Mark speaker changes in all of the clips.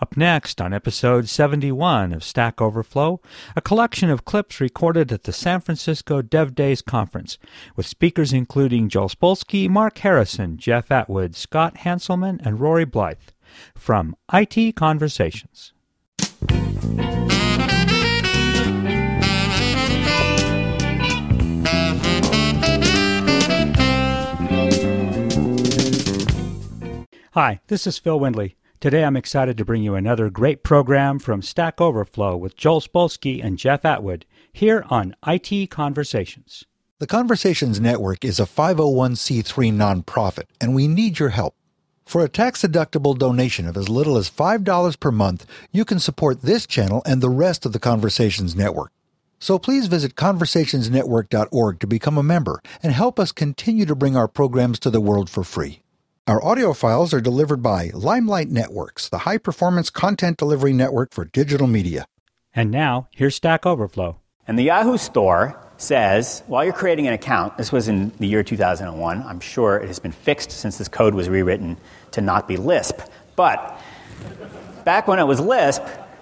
Speaker 1: Up next on episode 71 of Stack Overflow, a collection of clips recorded at the San Francisco Dev Days conference, with speakers including Joel Spolsky, Mark Harrison, Jeff Atwood, Scott Hanselman, and Rory Blythe, from IT Conversations. Hi, this is Phil Windley. Today I'm excited to bring you another great program from Stack Overflow with Joel Spolsky and Jeff Atwood here on IT Conversations.
Speaker 2: The Conversations Network is a 501c3 nonprofit, and we need your help. For a tax-deductible donation of as little as $5 per month, you can support this channel and the rest of the Conversations Network. So please visit conversationsnetwork.org to become a member and help us continue to bring our programs to the world for free. Our audio files are delivered by Limelight Networks, the high-performance content delivery network for digital media.
Speaker 1: And now, here's Stack Overflow.
Speaker 3: And the Yahoo store says, while you're creating an account, this was in the year 2001, I'm sure it has been fixed since this code was rewritten to not be Lisp. But back when it was Lisp,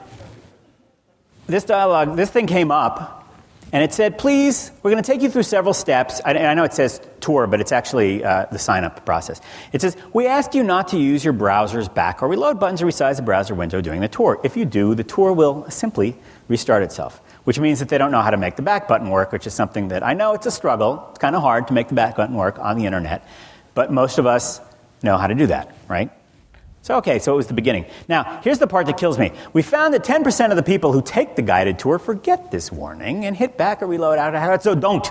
Speaker 3: this thing came up, and it said, please, we're going to take you through several steps. I know it says tour, but it's actually the sign-up process. It says, we ask you not to use your browser's back or reload buttons or resize the browser window during the tour. If you do, the tour will simply restart itself, which means that they don't know how to make the back button work, which is something that I know it's a struggle. It's kind of hard to make the back button work on the internet, but most of us know how to do that, right? So it was the beginning. Now, here's the part that kills me. We found that 10% of the people who take the guided tour forget this warning and hit back or reload out of habit, so don't.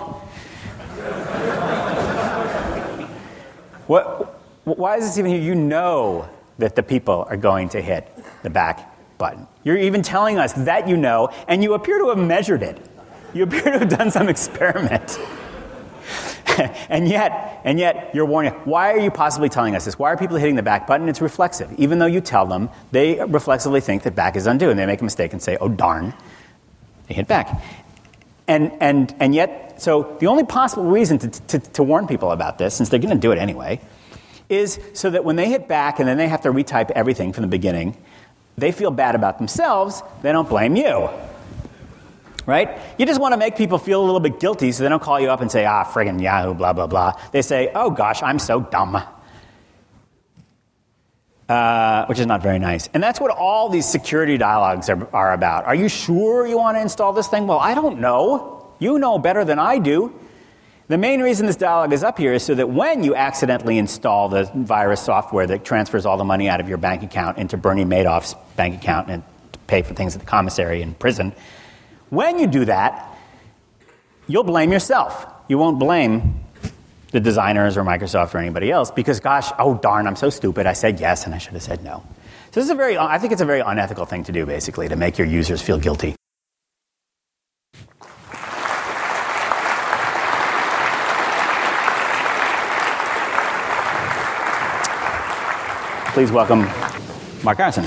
Speaker 3: Why is this even here? You know that the people are going to hit the back button. You're even telling us that you know, and you appear to have measured it. You appear to have done some experiment. and yet, you're warning. Why are you possibly telling us this? Why are people hitting the back button? It's reflexive. Even though you tell them, they reflexively think that back is undo, and they make a mistake and say, oh, darn, they hit back. And yet, so the only possible reason to warn people about this, since they're going to do it anyway, is so that when they hit back and then they have to retype everything from the beginning, they feel bad about themselves, they don't blame you. Right? You just want to make people feel a little bit guilty so they don't call you up and say, friggin' Yahoo, blah, blah, blah. They say, oh, gosh, I'm so dumb. Which is not very nice. And that's what all these security dialogues are about. Are you sure you want to install this thing? Well, I don't know. You know better than I do. The main reason this dialogue is up here is so that when you accidentally install the virus software that transfers all the money out of your bank account into Bernie Madoff's bank account and to pay for things at the commissary in prison, when you do that, you'll blame yourself. You won't blame the designers or Microsoft or anybody else because, gosh, oh, darn, I'm so stupid. I said yes and I should have said no. So this is I think it's a very unethical thing to do, basically, to make your users feel guilty. Please welcome Mark Harrison.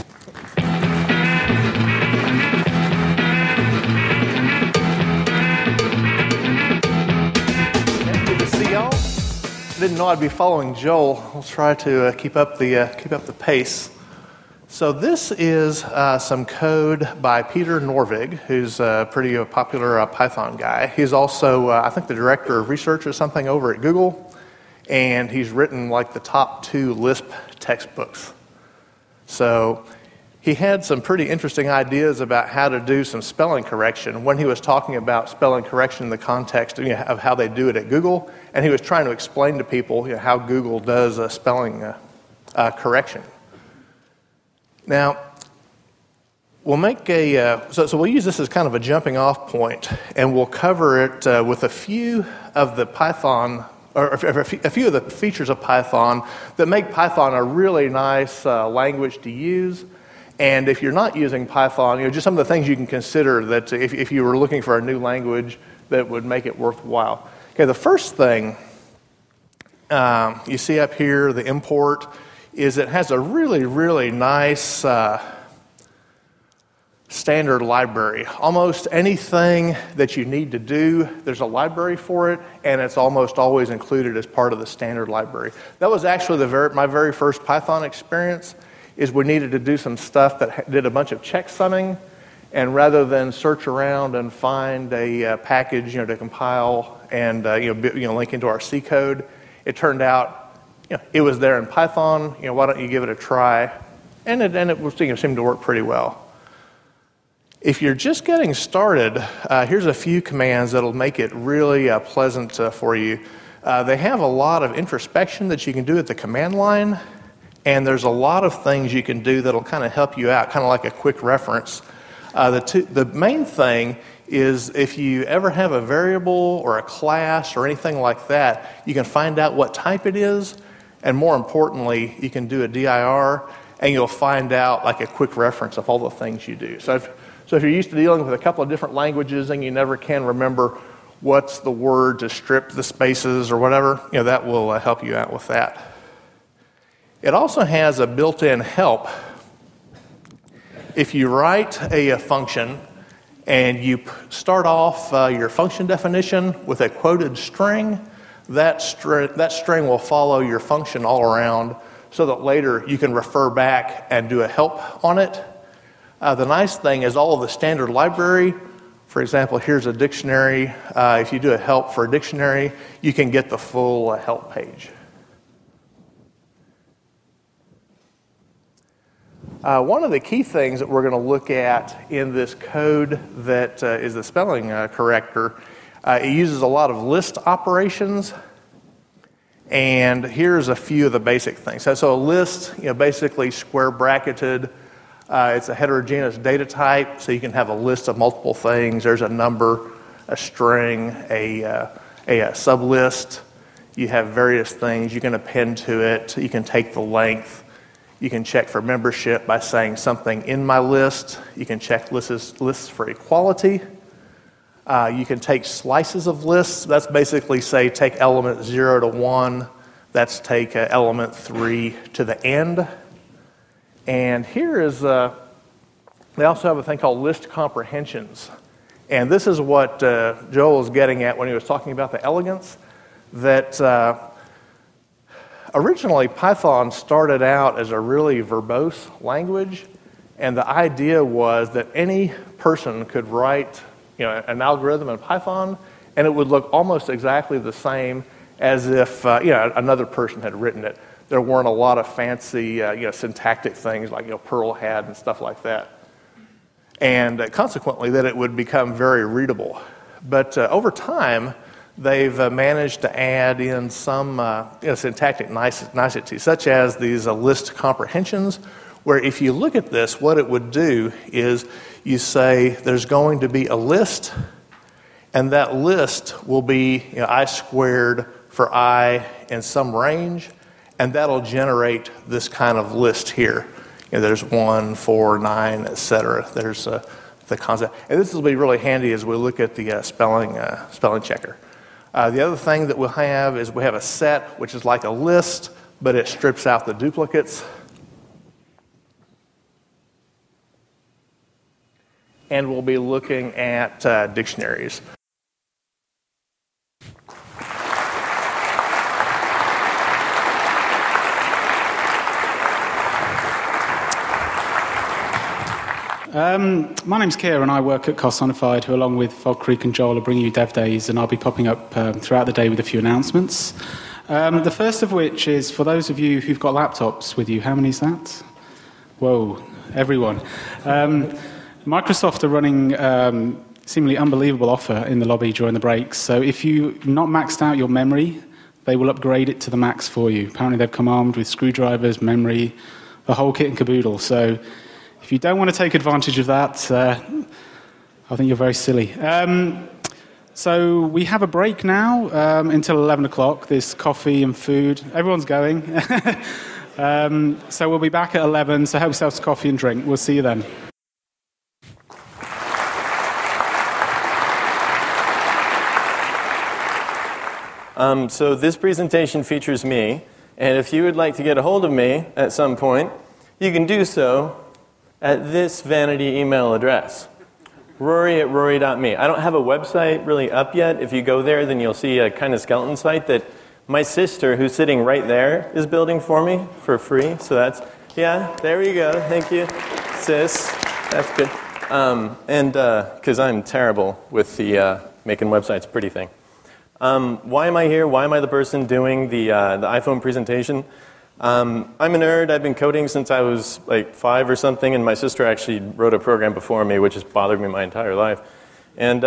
Speaker 4: Didn't know I'd be following Joel. I'll try to keep up the pace. So this is some code by Peter Norvig, who's a pretty popular Python guy. He's also, I think, the director of research or something over at Google, and he's written like the top 2 Lisp textbooks. So he had some pretty interesting ideas about how to do some spelling correction when he was talking about spelling correction in the context of how they do it at Google, and he was trying to explain to people how Google does spelling correction. Now, we'll make so we'll use this as kind of a jumping off point, and we'll cover it with a few of the Python, or a few of the features of Python that make Python a really nice language to use. And if you're not using Python, just some of the things you can consider that if you were looking for a new language that would make it worthwhile. Okay, the first thing you see up here, the import, is it has a really, really nice standard library. Almost anything that you need to do, there's a library for it, and it's almost always included as part of the standard library. That was actually my very first Python experience. is we needed to do some stuff that did a bunch of checksumming, and rather than search around and find a package, to compile and link into our C code, it turned out it was there in Python. Why don't you give it a try? And it seemed to work pretty well. If you're just getting started, here's a few commands that'll make it really pleasant for you. They have a lot of introspection that you can do at the command line, and there's a lot of things you can do that'll kind of help you out, kind of like a quick reference. The main thing is if you ever have a variable or a class or anything like that, you can find out what type it is, and more importantly, you can do a dir, and you'll find out like a quick reference of all the things you do. So if you're used to dealing with a couple of different languages and you never can remember what's the word to strip the spaces or whatever, that will help you out with that. It also has a built-in help. If you write a function and you start off your function definition with a quoted string, that string will follow your function all around so that later you can refer back and do a help on it. The nice thing is all of the standard library, for example, here's a dictionary. If you do a help for a dictionary, you can get the full help page. One of the key things that we're going to look at in this code that is the spelling corrector, it uses a lot of list operations, and here's a few of the basic things. So a list, basically square bracketed. It's a heterogeneous data type, so you can have a list of multiple things. There's a number, a string, a sublist. You have various things you can append to it. You can take the length. You can check for membership by saying something in my list. You can check lists for equality. You can take slices of lists. That's basically say take element 0 to 1. That's take element 3 to the end. And here is, they also have a thing called list comprehensions. And this is what Joel was getting at when he was talking about the elegance, that originally Python started out as a really verbose language, and the idea was that any person could write an algorithm in Python, and it would look almost exactly the same as if another person had written it. There weren't a lot of fancy syntactic things like Perl had and stuff like that. And consequently, that it would become very readable. But over time, they've managed to add in some syntactic niceties, such as these list comprehensions, where if you look at this, what it would do is you say there's going to be a list, and that list will be I squared for I in some range, and that'll generate this kind of list here. There's 1, 4, 9, etc. There's the concept. And this will be really handy as we look at the spelling checker. The other thing that we'll have is we have a set, which is like a list, but it strips out the duplicates. And we'll be looking at dictionaries.
Speaker 5: My name's Keir and I work at Carsonified, who along with Fog Creek and Joel are bringing you Dev Days, and I'll be popping up throughout the day with a few announcements. The first of which is for those of you who've got laptops with you. How many is that? Whoa, everyone. Microsoft are running seemingly unbelievable offer in the lobby during the breaks, so if you've not maxed out your memory, they will upgrade it to the max for you. Apparently they've come armed with screwdrivers, memory, the whole kit and caboodle, so if you don't want to take advantage of that, I think you're very silly. So we have a break now until 11 o'clock. There's coffee and food. Everyone's going. So we'll be back at 11, so help yourselves to coffee and drink. We'll see you then.
Speaker 6: So this presentation features me, and if you would like to get a hold of me at some point, you can do so at this vanity email address, rory@rory.me. I don't have a website really up yet. If you go there, then you'll see a kind of skeleton site that my sister, who's sitting right there, is building for me for free. So that's Yeah, there we go. Thank you, sis. That's good. And because I'm terrible with the making websites pretty thing. Why am I here? Why am I the person doing the iPhone presentation? I'm a nerd. I've been coding since I was like 5 or something, and my sister actually wrote a program before me, which has bothered me my entire life. And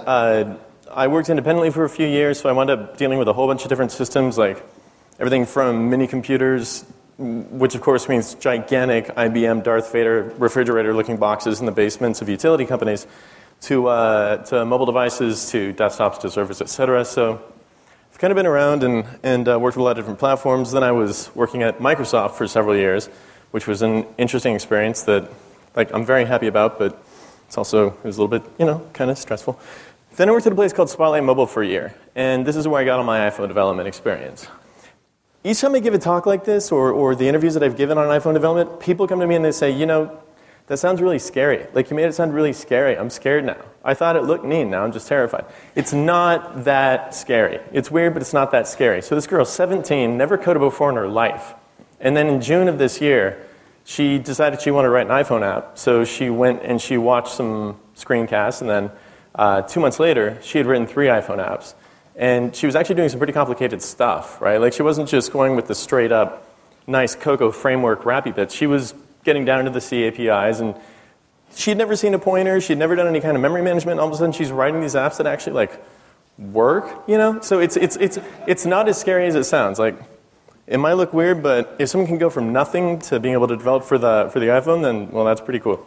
Speaker 6: I worked independently for a few years, so I wound up dealing with a whole bunch of different systems, like everything from mini computers, which of course means gigantic IBM Darth Vader refrigerator-looking boxes in the basements of utility companies, to mobile devices, to desktops, to servers, etc. So I've kind of been around and worked with a lot of different platforms. Then I was working at Microsoft for several years, which was an interesting experience that I'm very happy about, but it was a little bit, kind of stressful. Then I worked at a place called Spotlight Mobile for a year, and this is where I got all my iPhone development experience. Each time I give a talk like this, or the interviews that I've given on iPhone development, people come to me and they say, that sounds really scary. Like, you made it sound really scary. I'm scared now. I thought it looked neat. Now I'm just terrified. It's not that scary. It's weird, but it's not that scary. So this girl's 17, never coded before in her life. And then in June of this year, she decided she wanted to write an iPhone app. So she went and she watched some screencasts, and then 2 months later, she had written 3 iPhone apps. And she was actually doing some pretty complicated stuff, right? Like, she wasn't just going with the straight-up nice Cocoa framework wrappy bits. She was getting down into the C APIs, and she had never seen a pointer. She had never done any kind of memory management. All of a sudden, she's writing these apps that actually work. So it's not as scary as it sounds. Like, it might look weird, but if someone can go from nothing to being able to develop for the iPhone, then that's pretty cool.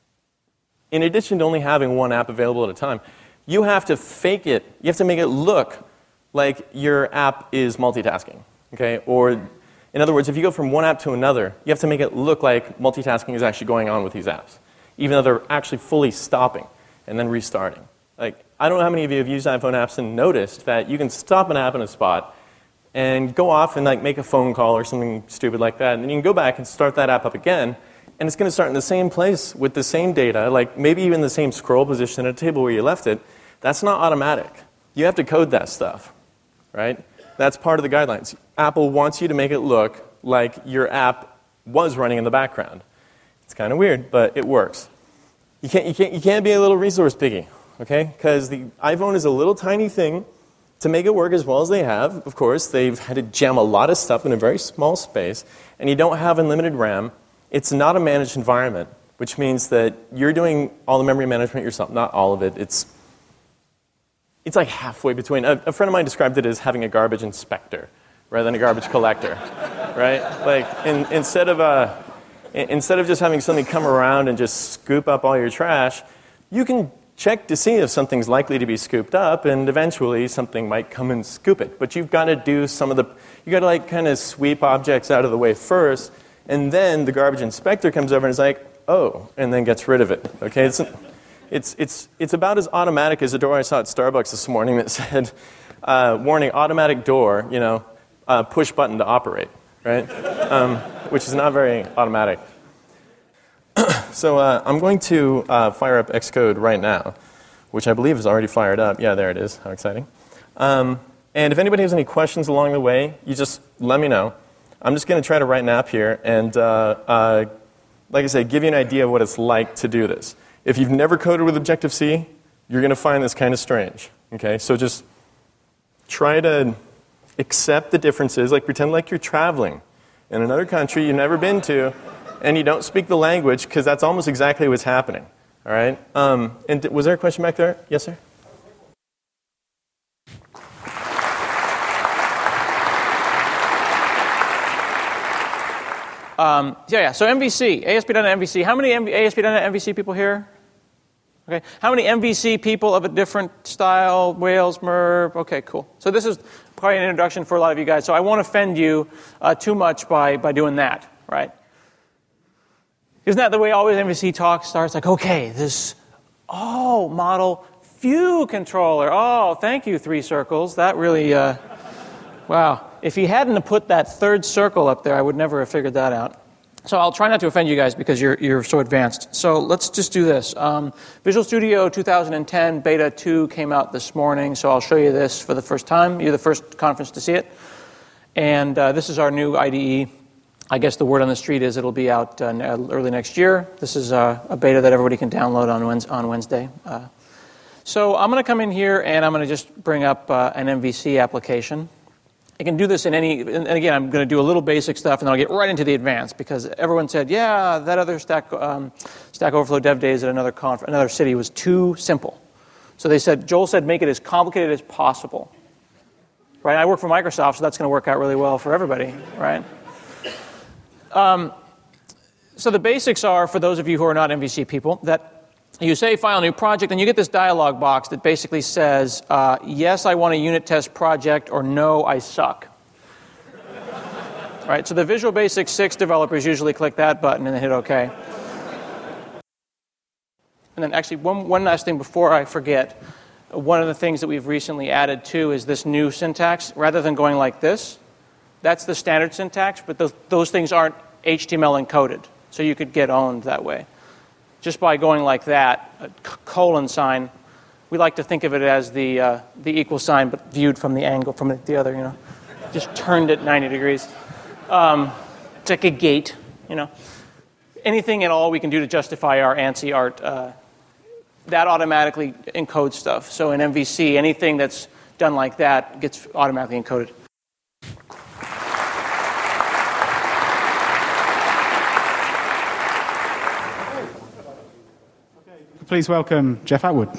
Speaker 6: In addition to only having one app available at a time, you have to fake it. You have to make it look like your app is multitasking. Okay, or in other words, if you go from one app to another, you have to make it look like multitasking is actually going on with these apps, even though they're actually fully stopping and then restarting. Like, I don't know how many of you have used iPhone apps and noticed that you can stop an app in a spot and go off and make a phone call or something stupid like that, and then you can go back and start that app up again, and it's going to start in the same place with the same data, like maybe even the same scroll position at a table where you left it. That's not automatic. You have to code that stuff, right? That's part of the guidelines. Apple wants you to make it look like your app was running in the background. It's kind of weird, but it works. You can't be a little resource piggy, okay? Because the iPhone is a little tiny thing. To make it work as well as they have, of course, they've had to jam a lot of stuff in a very small space, and you don't have unlimited RAM. It's not a managed environment, which means that you're doing all the memory management yourself. Not all of it. It's like halfway between. A friend of mine described it as having a garbage inspector rather than a garbage collector, right? Like, instead of just having something come around and just scoop up all your trash, you can check to see if something's likely to be scooped up, and eventually something might come and scoop it. But you've got to do you got to kind of sweep objects out of the way first, and then the garbage inspector comes over and is like, oh, and then gets rid of it. Okay, it's about as automatic as a door I saw at Starbucks this morning that said, warning, automatic door, push button to operate, right? Which is not very automatic. So I'm going to fire up Xcode right now, which I believe is already fired up. Yeah, there it is. How exciting. And if anybody has any questions along the way, you just let me know. I'm just going to try to write an app here and, like I said, give you an idea of what it's like to do this. If you've never coded with Objective-C, you're going to find this kind of strange. Okay, so just try to accept the differences, like pretend like you're traveling in another country you've never been to, and you don't speak the language, because that's almost exactly what's happening. All right? And was there a question back there? Yes, sir?
Speaker 7: So MVC, ASP.NET MVC. How many ASP.NET MVC people here? Okay. How many MVC people of a different style? Wales, MERV? Okay, cool. So this is probably an introduction for a lot of you guys. So I won't offend you too much by doing that, right? Isn't that the way always MVC talk starts? Like, okay, model view controller. Oh, thank you, 3 circles. That really, wow. If he hadn't have put that 3rd circle up there, I would never have figured that out. So I'll try not to offend you guys because you're so advanced. So let's just do this. Visual Studio 2010 Beta 2 came out this morning, so I'll show you this for the first time. You're the first conference to see it. And this is our new IDE. I guess the word on the street is it'll be out early next year. This is a beta that everybody can download on Wednesday. So I'm going to come in here and I'm going to just bring up an MVC application. I can do this in any, and again, I'm going to do a little basic stuff, and then I'll get right into the advanced, because everyone said, yeah, that other Stack Overflow Dev Days at another city was too simple. So they said, Joel said, make it as complicated as possible. Right? I work for Microsoft, so that's going to work out really well for everybody, right? So the basics are, for those of you who are not MVC people, that you say file new project, and you get this dialog box that basically says, yes, I want a unit test project, or no, I suck. Right? So the Visual Basic 6 developers usually click that button and then hit OK. And then actually, one last thing before I forget. One of the things that we've recently added, too, is this new syntax. Rather than going like this, that's the standard syntax, but those things aren't HTML encoded. So you could get owned that way. Just by going like that, a colon sign, we like to think of it as the equal sign, but viewed from the angle, from the other, you know. Just turned it 90 degrees. It's like a gate, you know. Anything at all we can do to justify our ANSI art, that automatically encodes stuff. So in MVC, anything that's done like that gets automatically encoded.
Speaker 5: Please welcome Jeff Atwood.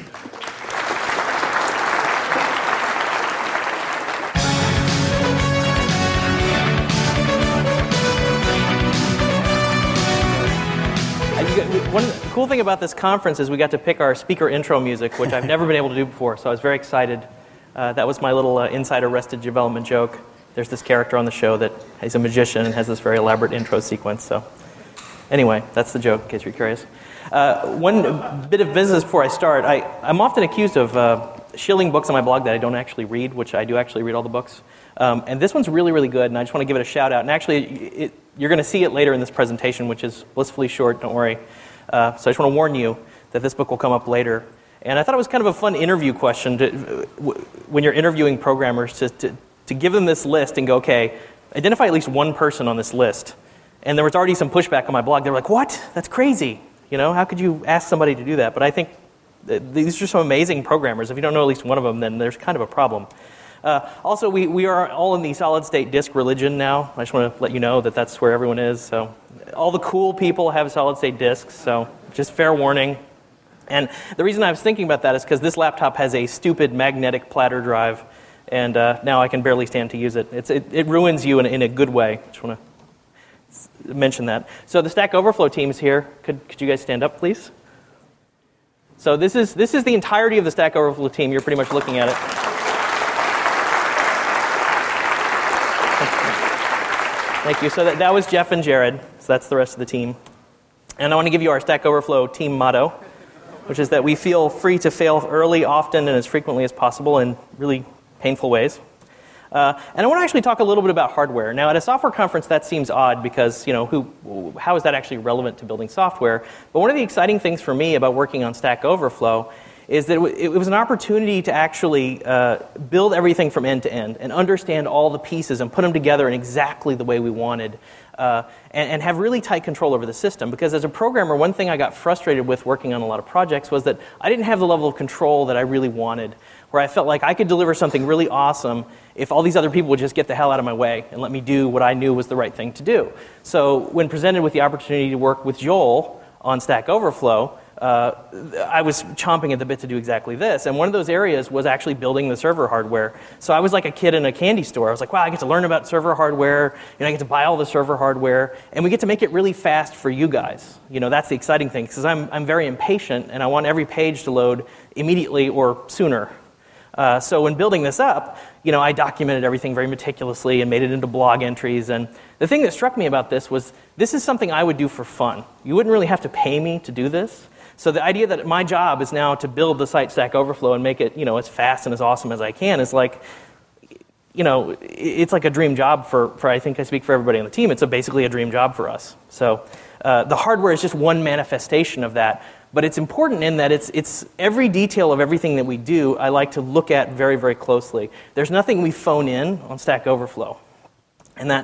Speaker 8: One cool thing about this conference is we got to pick our speaker intro music, which I've never been able to do before, so I was very excited. That was my little inside Arrested Development joke. There's this character on the show that is a magician and has this very elaborate intro sequence. So anyway, that's the joke, in case you're curious. One bit of business before I start. I'm often accused of shilling books on my blog that I don't actually read, which I do actually read all the books. And this one's really, really good, and I just want to give it a shout out. And actually, you're going to see it later in this presentation, which is blissfully short, don't worry. So I just want to warn you that this book will come up later. And I thought it was kind of a fun interview question when you're interviewing programmers to give them this list and go, okay, identify at least one person on this list. And there was already some pushback on my blog. They were like, what? That's crazy. You know, how could you ask somebody to do that? But I think these are some amazing programmers. If you don't know at least one of them, then there's kind of a problem. Also, we are all in the solid-state disk religion now. I just want to let you know that that's where everyone is. So all the cool people have solid-state disks, so just fair warning. And the reason I was thinking about that is because this laptop has a stupid magnetic platter drive, and now I can barely stand to use it. It ruins you in a good way. I just want to mention that. So the Stack Overflow team is here. Could you guys stand up, please? So this is the entirety of the Stack Overflow team. You're pretty much looking at it. Thank you. So that was Jeff and Jared. So that's the rest of the team. And I want to give you our Stack Overflow team motto, which is that we feel free to fail early, often, and as frequently as possible in really painful ways. And I want to actually talk a little bit about hardware. Now, at a software conference, that seems odd because, you know, how is that actually relevant to building software? But one of the exciting things for me about working on Stack Overflow is that it was an opportunity to actually build everything from end to end and understand all the pieces and put them together in exactly the way we wanted and have really tight control over the system. Because as a programmer, one thing I got frustrated with working on a lot of projects was that I didn't have the level of control that I really wanted, where I felt like I could deliver something really awesome if all these other people would just get the hell out of my way and let me do what I knew was the right thing to do. So when presented with the opportunity to work with Joel on Stack Overflow, I was chomping at the bit to do exactly this. And one of those areas was actually building the server hardware. So I was like a kid in a candy store. I was like, wow, I get to learn about server hardware, and I get to buy all the server hardware, and we get to make it really fast for you guys. You know, that's the exciting thing, because I'm very impatient, and I want every page to load immediately or sooner. So when building this up, you know, I documented everything very meticulously and made it into blog entries. And the thing that struck me about this was this is something I would do for fun. You wouldn't really have to pay me to do this. So the idea that my job is now to build the site Stack Overflow and make it, you know, as fast and as awesome as I can is like, you know, it's like a dream job for I think I speak for everybody on the team. It's basically a dream job for us. So the hardware is just one manifestation of that. But it's important in that it's every detail of everything that we do I like to look at very, very closely. There's nothing we phone in on Stack Overflow. And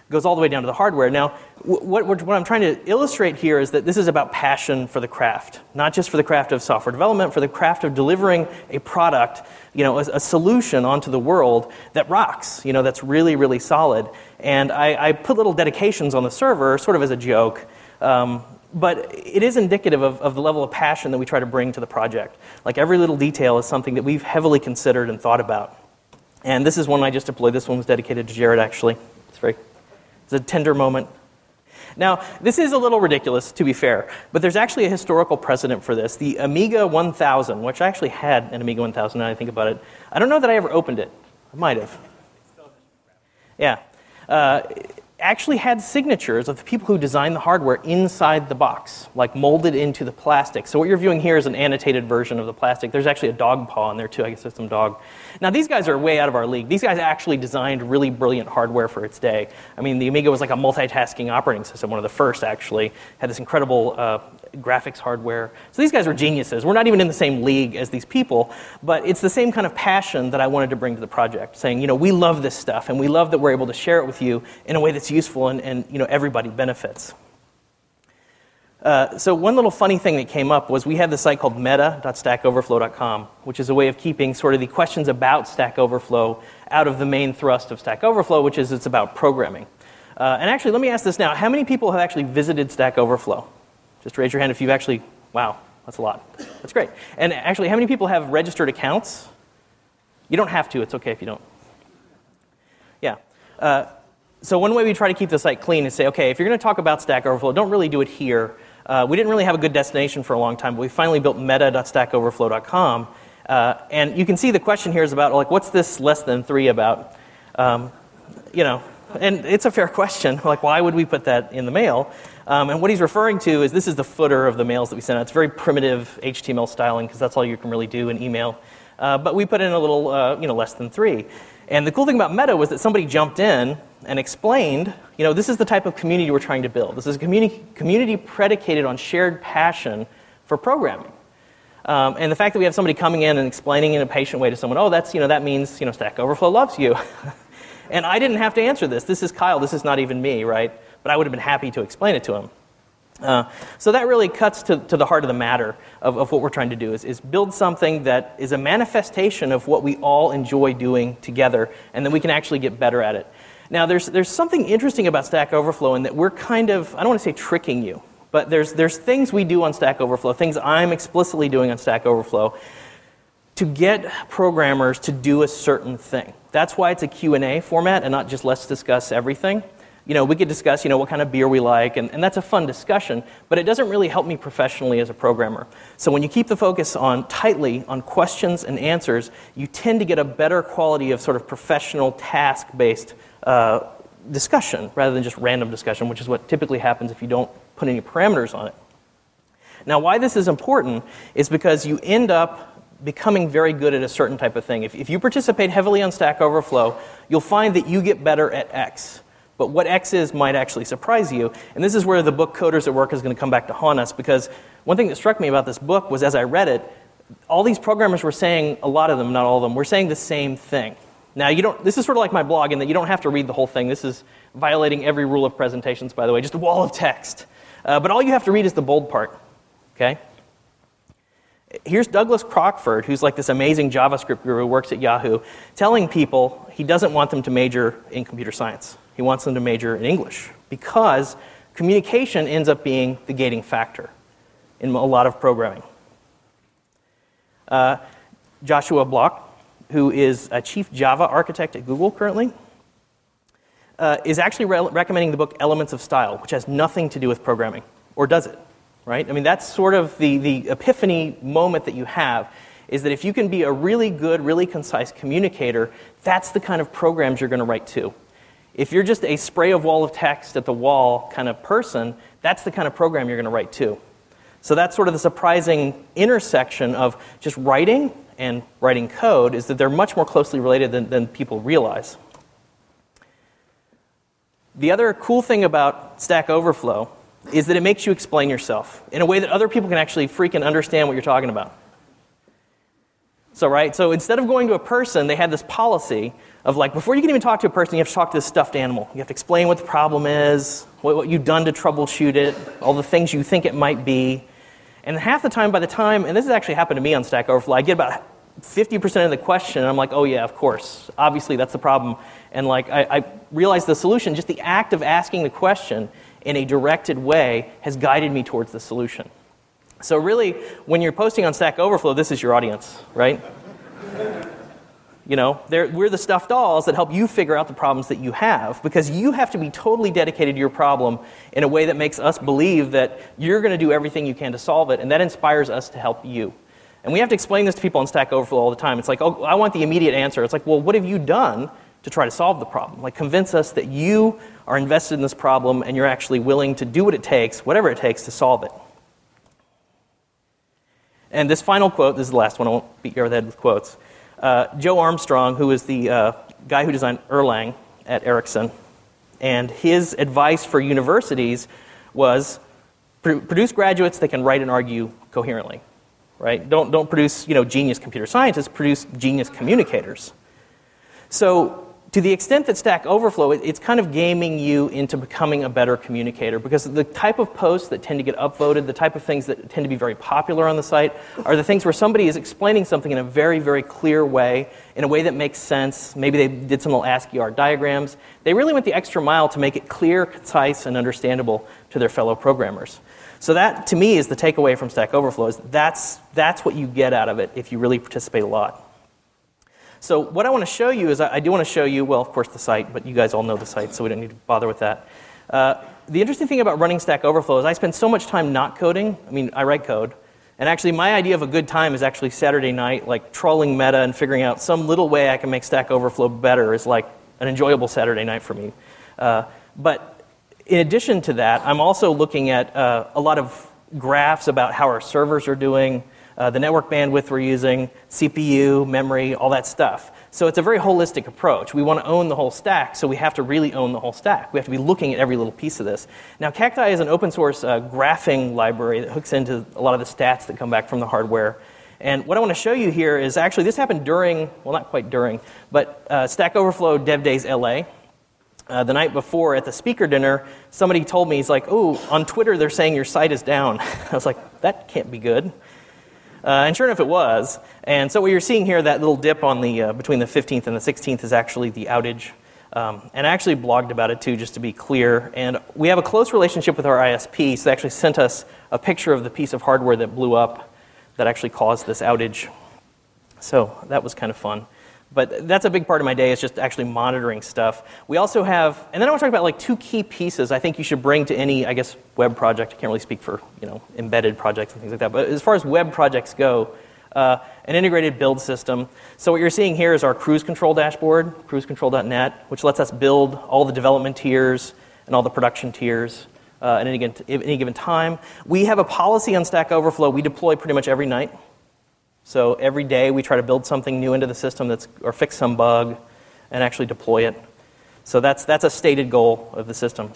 Speaker 8: goes all the way down to the hardware. Now, what I'm trying to illustrate here is that this is about passion for the craft, not just for the craft of software development, for the craft of delivering a product, a solution onto the world that rocks, that's really, really solid. And I put little dedications on the server, sort of as a joke, but it is indicative of the level of passion that we try to bring to the project. Like every little detail is something that we've heavily considered and thought about. And this is one I just deployed. This one was dedicated to Jared, actually. It's a tender moment. Now, this is a little ridiculous, to be fair, but there's actually a historical precedent for this. The Amiga 1000, which I actually had an Amiga 1000 now that I think about it. I don't know that I ever opened it. I might have. Yeah. Actually had signatures of the people who designed the hardware inside the box, like molded into the plastic. So what you're viewing here is an annotated version of the plastic. There's actually a dog paw in there too. I guess there's some dog. Now these guys are way out of our league. These guys actually designed really brilliant hardware for its day. I mean, the Amiga was like a multitasking operating system, one of the first actually. Had this incredible graphics hardware. So these guys were geniuses. We're not even in the same league as these people, but it's the same kind of passion that I wanted to bring to the project, saying, we love this stuff, and we love that we're able to share it with you in a way that's useful and everybody benefits. So one little funny thing that came up was we have this site called meta.stackoverflow.com, which is a way of keeping sort of the questions about Stack Overflow out of the main thrust of Stack Overflow, which is it's about programming. And actually, let me ask this now. How many people have actually visited Stack Overflow? Just raise your hand if you've actually, wow, that's a lot. That's great. And actually, how many people have registered accounts? You don't have to. It's okay if you don't. Yeah. So one way we try to keep the site clean is say, okay, if you're going to talk about Stack Overflow, don't really do it here. We didn't really have a good destination for a long time, but we finally built meta.stackoverflow.com. And you can see the question here is about, like, what's this less than 3 about? And it's a fair question. Like, why would we put that in the mail? And what he's referring to is this is the footer of the mails that we send out. It's very primitive HTML styling because that's all you can really do in email. But we put in a little, less than 3. And the cool thing about Meta was that somebody jumped in and explained, this is the type of community we're trying to build. This is a community predicated on shared passion for programming. And the fact that we have somebody coming in and explaining in a patient way to someone, that means, Stack Overflow loves you. And I didn't have to answer this. This is Kyle. This is not even me, right? But I would have been happy to explain it to him. So that really cuts to the heart of the matter of what we're trying to do, is build something that is a manifestation of what we all enjoy doing together, and then we can actually get better at it. Now, there's something interesting about Stack Overflow in that we're kind of, I don't want to say tricking you, but there's things we do on Stack Overflow, things I'm explicitly doing on Stack Overflow, to get programmers to do a certain thing. That's why it's a Q&A format and not just let's discuss everything. We could discuss, what kind of beer we like, and that's a fun discussion, but it doesn't really help me professionally as a programmer. So when you keep the focus tightly on questions and answers, you tend to get a better quality of sort of professional task-based discussion rather than just random discussion, which is what typically happens if you don't put any parameters on it. Now, why this is important is because you end up becoming very good at a certain type of thing. If you participate heavily on Stack Overflow, you'll find that you get better at X. But what X is might actually surprise you. And this is where the book Coders at Work is going to come back to haunt us, because one thing that struck me about this book was as I read it, all these programmers were saying, a lot of them, not all of them, were saying the same thing. Now, this is sort of like my blog in that you don't have to read the whole thing. This is violating every rule of presentations, by the way, just a wall of text. But all you have to read is the bold part, okay? Here's Douglas Crockford, who's like this amazing JavaScript guru who works at Yahoo, telling people he doesn't want them to major in computer science. He wants them to major in English because communication ends up being the gating factor in a lot of programming. Joshua Bloch, who is a chief Java architect at Google currently, is actually recommending the book Elements of Style, which has nothing to do with programming. Or does it? Right? I mean, that's sort of the epiphany moment that you have, is that if you can be a really good, really concise communicator, that's the kind of programs you're going to write to. If you're just a spray of wall of text at the wall kind of person, that's the kind of program you're going to write to. So that's sort of the surprising intersection of just writing and writing code, is that they're much more closely related than people realize. The other cool thing about Stack Overflow is that it makes you explain yourself in a way that other people can actually freaking understand what you're talking about. So instead of going to a person, they had this policy of like, before you can even talk to a person, you have to talk to this stuffed animal. You have to explain what the problem is, what you've done to troubleshoot it, all the things you think it might be. And half the time, by the time, and this has actually happened to me on Stack Overflow, I get about 50% of the question, and I'm like, oh yeah, of course. Obviously, that's the problem. And like, I realize the solution, just the act of asking the question in a directed way has guided me towards the solution. So really, when you're posting on Stack Overflow, this is your audience, right? You know, we're the stuffed dolls that help you figure out the problems that you have, because you have to be totally dedicated to your problem in a way that makes us believe that you're going to do everything you can to solve it, and that inspires us to help you. And we have to explain this to people on Stack Overflow all the time. It's like, oh, I want the immediate answer. It's like, well, what have you done to try to solve the problem? Like, convince us that you are invested in this problem and you're actually willing to do what it takes, whatever it takes, to solve it. And this final quote, this is the last one, I won't beat you over the head with quotes. Joe Armstrong, who is the guy who designed Erlang at Ericsson, and his advice for universities was produce graduates that can write and argue coherently, right? Don't produce genius computer scientists, produce genius communicators. So to the extent that Stack Overflow, it's kind of gaming you into becoming a better communicator, because the type of posts that tend to get upvoted, the type of things that tend to be very popular on the site, are the things where somebody is explaining something in a very, very clear way, in a way that makes sense. Maybe they did some little ASCII art diagrams. They really went the extra mile to make it clear, concise, and understandable to their fellow programmers. So that, to me, is the takeaway from Stack Overflow. Is that's what you get out of it if you really participate a lot. So what I want to show you is, I do want to show you, well, of course, the site, but you guys all know the site, so we don't need to bother with that. The interesting thing about running Stack Overflow is I spend so much time not coding. I mean, I write code. And actually, my idea of a good time is actually Saturday night, like trolling Meta and figuring out some little way I can make Stack Overflow better is like an enjoyable Saturday night for me. But in addition to that, I'm also looking at a lot of graphs about how our servers are doing, the network bandwidth we're using, CPU, memory, all that stuff. So it's a very holistic approach. We want to own the whole stack, so we have to really own the whole stack. We have to be looking at every little piece of this. Now, Cacti is an open source graphing library that hooks into a lot of the stats that come back from the hardware. And what I want to show you here is actually, this happened during, well, not quite during, but Stack Overflow Dev Days LA. The night before at the speaker dinner, somebody told me, he's like, oh, on Twitter they're saying your site is down. I was like, that can't be good. And sure enough, it was. And so what you're seeing here, that little dip on the between the 15th and the 16th is actually the outage. And I actually blogged about it too, just to be clear. And we have a close relationship with our ISP, so they actually sent us a picture of the piece of hardware that blew up that actually caused this outage. So that was kind of fun. But that's a big part of my day, is just actually monitoring stuff. We also have, and then I want to talk about like two key pieces I think you should bring to any, I guess, web project. I can't really speak for embedded projects and things like that. But as far as web projects go, an integrated build system. So what you're seeing here is our cruise control dashboard, cruisecontrol.net, which lets us build all the development tiers and all the production tiers at any given time. We have a policy on Stack Overflow we deploy pretty much every night. So every day we try to build something new into the system or fix some bug and actually deploy it. So that's a stated goal of the system.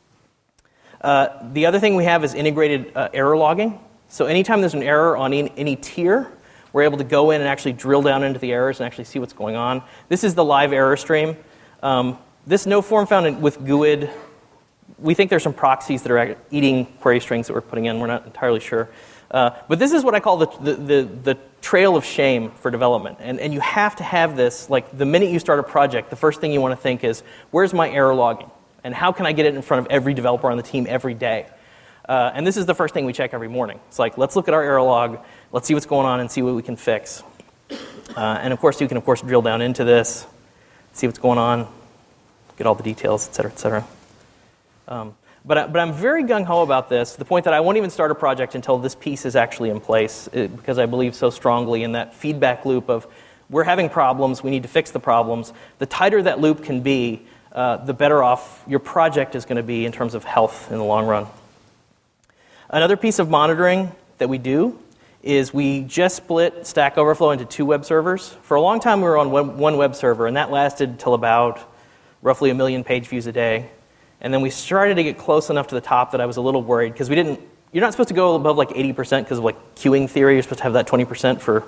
Speaker 8: The other thing we have is integrated error logging. So anytime there's an error on any tier, we're able to go in and actually drill down into the errors and actually see what's going on. This is the live error stream. This no form found with GUID. We think there's some proxies that are eating query strings that we're putting in. We're not entirely sure. But this is what I call the trail of shame for development. And you have to have this, like the minute you start a project, the first thing you want to think is, where's my error logging? And how can I get it in front of every developer on the team every day? And this is the first thing we check every morning. It's like, let's look at our error log, let's see what's going on and see what we can fix. And of course, you can drill down into this, see what's going on, get all the details, et cetera, et cetera. But I'm very gung-ho about this, to the point that I won't even start a project until this piece is actually in place, because I believe so strongly in that feedback loop of, we're having problems, we need to fix the problems. The tighter that loop can be, the better off your project is going to be in terms of health in the long run. Another piece of monitoring that we do is we just split Stack Overflow into 2 web servers. For a long time we were on one web server, and that lasted until about roughly 1 million page views a day. And then we started to get close enough to the top that I was a little worried, because you're not supposed to go above like 80% because of like queuing theory. You're supposed to have that 20% for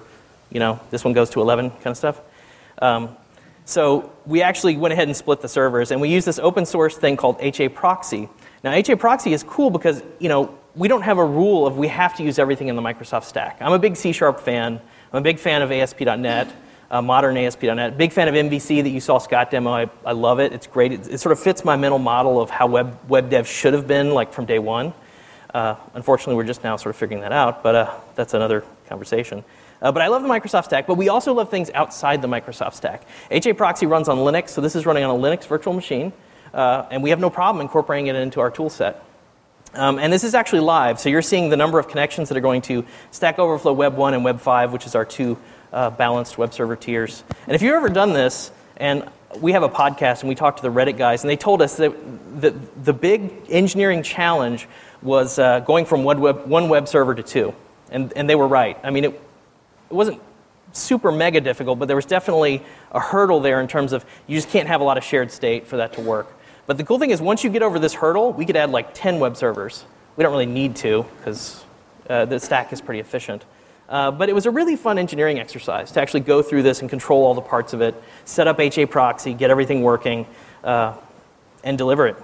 Speaker 8: this one goes to 11 kind of stuff. So we actually went ahead and split the servers, and we use this open source thing called HA Proxy. Now, HA Proxy is cool because, we don't have a rule of we have to use everything in the Microsoft stack. I'm a big C# fan. I'm a big fan of ASP.NET, modern ASP.NET. Big fan of MVC that you saw Scott demo. I love it. It's great. It sort of fits my mental model of how web dev should have been, like from day one. Unfortunately, we're just now sort of figuring that out, but that's another conversation. But I love the Microsoft stack, but we also love things outside the Microsoft stack. HA Proxy runs on Linux, so this is running on a Linux virtual machine, and we have no problem incorporating it into our tool set. And this is actually live, so you're seeing the number of connections that are going to Stack Overflow Web 1 and Web 5, which is our two balanced web server tiers. And if you've ever done this, and we have a podcast and we talked to the Reddit guys, and they told us that the big engineering challenge was going from one web server to two. And they were right. I mean, it wasn't super mega difficult, but there was definitely a hurdle there in terms of you just can't have a lot of shared state for that to work. But the cool thing is once you get over this hurdle, we could add like 10 web servers. We don't really need to because the stack is pretty efficient. But it was a really fun engineering exercise to actually go through this and control all the parts of it, set up HA Proxy, get everything working, and deliver it.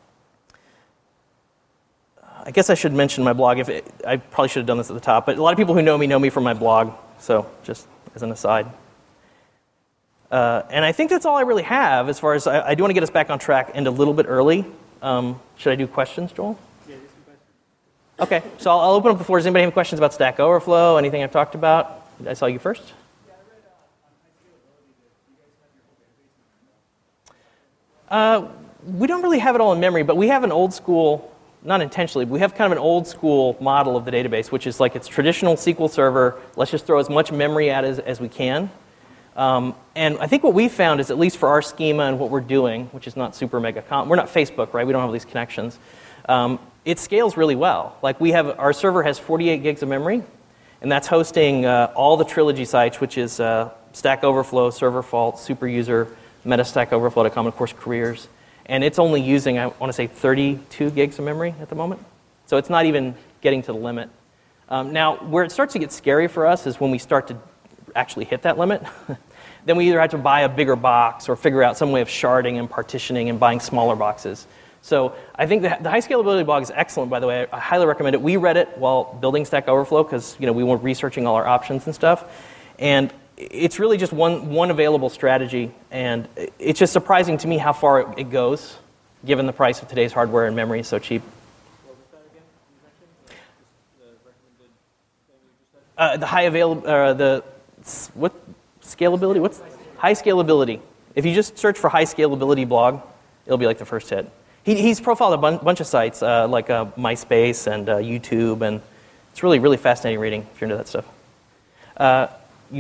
Speaker 8: I guess I should mention my blog. I probably should have done this at the top, but a lot of people who know me from my blog, so just as an aside. And I think that's all I really have as far as I do want to get us back on track and a little bit early. Should I do questions, Joel? Yeah, do some questions. Okay, so I'll open up the floor. Does anybody have questions about Stack Overflow, anything I've talked about? I saw you first.
Speaker 9: Yeah, I read on high scalability that you guys have your whole database in memory.
Speaker 8: We don't really have it all in memory, but we have an old school, not intentionally, but we have kind of an old school model of the database, which is like it's traditional SQL Server. Let's just throw as much memory at it as we can. And I think what we found is, at least for our schema and what we're doing, which is not super mega we're not Facebook, right? We don't have all these connections. It scales really well. Like our server has 48 gigs of memory, and that's hosting all the Trilogy sites, which is Stack Overflow, Server Fault, Superuser, MetaStackOverflow.com, and of course Careers. And it's only using, I want to say, 32 gigs of memory at the moment. So it's not even getting to the limit. Now, where it starts to get scary for us is when we start to actually hit that limit. Then we either have to buy a bigger box or figure out some way of sharding and partitioning and buying smaller boxes. So I think the high scalability blog is excellent, by the way. I highly recommend it. We read it while building Stack Overflow because we were researching all our options and stuff. And it's really just one available strategy. And it's just surprising to me how far it goes, given the price of today's hardware and memory is so cheap.
Speaker 9: What was that again? You mentioned the recommended thing you just said?
Speaker 8: The high available, what scalability? What's high scalability? If you just search for high scalability blog, it'll be like the first hit. He's profiled a bunch of sites like MySpace and YouTube, and it's really, really fascinating reading if you're into that stuff.
Speaker 9: When you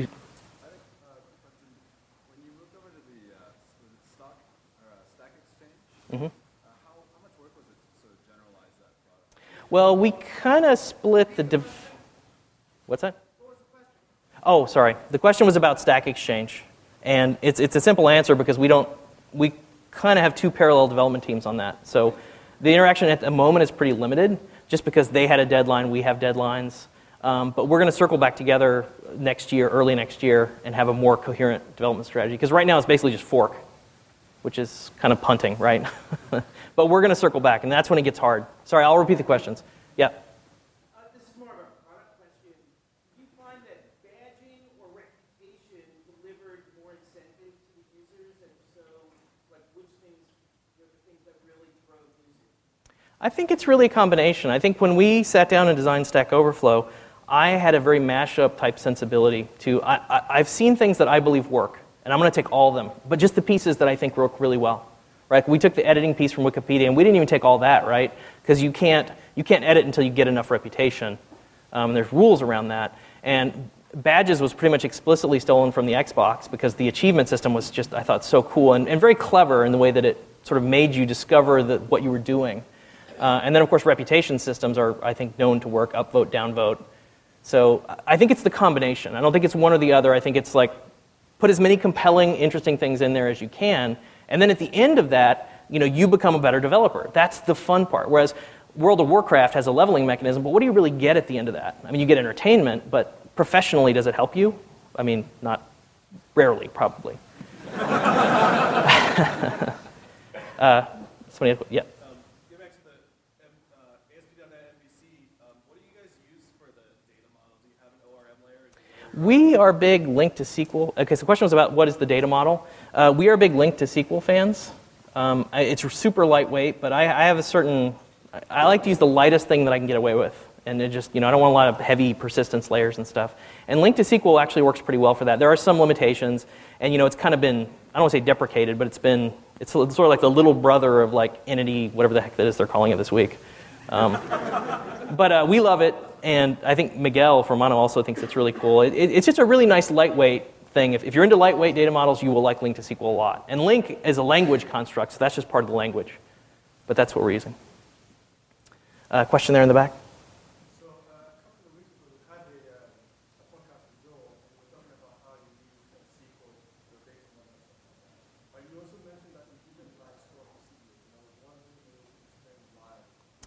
Speaker 9: moved over to the Stack Exchange, how much work was it to sort of generalize that product?
Speaker 8: Well, we kind of split the What's that? Oh, sorry. The question was about Stack Exchange, and it's a simple answer because we kind of have two parallel development teams on that. So the interaction at the moment is pretty limited, just because they had a deadline, we have deadlines. But we're going to circle back together next year, early next year, and have a more coherent development strategy. Because right now it's basically just fork, which is kind of punting, right? But we're going to circle back, and that's when it gets hard. Sorry, I'll repeat the questions. Yeah.
Speaker 9: This is more of a product question. Do you find that badging or reputation delivered more incentive to the users, and so, like, which things were the things that really drove users?
Speaker 8: I think it's really a combination. I think when we sat down and designed Stack Overflow, I had a very mashup type sensibility to, I've seen things that I believe work, and I'm going to take all of them, but just the pieces that I think work really well. Right? We took the editing piece from Wikipedia, and we didn't even take all that, right? Because you can't edit until you get enough reputation. There's rules around that. And badges was pretty much explicitly stolen from the Xbox because the achievement system was just, I thought, so cool and very clever in the way that it sort of made you discover what you were doing. And then, of course, reputation systems are, I think, known to work, upvote, downvote. So I think it's the combination. I don't think it's one or the other. I think it's like put as many compelling, interesting things in there as you can. And then at the end of that, you become a better developer. That's the fun part. Whereas World of Warcraft has a leveling mechanism, but what do you really get at the end of that? I mean, you get entertainment, but professionally, does it help you? I mean, not rarely, probably. Somebody, yeah.
Speaker 10: Get back to the ASP.NET MVC. What do you guys use for the data model? Do you have an ORM layer?
Speaker 8: We are big link to SQL. Okay, so the question was about what is the data model. We are big link to SQL fans. It's super lightweight, but I have a certain. I like to use the lightest thing that I can get away with, and it just I don't want a lot of heavy persistence layers and stuff. And link to SQL actually works pretty well for that. There are some limitations, and it's kind of been I don't want to say deprecated, but it's sort of like the little brother of like Entity, whatever the heck that is they're calling it this week. But we love it, and I think Miguel from Mono also thinks it's really cool. It's just a really nice lightweight thing. If you're into lightweight data models, you will like Link to SQL a lot. And Link is a language construct, so that's just part of the language. But that's what we're using. Question there in the back?
Speaker 10: So a couple of weeks ago, we had a podcast with Joel, and we were talking about how you use SQL for data models. But you also mentioned that you didn't like stored procedures, and I was wondering if you could explain why.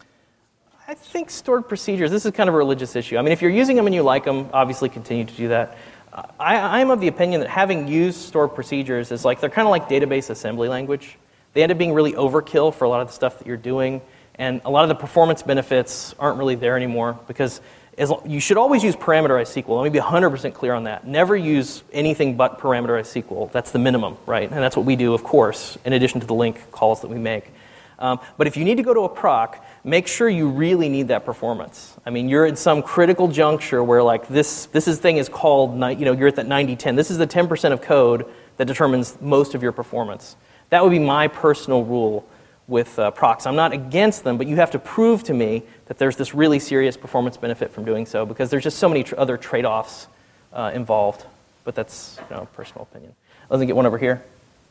Speaker 8: I think stored procedures, this is kind of a religious issue. I mean, if you're using them and you like them, obviously continue to do that. I'm of the opinion that having used stored procedures is like, they're kind of like database assembly language. They end up being really overkill for a lot of the stuff that you're doing, and a lot of the performance benefits aren't really there anymore because you should always use parameterized SQL. Let me be 100% clear on that. Never use anything but parameterized SQL. That's the minimum, right? And that's what we do, of course, in addition to the link calls that we make. But if you need to go to a proc, make sure you really need that performance. I mean, you're at some critical juncture where like this thing is called, you're at that 90-10. This is the 10% of code that determines most of your performance. That would be my personal rule with procs. I'm not against them, but you have to prove to me that there's this really serious performance benefit from doing so because there's just so many other trade-offs involved. But that's personal opinion. Let me get one over here.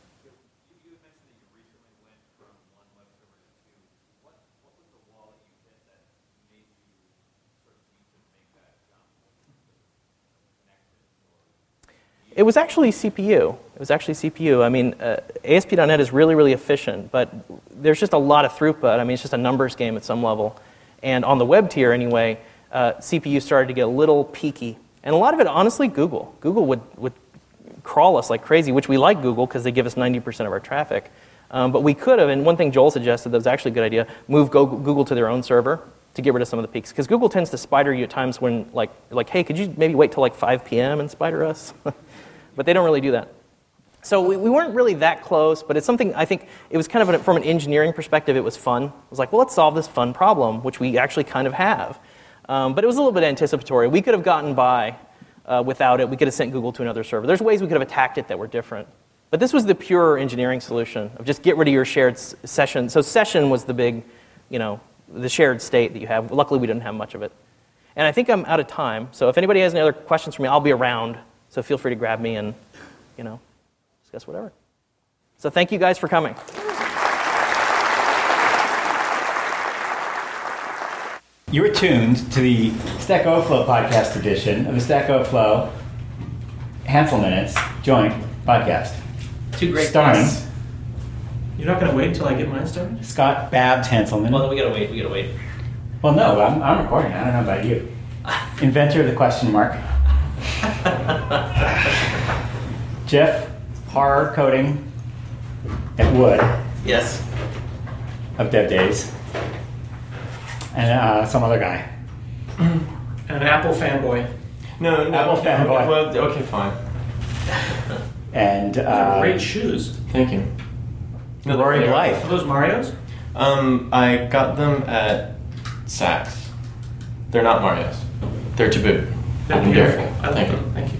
Speaker 8: It was actually CPU. I mean, ASP.NET is really, really efficient, but there's just a lot of throughput. I mean, it's just a numbers game at some level. And on the web tier, anyway, CPU started to get a little peaky. And a lot of it, honestly, Google. Google would crawl us like crazy, which we like Google because they give us 90% of our traffic. But we could have, and one thing Joel suggested that was actually a good idea, move Google to their own server to get rid of some of the peaks. Because Google tends to spider you at times when, like, hey, could you maybe wait till like 5 p.m. and spider us? But they don't really do that. So we weren't really that close, but it's something I think it was kind of from an engineering perspective, it was fun. It was like, well, let's solve this fun problem, which we actually kind of have. But it was a little bit anticipatory. We could have gotten by without it. We could have sent Google to another server. There's ways we could have attacked it that were different. But this was the pure engineering solution of just get rid of your shared session. So session was the big, the shared state that you have. Luckily, we didn't have much of it. And I think I'm out of time. So if anybody has any other questions for me, I'll be around. So feel free to grab me and, discuss whatever. So thank you guys for coming.
Speaker 3: You are tuned to the Stack Overflow podcast edition of the Stack Overflow Handful Minutes joint podcast.
Speaker 7: Two great
Speaker 3: starring
Speaker 7: guests. You're not going to wait until I get mine started?
Speaker 3: Scott Babs Hanselman.
Speaker 8: Well, we gotta wait.
Speaker 3: Well, no, I'm recording. I don't know about you. Inventor of the question mark. Jeff Horror Coding at Wood.
Speaker 8: Yes.
Speaker 3: Of Dev Days. And some other guy.
Speaker 7: An Apple fanboy.
Speaker 6: No,
Speaker 3: Apple fanboy.
Speaker 6: Well, okay, fine.
Speaker 3: And
Speaker 7: Great shoes.
Speaker 6: Thank you. No,
Speaker 3: Rory Blythe.
Speaker 7: Are those Marios?
Speaker 6: I got them at Saks. They're not Mario's. They're to boot.
Speaker 7: They're beautiful. I like them. Thank you.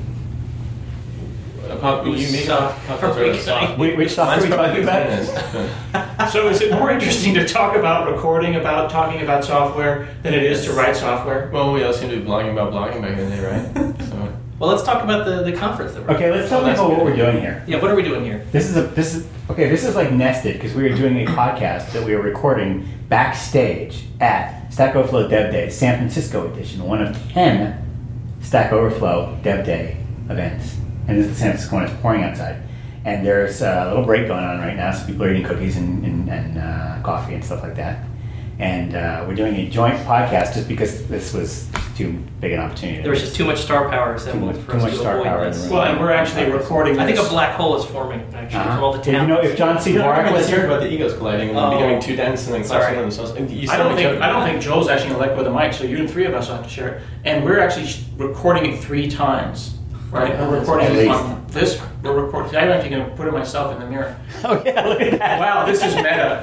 Speaker 6: You make
Speaker 3: Which software are we talking about?
Speaker 7: So is it more interesting to talk about talking about software than it is to write software?
Speaker 6: Well, we all seem to be blogging about blogging back in the day, right? So.
Speaker 8: Well, let's talk about the conference that we're
Speaker 3: Okay, let's tell people what we're doing here.
Speaker 8: Yeah, what are we doing here?
Speaker 3: This is like nested because we were doing a podcast that we were recording backstage at Stack Overflow Dev Day, San Francisco edition, one of 10 Stack Overflow Dev Day events. And this is San Francisco when it's pouring outside. And there's a little break going on right now, so people are eating cookies and coffee and stuff like that. And we're doing a joint podcast just because this was
Speaker 1: too big an opportunity.
Speaker 8: There was just too much star power assembled for us to avoid this.
Speaker 9: Well, and we're actually recording
Speaker 8: I think
Speaker 9: this.
Speaker 8: a black hole is forming, actually, from all the
Speaker 1: You know, if John C. Dvorak was here,
Speaker 6: about the egos colliding and then becoming too dense and then collapsing on themselves.
Speaker 9: I don't think Joel's actually going to let go of the mic, so you and three of us will have to share it. And we're actually recording it 3 times, right? We're recording it on this. We're recording. I'm actually going to put it myself in the mirror.
Speaker 3: Oh yeah, look at that.
Speaker 9: Wow, this is meta.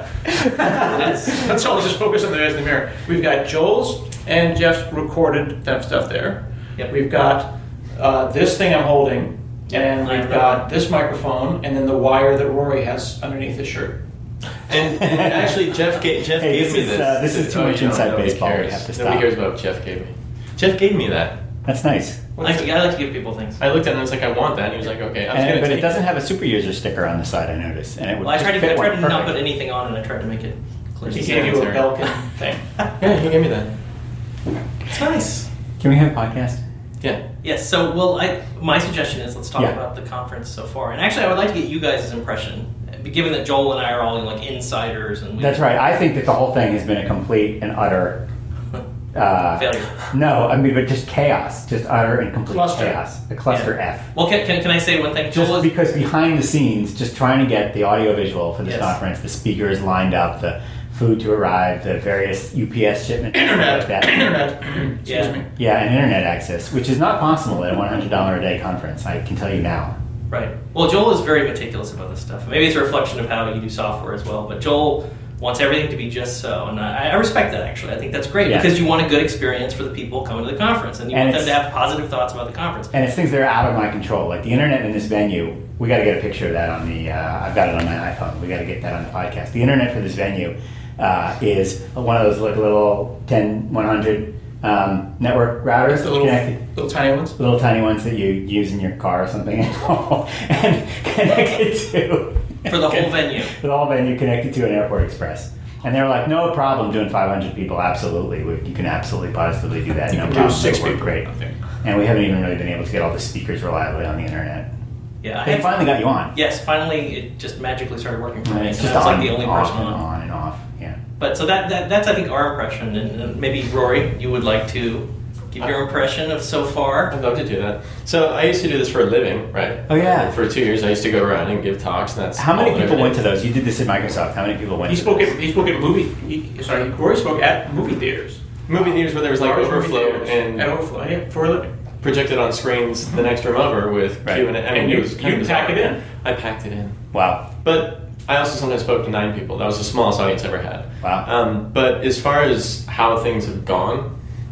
Speaker 9: Let's all just focus on the guys in the mirror. We've got Joel's and Jeff's recorded that stuff there.
Speaker 8: Yep.
Speaker 9: We've got this thing I'm holding, and we've got this microphone, and then the wire that Rory has underneath his shirt.
Speaker 6: And actually, Jeff gave me this.
Speaker 3: This is too much inside baseball. We have to stop.
Speaker 6: Nobody cares about what Jeff gave me. Jeff gave me that.
Speaker 3: That's nice.
Speaker 8: I like to give people things.
Speaker 6: I looked at it and I was like, I want that. And he was like, okay.
Speaker 3: But it doesn't have a super user sticker on the side, I noticed. And it would
Speaker 8: Well, I tried
Speaker 3: fit
Speaker 8: to
Speaker 3: one
Speaker 8: not
Speaker 3: perfect.
Speaker 8: put anything on, and I tried to make it clear.
Speaker 9: He gave you a Belkin thing.
Speaker 6: Yeah, he gave me that. It's nice.
Speaker 3: Can we have a podcast?
Speaker 6: Yeah.
Speaker 8: Yes. So, my suggestion is let's talk
Speaker 3: Yeah.
Speaker 8: about the conference so far. And actually, I would like to get you guys' impression, given that Joel and I are all like insiders and
Speaker 3: That's right. I think that the whole thing has been a complete and utter
Speaker 8: failure.
Speaker 3: No, I mean, but just chaos, just utter and complete
Speaker 9: Cluster.
Speaker 3: chaos. A cluster
Speaker 8: Yeah.
Speaker 3: F.
Speaker 8: Well, can I say one thing?
Speaker 3: Just
Speaker 8: Joel is,
Speaker 3: because behind the scenes, just trying to get the audio visual for this
Speaker 8: Yes.
Speaker 3: conference, the speakers lined up, the food to arrive, the various UPS shipments, stuff like that.
Speaker 9: Internet. Excuse
Speaker 8: Yeah.
Speaker 9: me.
Speaker 3: Yeah, and internet access, which is not possible at a $100 a day conference. I can tell you now.
Speaker 8: right. Well, Joel is very meticulous about this stuff. Maybe it's a reflection of how you do software as well. But Joel wants everything to be just so, and I respect that. Actually, I think that's great
Speaker 3: Yeah.
Speaker 8: because you want a good experience for the people coming to the conference, and you
Speaker 3: And
Speaker 8: want them to
Speaker 3: it's-
Speaker 8: have positive thoughts about the conference.
Speaker 3: And it's things that are out of my control, like the internet in this venue. We got to get a picture of that on the. I've got it on my iPhone. We got to get that on the podcast. The internet for this venue is one of those like little 10-100 network routers,
Speaker 9: The little tiny ones.
Speaker 3: little tiny ones that you use in your car or something, and connected to
Speaker 8: For the whole venue.
Speaker 3: For the whole venue, connected to an Airport Express. And they were like, no problem doing 500 people. Absolutely, you can absolutely positively do that.
Speaker 9: You
Speaker 3: no
Speaker 9: can do
Speaker 3: problem.
Speaker 9: 6
Speaker 3: It'll work
Speaker 9: people.
Speaker 3: great.
Speaker 9: I think.
Speaker 3: And we haven't even really been able to get all the speakers reliably on the internet.
Speaker 8: Yeah,
Speaker 3: They finally got you on.
Speaker 8: Yes, finally, it just magically started working for
Speaker 3: And
Speaker 8: me.
Speaker 3: it's
Speaker 8: And
Speaker 3: just
Speaker 8: I was
Speaker 3: on,
Speaker 8: like the only
Speaker 3: off
Speaker 8: person
Speaker 3: and
Speaker 8: on.
Speaker 3: on and off. Yeah.
Speaker 8: But so that's I think our impression, and maybe Rory, you would like to give your impression of so far.
Speaker 6: I'd love to do that. So I used to do this for a living, right?
Speaker 3: Oh, yeah.
Speaker 6: For 2 years, I used to go around and give talks, and that's
Speaker 3: How many
Speaker 6: all that I
Speaker 3: people
Speaker 6: ever
Speaker 3: went to
Speaker 6: did.
Speaker 3: those? You did this at Microsoft. How many people went
Speaker 9: He
Speaker 3: to
Speaker 9: spoke
Speaker 3: those?
Speaker 9: at Rory spoke at movie theaters.
Speaker 6: Movie theaters where there was like
Speaker 9: Large movie
Speaker 6: overflow
Speaker 9: theaters.
Speaker 6: and
Speaker 9: At overflow, yeah, for a living.
Speaker 6: projected on screens the next room over with
Speaker 3: Right.
Speaker 6: Q&A. I mean,
Speaker 9: And
Speaker 6: it was kind of
Speaker 9: you pack
Speaker 6: bizarre.
Speaker 9: it in.
Speaker 6: I packed it in.
Speaker 3: Wow.
Speaker 6: But I also sometimes spoke to 9 people. That was the smallest audience I ever had.
Speaker 3: Wow.
Speaker 6: But as far as how things have gone,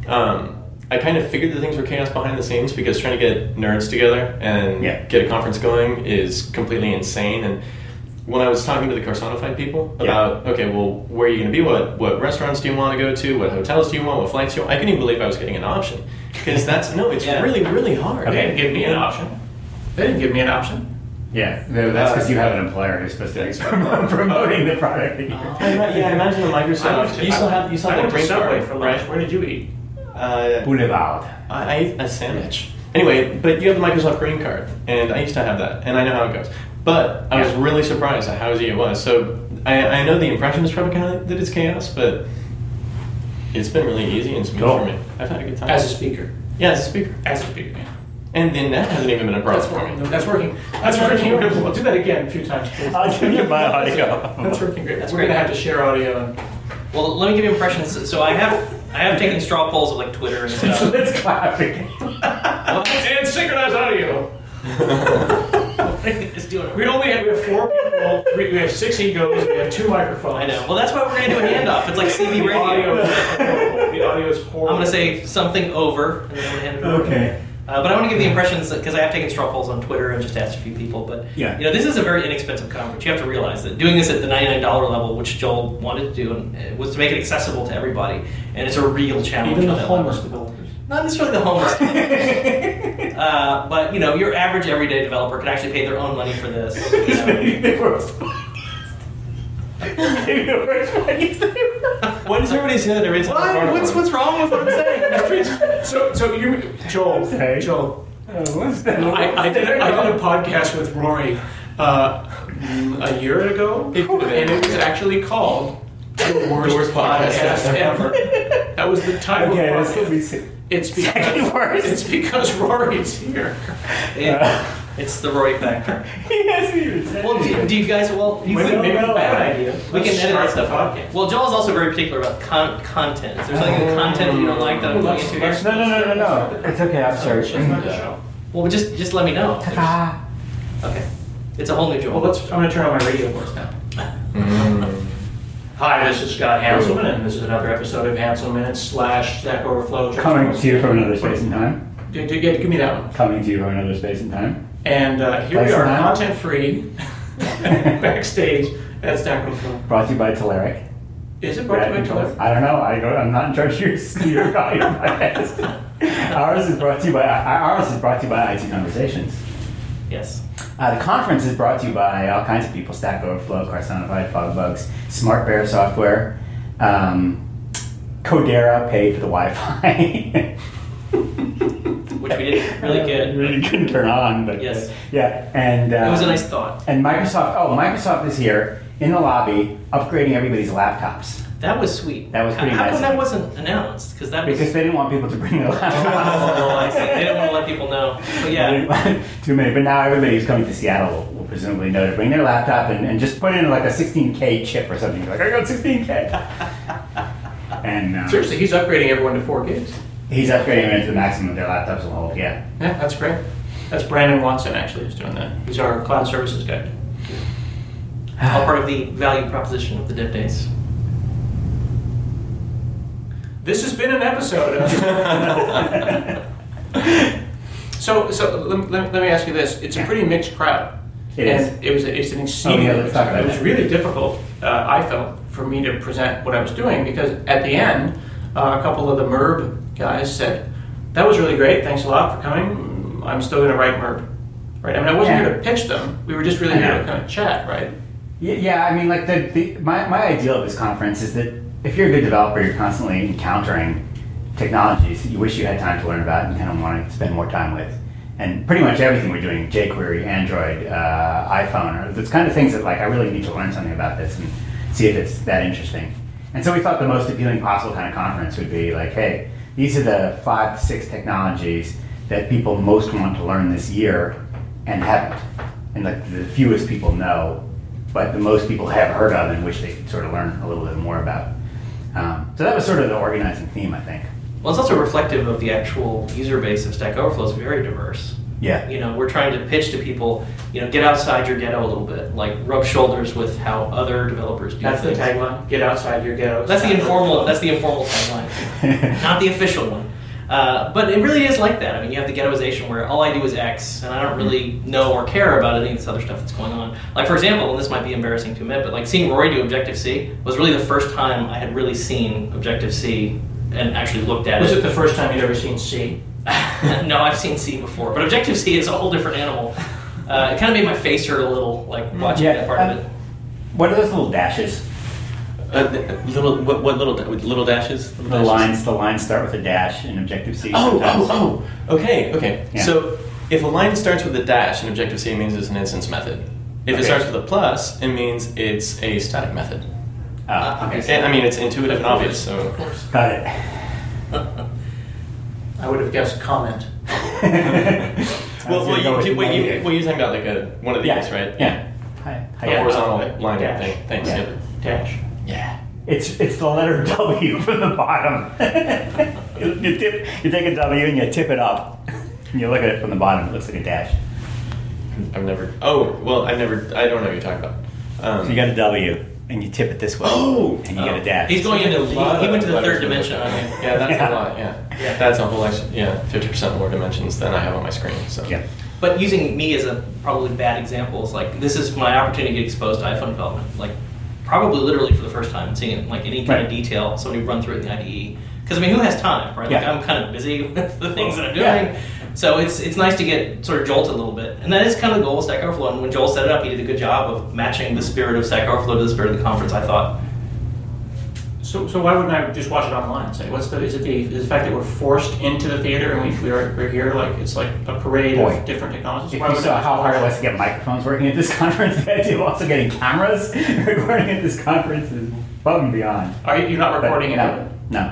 Speaker 6: I kind of figured that things were chaos behind the scenes because trying to get nerds together and
Speaker 3: Yeah.
Speaker 6: get a conference going is completely insane. And when I was talking to the Carsonified people about, okay, well, where are you going to be? What restaurants do you want to go to? What hotels do you want? What flights do you want? I couldn't even believe I was getting an option. Because it's
Speaker 8: Yeah.
Speaker 6: really, really hard.
Speaker 9: They didn't give me an option. They didn't give me an option.
Speaker 3: Yeah, that's because you have an employer who's supposed to be promoting the product. That
Speaker 6: Yeah, imagine the Microsoft. You still have
Speaker 9: I
Speaker 6: that
Speaker 9: went to
Speaker 6: brain
Speaker 9: Subway
Speaker 6: card,
Speaker 9: for lunch.
Speaker 6: right?
Speaker 9: Where did you eat?
Speaker 3: Boulevard.
Speaker 6: I ate a sandwich. Anyway, but you have the Microsoft Green Card, and I used to have that, and I know how it goes. But I was really surprised at how easy it was. So I know the impression is probably kind of that it's chaos, but it's been really easy and smooth
Speaker 3: Cool.
Speaker 6: for me. I've had a good time.
Speaker 9: As a speaker.
Speaker 6: Yeah, as a speaker.
Speaker 9: As a speaker, yeah.
Speaker 6: And the net hasn't even been a problem
Speaker 9: That's
Speaker 6: for me.
Speaker 9: working. That's working. That's working. We'll do that again a few times, please.
Speaker 3: I'll give you my audio.
Speaker 9: That's working great.
Speaker 8: That's
Speaker 9: We're
Speaker 8: great.
Speaker 9: going to have to share audio.
Speaker 8: Well, let me give you impressions. So I have taken straw polls of like Twitter and
Speaker 3: So
Speaker 8: stuff.
Speaker 3: let's clap again.
Speaker 9: And synchronized audio.
Speaker 8: It's doing it.
Speaker 9: We have 4 people. We have 6 egos. We have 2 microphones.
Speaker 8: I know. Well, that's why we're going to do a handoff. It's like CB
Speaker 9: The
Speaker 8: radio.
Speaker 9: audio is horrible.
Speaker 8: I'm going to say something over, and then I'm going to hand it over.
Speaker 3: Okay.
Speaker 8: But I want to give the impressions because I have taken straw polls on Twitter and just asked a few people. But
Speaker 3: Yeah.
Speaker 8: this is a very inexpensive conference. You have to realize that doing this at the $99 level, which Joel wanted to do, was to make it accessible to everybody, and it's a real challenge.
Speaker 9: Even
Speaker 8: on
Speaker 9: the
Speaker 8: that level.
Speaker 9: homeless developers.
Speaker 8: Not necessarily the homeless. But your average everyday developer could actually pay their own money for this.
Speaker 6: Why does everybody say that every time? I start one?
Speaker 8: What's wrong with what I'm saying?
Speaker 9: So you, Joel,
Speaker 3: Sorry.
Speaker 9: Joel.
Speaker 3: What's that?
Speaker 9: I did a podcast with Rory a year ago, and it was actually called The Worst
Speaker 6: Podcast
Speaker 9: Podcast Ever. That was the title
Speaker 3: Okay,
Speaker 9: of
Speaker 3: let's
Speaker 9: the
Speaker 3: let me
Speaker 9: podcast.
Speaker 3: see.
Speaker 7: It's
Speaker 1: Second
Speaker 7: because
Speaker 1: worst.
Speaker 7: it's because Rory's here.
Speaker 8: It's the Rory factor.
Speaker 1: He hasn't even said
Speaker 8: Well, do you guys? Well,
Speaker 7: Maybe I have an idea.
Speaker 8: we can
Speaker 7: Let's
Speaker 8: edit that
Speaker 7: start the
Speaker 8: stuff out.
Speaker 7: podcast.
Speaker 8: Well, Joel's also very particular about content. Is there something in the content that you don't like that I'm going into here?
Speaker 1: No. It's okay. I'm sorry.
Speaker 8: Well, just let me know. Okay. It's a whole new Joel.
Speaker 7: Well, I'm going to turn on my radio voice now. Hi, this is Scott Hanselman, and this is another episode of Hanselman / Stack Overflow.
Speaker 1: Coming to you from another space and time.
Speaker 7: Give me that one.
Speaker 1: Coming to you from another space and time.
Speaker 7: And here we
Speaker 1: Place
Speaker 7: are,
Speaker 1: and time.
Speaker 7: content-free, backstage at Stack Overflow.
Speaker 1: Brought to you by Telerik.
Speaker 7: Is it brought to you by Telerik?
Speaker 1: I don't know. I'm not in charge of your podcast. Ours is brought to you by IT Conversations.
Speaker 8: Yes.
Speaker 1: The conference is brought to you by all kinds of people: Stack Overflow, Carsonified, Fogbugs, Smart Bear Software, Codera paid for the Wi-Fi.
Speaker 8: Which we didn't really get.
Speaker 1: Really couldn't turn on, but
Speaker 8: Yes.
Speaker 1: yeah, and
Speaker 8: It was a nice thought.
Speaker 1: And Microsoft is here in the lobby, upgrading everybody's laptops
Speaker 8: That was sweet.
Speaker 1: That was pretty
Speaker 8: How
Speaker 1: nice.
Speaker 8: come that wasn't announced? Because that was.
Speaker 1: because they didn't want people to bring their laptops.
Speaker 8: Oh, I see. They didn't want to let people know. But yeah.
Speaker 1: Too many. But now everybody who's coming to Seattle will presumably know to bring their laptop and just put in like a 16K chip or something. Like, I got 16K. And
Speaker 7: Seriously, he's upgrading everyone to 4 gigs.
Speaker 1: he's upgrading them to the maximum their laptops will hold. Yeah.
Speaker 7: Yeah, that's great. That's Brandon Watson, actually, who's doing that. He's our cloud services guy.
Speaker 8: All part of the value proposition of the Dev Days.
Speaker 7: This has been an episode of... So let me ask you this. It's a pretty mixed crowd.
Speaker 1: It is.
Speaker 7: And it's an exceedingly
Speaker 1: let's
Speaker 7: mixed
Speaker 1: talk
Speaker 7: crowd.
Speaker 1: about
Speaker 7: It was
Speaker 1: that.
Speaker 7: really difficult, I felt, for me to present what I was doing because at the end, a couple of the MERB guys said, that was really great, thanks a lot for coming. I'm still going to write MERB. Right? I mean, I wasn't here to pitch them. We were just really here to kind of chat, right?
Speaker 1: Yeah, I mean, like my ideal of this conference is that if you're a good developer, you're constantly encountering technologies that you wish you had time to learn about and kind of want to spend more time with. And pretty much everything we're doing, jQuery, Android, iPhone, are those kind of things that like I really need to learn something about this and see if it's that interesting. And so we thought the most appealing possible kind of conference would be like, hey, these are the 5 to 6 technologies that people most want to learn this year and haven't. And like the fewest people know, but the most people have heard of and wish they could sort of learn a little bit more about. So that was sort of the organizing theme, I think.
Speaker 8: Well, it's also reflective of the actual user base of Stack Overflow. It's very diverse.
Speaker 1: Yeah.
Speaker 8: You know, we're trying to pitch to people, you know, get outside your ghetto a little bit, like rub shoulders with how other developers do
Speaker 7: That's
Speaker 8: things.
Speaker 7: the tagline. Get outside your ghetto.
Speaker 8: That's the informal tagline, not the official one. But it really is like that. I mean, you have the ghettoization where all I do is X, and I don't really know or care about any of this other stuff that's going on. Like, for example, and this might be embarrassing to admit, but like seeing Rory do Objective-C was really the first time I had really seen Objective-C and actually looked at
Speaker 7: Was
Speaker 8: it.
Speaker 7: it the first time you'd ever seen C?
Speaker 8: No, I've seen C before, but Objective-C is a whole different animal. It kind of made my face hurt a little, like watching that part of it.
Speaker 1: What are those little dashes?
Speaker 6: What little dashes?
Speaker 1: The lines start with a dash in Objective-C.
Speaker 6: Okay.
Speaker 1: Yeah.
Speaker 6: So if a line starts with a dash in Objective-C, it means it's an instance method. If
Speaker 1: Okay.
Speaker 6: it starts with a plus, it means it's a static method.
Speaker 1: Okay.
Speaker 6: And, I mean, it's intuitive and obvious, so...
Speaker 1: Got it.
Speaker 7: I would have guessed comment.
Speaker 6: Well, you're talking about like one of these,
Speaker 1: Yeah.
Speaker 6: right?
Speaker 1: Yeah.
Speaker 6: A horizontal line
Speaker 7: Dash.
Speaker 6: thing. Thanks.
Speaker 1: Yeah.
Speaker 7: Dash.
Speaker 6: Yeah.
Speaker 1: It's the letter W from the bottom. you take a W and you tip it up. And you look at it from the bottom. It looks like a dash.
Speaker 6: I don't know what you're talking about.
Speaker 1: So you got a W and you tip it this way. And you get a dash.
Speaker 8: He's going into, he went to the
Speaker 6: letters
Speaker 8: third
Speaker 6: to
Speaker 8: dimension.
Speaker 6: look
Speaker 8: I
Speaker 6: at.
Speaker 8: mean.
Speaker 6: Yeah, that's
Speaker 1: Yeah.
Speaker 6: a lot, yeah. That's a whole extra, 50% more dimensions than I have on my screen, so.
Speaker 1: Yeah.
Speaker 8: But using me as a probably bad example is like, this is my opportunity to get exposed to iPhone development. Like, probably literally for the first time, and seeing it like any kind of detail, somebody run through it in the IDE. Because I mean, who has time, right? Like,
Speaker 1: Yeah.
Speaker 8: I'm kind of busy with the things that I'm doing.
Speaker 1: Yeah.
Speaker 8: So it's nice to get sort of jolted a little bit. And that is kind of the goal of Stack Overflow. And when Joel set it up, he did a good job of matching the spirit of Stack Overflow to the spirit of the conference, I thought.
Speaker 7: So why wouldn't I just watch it online? Say, is it the fact that we're forced into the theater and we're here like it's like a parade
Speaker 1: Boy.
Speaker 7: of different technologies?
Speaker 1: If
Speaker 7: Why
Speaker 1: you
Speaker 7: would
Speaker 1: saw
Speaker 7: I
Speaker 1: how
Speaker 7: just
Speaker 1: hard it
Speaker 7: watch
Speaker 1: was to get microphones working at this conference, the idea of also getting cameras recording at this conference is above and beyond.
Speaker 7: Are you not recording it?
Speaker 1: No.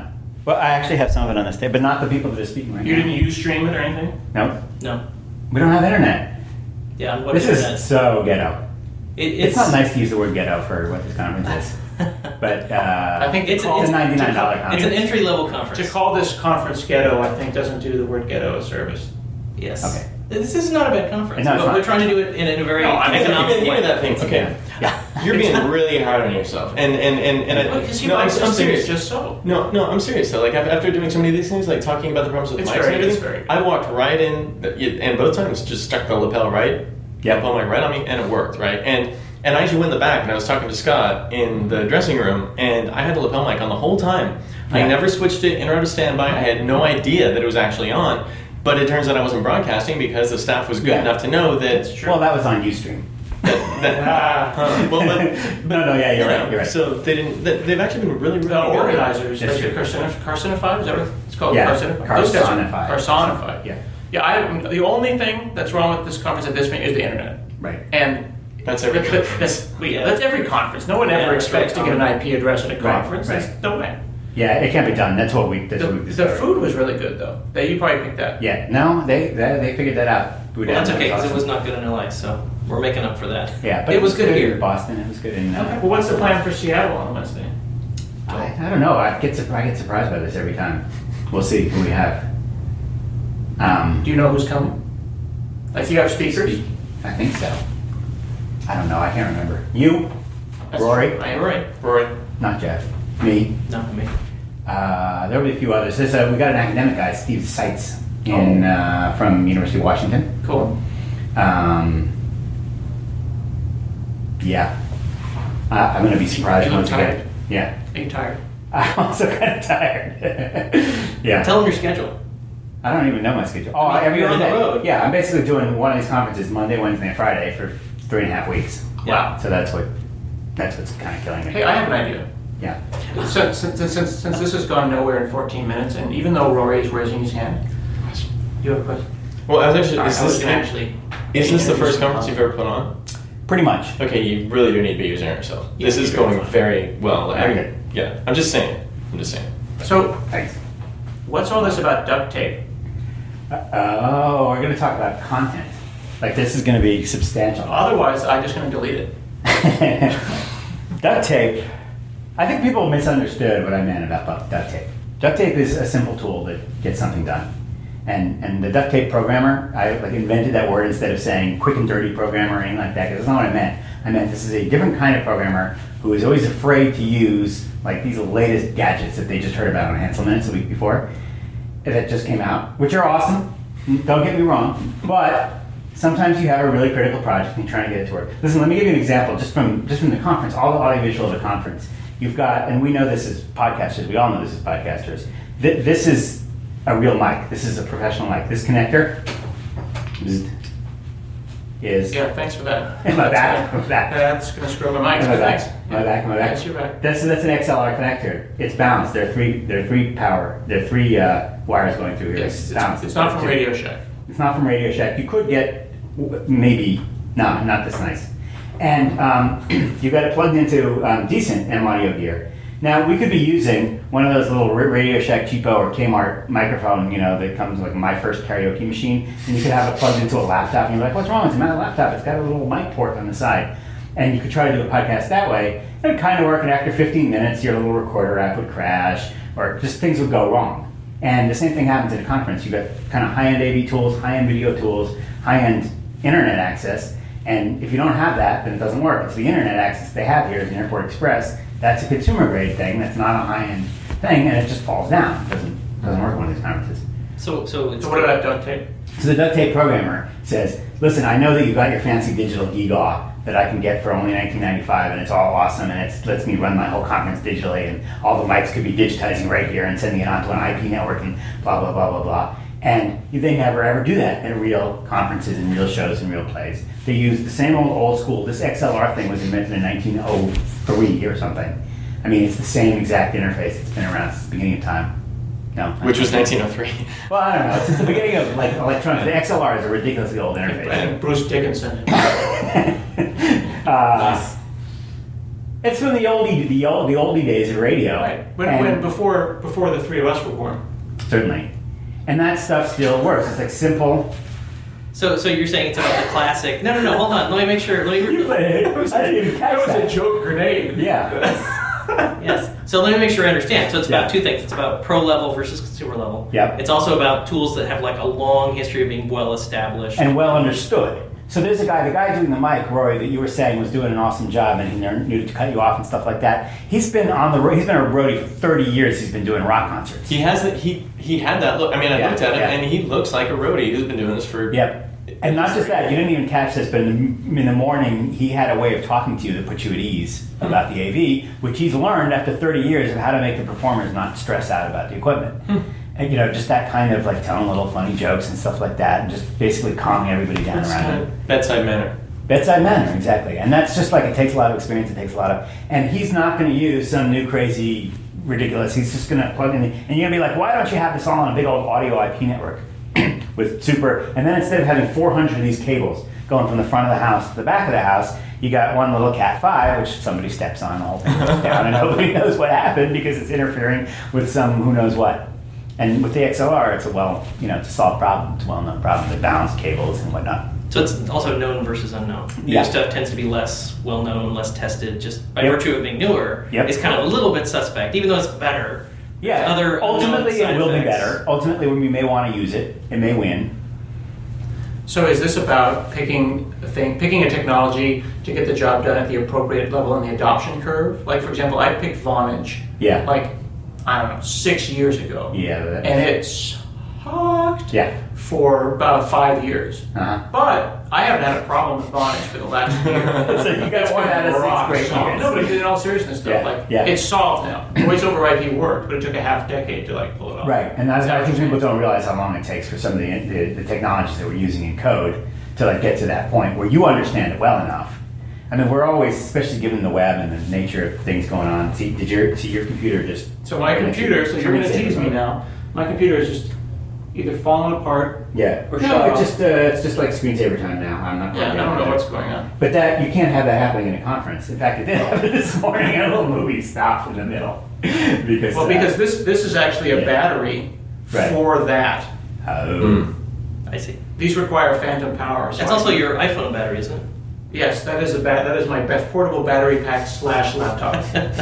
Speaker 3: Well, I actually have some of it on this tape, but not the people that are speaking right
Speaker 7: You
Speaker 3: now.
Speaker 7: didn't use stream it or anything?
Speaker 3: No,
Speaker 8: No.
Speaker 3: we don't have internet.
Speaker 8: Yeah. What
Speaker 3: This
Speaker 8: internet?
Speaker 3: is so ghetto.
Speaker 8: It's
Speaker 3: It's not nice to use the word ghetto for what this conference is, but
Speaker 7: I think
Speaker 8: It's
Speaker 3: it's a $99 conference.
Speaker 8: It's an entry level conference.
Speaker 7: To call this conference ghetto, I think, doesn't do the word ghetto a service.
Speaker 8: Yes.
Speaker 3: Okay.
Speaker 8: This is not a bad conference,
Speaker 3: No, it's
Speaker 8: but
Speaker 3: not.
Speaker 8: we're trying to do it in a very
Speaker 7: No, I mean,
Speaker 8: economic
Speaker 6: Even
Speaker 8: way.
Speaker 6: that thing, okay.
Speaker 3: Yeah.
Speaker 6: You're being really hard on yourself, and
Speaker 7: Because you
Speaker 6: no,
Speaker 7: like
Speaker 6: I'm
Speaker 7: this thing,
Speaker 6: serious.
Speaker 7: it's just so.
Speaker 6: No, I'm serious though. Like after doing so many of these things, like talking about the problems with
Speaker 7: It's
Speaker 6: mics
Speaker 7: very-
Speaker 6: and
Speaker 7: it's
Speaker 6: everything,
Speaker 7: very
Speaker 6: I walked right in, and both times just stuck the lapel right, lapel mic right on me, and it worked, right? And I actually went in the back, and I was talking to Scott in the dressing room, and I had the lapel mic on the whole time. I
Speaker 3: Yeah.
Speaker 6: never switched it in or out of standby. I had no idea that it was actually on. But it turns out I wasn't broadcasting because the staff was good
Speaker 3: Yeah.
Speaker 6: enough to know that.
Speaker 3: Well, that was on Ustream.
Speaker 6: Well, but
Speaker 3: No, yeah, you're right. You're right.
Speaker 6: So they didn't. They've actually been really, really
Speaker 7: The
Speaker 6: good.
Speaker 7: organizers,
Speaker 3: That's
Speaker 7: like
Speaker 3: true.
Speaker 7: Carcinified, is that what it's called?
Speaker 3: Yeah,
Speaker 7: Carcinified. Those guys are-
Speaker 3: Carsonified.
Speaker 7: Carsonified.
Speaker 3: Yeah.
Speaker 7: Yeah, the only thing that's wrong with this conference at this point is the internet.
Speaker 3: Right.
Speaker 7: And
Speaker 6: That's every conference.
Speaker 7: that's every conference. No one ever
Speaker 8: Yeah,
Speaker 7: expects to get an IP address at a conference.
Speaker 3: right.
Speaker 7: There's no way.
Speaker 3: Yeah, it can't be done. That's what we
Speaker 7: The
Speaker 3: discovered.
Speaker 7: food was really good, though. You probably picked that.
Speaker 3: Yeah, no, they figured that out.
Speaker 8: Well, that's okay because it was
Speaker 3: awesome.
Speaker 8: not good in LA, so we're making up for that.
Speaker 3: Yeah, but
Speaker 8: it was good here.
Speaker 3: in Boston. It was good in.
Speaker 7: Well, what's the plan for Seattle on Wednesday?
Speaker 3: I don't know. I get surprised by this every time. We'll see who we have.
Speaker 7: Do you know who's coming? Like, you have speakers?
Speaker 3: I think so. I don't know. I can't remember. You, Rory,
Speaker 7: I am right. Rory.
Speaker 3: not Jeff. Me.
Speaker 8: Not me.
Speaker 3: There will be a few others. We got an academic guy, Steve Seitz, from University of Washington.
Speaker 7: Cool.
Speaker 3: Yeah. I'm going to be surprised
Speaker 7: You look
Speaker 3: once again.
Speaker 7: tired.
Speaker 3: Yeah.
Speaker 7: Are you tired?
Speaker 3: I'm also kind of tired. Yeah.
Speaker 8: Tell them your schedule.
Speaker 3: I don't even know my schedule. Oh,
Speaker 8: I mean,
Speaker 3: every
Speaker 8: you're
Speaker 3: other
Speaker 8: on the
Speaker 3: day.
Speaker 8: road.
Speaker 3: Yeah, I'm basically doing one of these conferences Monday, Wednesday, and Friday for 3.5 weeks.
Speaker 7: Wow.
Speaker 3: So that's what's kind of killing me.
Speaker 7: Hey, I have an idea.
Speaker 3: Yeah.
Speaker 7: Since this has gone nowhere in 14 minutes, and even though Rory is raising his hand, you have a question?
Speaker 6: Well, I was actually.
Speaker 7: Sorry,
Speaker 6: Is
Speaker 7: I was
Speaker 6: this
Speaker 7: gonna actually.
Speaker 6: the first conference you've ever put on?
Speaker 3: Pretty much.
Speaker 6: Okay, you really do need to be using it yourself.
Speaker 7: Yeah,
Speaker 6: This is
Speaker 7: you're
Speaker 6: going
Speaker 7: fine.
Speaker 6: very well.
Speaker 3: Very good.
Speaker 6: Yeah, I'm just saying.
Speaker 7: So,
Speaker 3: Thanks.
Speaker 7: what's all this about duct tape?
Speaker 3: Oh, we're going to talk about content. Like this is going to be substantial.
Speaker 7: Otherwise, I'm just going to delete it.
Speaker 3: Duct tape. I think people misunderstood what I meant about duct tape. Duct tape is a simple tool that gets something done. And the duct tape programmer, I invented that word instead of saying quick and dirty programmer or anything like that, because that's not what I meant. I meant this is a different kind of programmer who is always afraid to use like these latest gadgets that they just heard about on Hansel Minutes the week before that just came out, which are awesome. Don't get me wrong, but sometimes you have a really critical project and you're trying to get it to work. Listen, let me give you an example just from the conference, all the audiovisual of the conference. You've got, and we know this as podcasters, we all know this as podcasters, this is a real mic. This is a professional mic. This connector is
Speaker 7: Yeah, thanks for that.
Speaker 3: in my back.
Speaker 7: That's going to screw up my mic.
Speaker 3: In my
Speaker 7: Thanks.
Speaker 3: back. My back.
Speaker 7: That's your back.
Speaker 3: That's an XLR connector. It's balanced. There are three wires going through here.
Speaker 7: Yes,
Speaker 3: balanced.
Speaker 7: it's not from Radio Shack.
Speaker 3: It's not from Radio Shack. You could get maybe not this nice. And you got it plugged into decent M audio gear. Now we could be using one of those little Radio Shack cheapo or Kmart microphone, that comes like my first karaoke machine, and you could have it plugged into a laptop. And you're like, what's wrong? It's my laptop. It's got a little mic port on the side, and you could try to do a podcast that way. It would kind of work, and after 15 minutes, your little recorder app would crash, or just things would go wrong. And the same thing happens at a conference. You got kind of high-end AV tools, high-end video tools, high-end internet access. And if you don't have that, then it doesn't work. It's the internet access they have here, the Airport Express. That's a consumer grade thing. That's not a high-end thing, and it just falls down. It doesn't work at one of these conferences.
Speaker 8: So
Speaker 7: what about duct tape?
Speaker 3: So the duct tape programmer says, listen, I know that you've got your fancy digital GEGAW that I can get for only $19.95, and it's all awesome, and it lets me run my whole conference digitally, and all the mics could be digitizing right here and sending it onto an IP network and blah, blah, blah, blah, blah. And they never ever do that in real conferences and real shows and real plays. They use the same old school. This XLR thing was invented in 1903 or something. I mean, it's the same exact interface. It's been around since the beginning of time. No.
Speaker 6: Which was 1903.
Speaker 3: Well, I don't know. Since the beginning of electronics, the XLR is a ridiculously old interface.
Speaker 7: And Bruce Dickinson.
Speaker 3: It's from the oldie days of radio.
Speaker 7: Right. When before the three of us were born.
Speaker 3: Certainly. And that stuff still works. It's like simple.
Speaker 8: So you're saying it's about the classic? No. Hold on. Let me make sure.
Speaker 7: That was a joke grenade.
Speaker 3: Yeah.
Speaker 8: Yes. So let me make sure I understand. So it's about two things. It's about pro level versus consumer level.
Speaker 3: Yep.
Speaker 8: It's also about tools that have like a long history of being well established
Speaker 3: and well understood. So there's the guy doing the mic, Rory, that you were saying was doing an awesome job, and he knew to cut you off and stuff like that. He's been on the road. He's been a roadie for 30 years. He's been doing rock concerts.
Speaker 6: He has that. He had that look. I mean, I looked at him, and he looks like a roadie who's been doing this for.
Speaker 3: Yep. And not just that, you didn't even catch this, but in the morning, he had a way of talking to you that put you at ease about the AV, which he's learned after 30 years of how to make the performers not stress out about the equipment. And, just that kind of like telling little funny jokes and stuff like that, and just basically calming everybody down around it.
Speaker 6: Bedside manner.
Speaker 3: Bedside manner, exactly. And that's just like, it takes a lot of experience, and he's not going to use some new crazy ridiculous, he's just going to plug in, and you're going to be like, why don't you have this all on a big old audio IP network? With and then instead of having 400 of these cables going from the front of the house to the back of the house, you got one little Cat 5, which somebody steps on, the whole thing goes down, and nobody knows what happened because it's interfering with some who knows what. And with the XLR, it's it's a solved problem. It's a well-known problem with balanced cables and whatnot.
Speaker 8: So it's also known versus unknown. New stuff tends to be less well-known, less tested, just by virtue of being newer. It's kind of a little bit suspect, even though it's better.
Speaker 3: Yeah, ultimately it will be better. Ultimately, when we may want to use it, it may win.
Speaker 7: So is this about picking a technology to get the job done at the appropriate level in the adoption curve? Like, for example, I picked Vonage, I don't know, 6 years ago.
Speaker 3: Yeah.
Speaker 7: And it sucked for about 5 years. But I haven't had a problem with Vonage for the last year.
Speaker 3: So you got 1 out of 6 great years.
Speaker 7: No, but in all seriousness, though, it's solved now. Voice over IP worked, but it took a half decade to pull it off.
Speaker 3: Right, and I think people don't realize how long it takes for some of the technologies that we're using in code to get to that point where you understand it well enough. I mean, we're always, especially given the web and the nature of things going on. Did your computer just?
Speaker 7: So my computer. So you're going to tease me now. My computer is just either falling apart. Or
Speaker 3: no, it's just like screensaver time now. I'm not.
Speaker 7: I don't know what's going on.
Speaker 3: But you can't have that happening in a conference. In fact, it did happen this morning. A little movie stopped in the middle
Speaker 7: because this is actually a battery for that.
Speaker 8: I see.
Speaker 7: These require phantom power.
Speaker 8: That's also your iPhone battery, isn't it?
Speaker 7: Yes, that is my portable battery pack / laptop.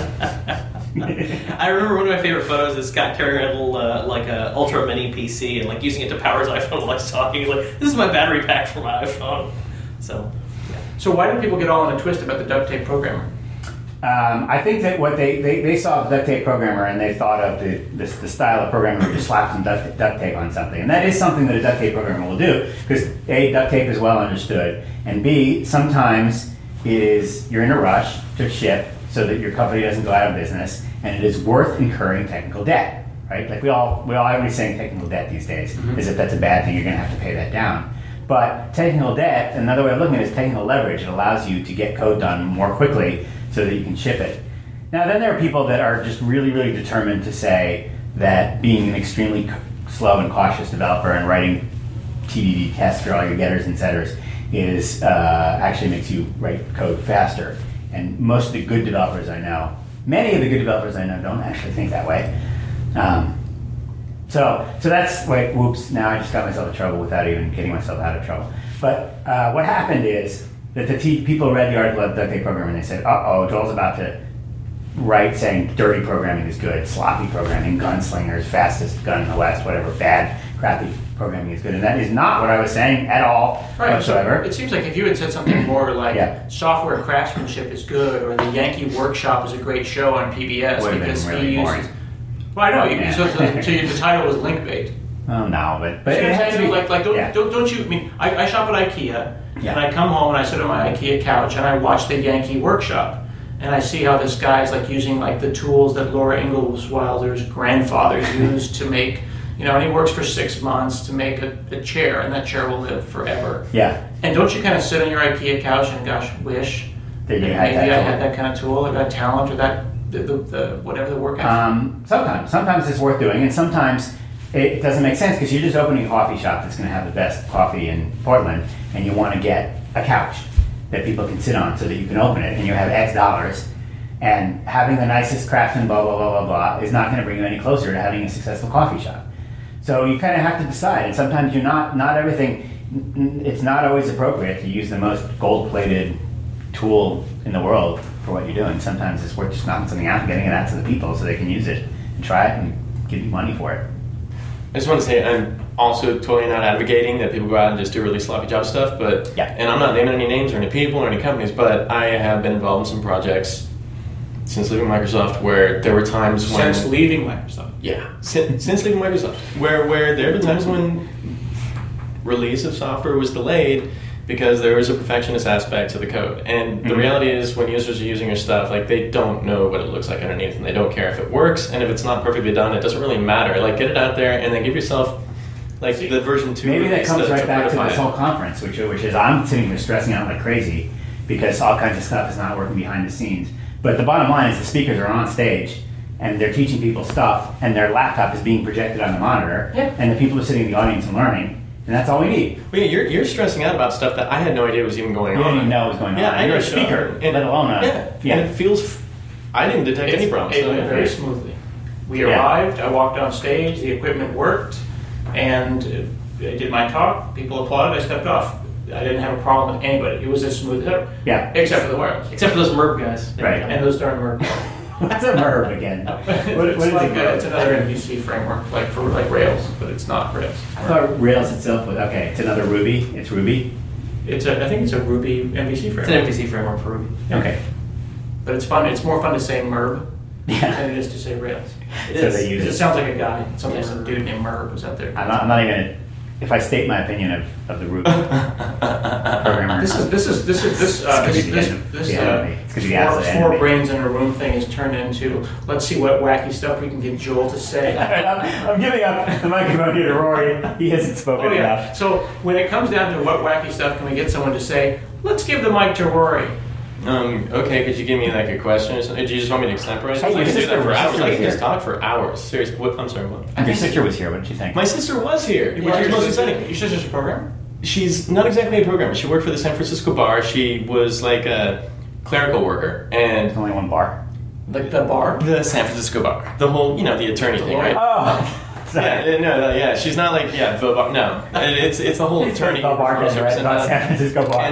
Speaker 8: I remember one of my favorite photos is Scott carrying around a little a ultra mini PC and using it to power his iPhone while he's talking. He's like, "This is my battery pack for my iPhone."
Speaker 7: So why do people get all in a twist about the duct tape programmer?
Speaker 3: I think that what they saw the duct tape programmer and they thought of the style of programmer who just slaps some duct tape on something. And that is something that a duct tape programmer will do because A, duct tape is well understood, and B, sometimes you're in a rush to ship so that your company doesn't go out of business, and it is worth incurring technical debt, right? Like everybody's saying technical debt these days, as if that's a bad thing, you're going to have to pay that down. But technical debt, another way of looking at it is technical leverage. It allows you to get code done more quickly so that you can ship it. Now, then there are people that are just really, really determined to say that being an extremely slow and cautious developer and writing TDD tests for all your getters and setters is actually makes you write code faster. And most of the good developers I know, many of the good developers I know don't actually think that way. So that's, whoops, now I just got myself in trouble without even getting myself out of trouble. But what happened is that people read the article of duct tape programming and they said, Joel's about to write saying dirty programming is good, sloppy programming, gunslingers, fastest gun in the West, whatever, bad, crappy programming is good. And that is not what I was saying at all whatsoever.
Speaker 7: So it seems like if you had said something more like software craftsmanship is good or the Yankee Workshop is a great show on PBS because he uses... Well, I know. So the title was link bait.
Speaker 3: Oh no, but
Speaker 7: it has to be don't you? I mean, I shop at IKEA, and I come home and I sit on my IKEA couch and I watch the Yankee Workshop, and I see how this guy's using the tools that Laura Ingalls Wilder's grandfather used to make, and he works for 6 months to make a chair, and that chair will live forever.
Speaker 3: Yeah.
Speaker 7: And don't you kind of sit on your IKEA couch and wish that maybe I had that kind of tool, or that talent, or that. The whatever the work ethic?
Speaker 3: Sometimes it's worth doing, and sometimes it doesn't make sense because you're just opening a coffee shop that's going to have the best coffee in Portland, and you want to get a couch that people can sit on so that you can open it, and you have X dollars, And having the nicest craftsman, blah, blah, blah, blah, blah, is not going to bring you any closer to having a successful coffee shop. So you kind of have to decide. And sometimes you're not everything, it's not always appropriate to use the most gold-plated tool in the world for what you're doing. Sometimes it's worth just knocking something out and getting it out to the people so they can use it and try it and give you money for it.
Speaker 6: I just want to say I'm also totally not advocating that people go out and just do really sloppy job stuff, but
Speaker 3: Yeah.
Speaker 6: and I'm not naming any names or any people or any companies, but I have been involved in some projects since leaving Microsoft where there were times when
Speaker 7: Since leaving Microsoft.
Speaker 6: yeah, since leaving Microsoft, where there have been times when release of software was delayed because there was a perfectionist aspect to the code. And the reality is when users are using your stuff, like they don't know what it looks like underneath and they don't care if it works. And if it's not perfectly done, it doesn't really matter. Like get it out there and then give yourself like the version 2
Speaker 3: Maybe that
Speaker 6: release
Speaker 3: comes right back to
Speaker 6: verify
Speaker 3: this
Speaker 6: it.
Speaker 3: whole conference, which is I'm sitting here stressing out like crazy because all kinds of stuff is not working behind the scenes. But the bottom line is the speakers are on stage and they're teaching people stuff and their laptop is being projected on the monitor and the people are sitting in the audience and learning. And that's all we need.
Speaker 6: Well, yeah, you're stressing out about stuff that I had no idea was even going
Speaker 3: You
Speaker 6: on.
Speaker 3: didn't even know what was going on.
Speaker 6: Yeah, I
Speaker 3: You're a
Speaker 6: know,
Speaker 3: speaker,
Speaker 6: and-
Speaker 3: let alone a...
Speaker 6: Yeah, and it feels... I didn't detect any problems.
Speaker 7: It went
Speaker 6: so-
Speaker 7: very smoothly. We
Speaker 3: Yeah.
Speaker 7: arrived, I walked on stage, the equipment worked, and I did my talk, people applauded, I stepped off. I didn't have a problem with anybody. It was as smooth as ever.
Speaker 3: Yeah.
Speaker 7: Except for the wireless.
Speaker 11: Except for those MERB guys.
Speaker 3: Right.
Speaker 7: And those darn work.
Speaker 3: What's a MERB again? What
Speaker 7: It's
Speaker 3: is
Speaker 7: like
Speaker 3: a MERB?
Speaker 7: it's another MVC framework, like for like Rails, but it's not Rails.
Speaker 3: I thought Rails itself was... Okay, it's another Ruby. It's Ruby?
Speaker 7: I think it's a Ruby MVC
Speaker 11: It's
Speaker 7: framework.
Speaker 11: an MVC framework for Ruby.
Speaker 3: Okay.
Speaker 7: But it's fun. It's more fun to say MERB
Speaker 3: Yeah.
Speaker 7: than it is to say Rails.
Speaker 11: It
Speaker 3: So
Speaker 11: is.
Speaker 3: they use
Speaker 7: Because
Speaker 3: it.
Speaker 7: it sounds like a guy. Some dude named MERB was out there.
Speaker 3: I'm not even... If I state my opinion of the Ruby programmer...
Speaker 7: This four brains in a room thing has turned into let's see what wacky stuff we can get Joel to say.
Speaker 3: I'm giving up the microphone here to Rory. He hasn't spoken
Speaker 7: Oh yeah.
Speaker 3: enough.
Speaker 7: So when it comes down to what wacky stuff can we get someone to say, let's give the mic to Rory.
Speaker 6: Okay, could you give me like a question or something? Do you just want me to extemporize?
Speaker 3: Hey,
Speaker 6: I
Speaker 3: your
Speaker 6: can do
Speaker 3: sister-
Speaker 6: that for
Speaker 3: your
Speaker 6: hours.
Speaker 3: sister
Speaker 6: I
Speaker 3: was
Speaker 6: can just
Speaker 3: here.
Speaker 6: talk for hours. Seriously, what? I'm sorry, what?
Speaker 3: Your sister was here. What did she think?
Speaker 6: My sister was here, which is most exciting.
Speaker 7: Your sister's a programmer?
Speaker 6: She's not exactly a programmer. She worked for the San Francisco bar. She was like a clerical worker, and
Speaker 3: There's only one bar.
Speaker 7: Like the bar?
Speaker 6: the San Francisco bar, the whole, the attorney thing, right?
Speaker 3: Oh, sorry.
Speaker 6: Yeah, she's not like the bar. No, it's the whole attorney.
Speaker 3: The bartender
Speaker 6: service,
Speaker 3: at the San Francisco bar.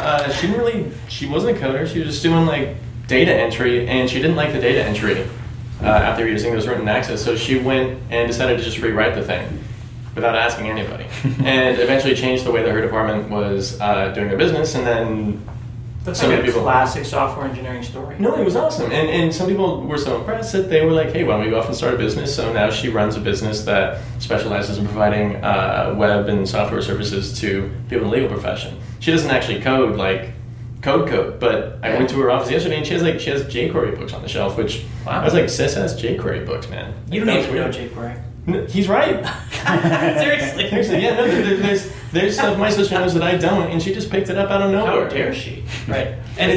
Speaker 6: And she wasn't a coder. She was just doing like data entry, and she didn't like the data entry after using those written access. So she went and decided to just rewrite the thing without asking anybody, and eventually changed the way that her department was doing their business. And then
Speaker 7: That's
Speaker 6: some
Speaker 7: like a
Speaker 6: people.
Speaker 7: classic software engineering story.
Speaker 6: No, it was awesome. And some people were so impressed that they were like, hey, why don't we go off and start a business? So now she runs a business that specializes in providing web and software services to people in the legal profession. She doesn't actually code like code, but I went to her office yesterday and she has jQuery books on the shelf, which I was like, sis has jQuery books, man.
Speaker 11: You don't even know jQuery.
Speaker 6: No, he's right.
Speaker 11: Seriously.
Speaker 6: Seriously, yeah, no, there's stuff my sister knows that I don't, and she just picked it up out of nowhere.
Speaker 7: How dare she?
Speaker 6: Right,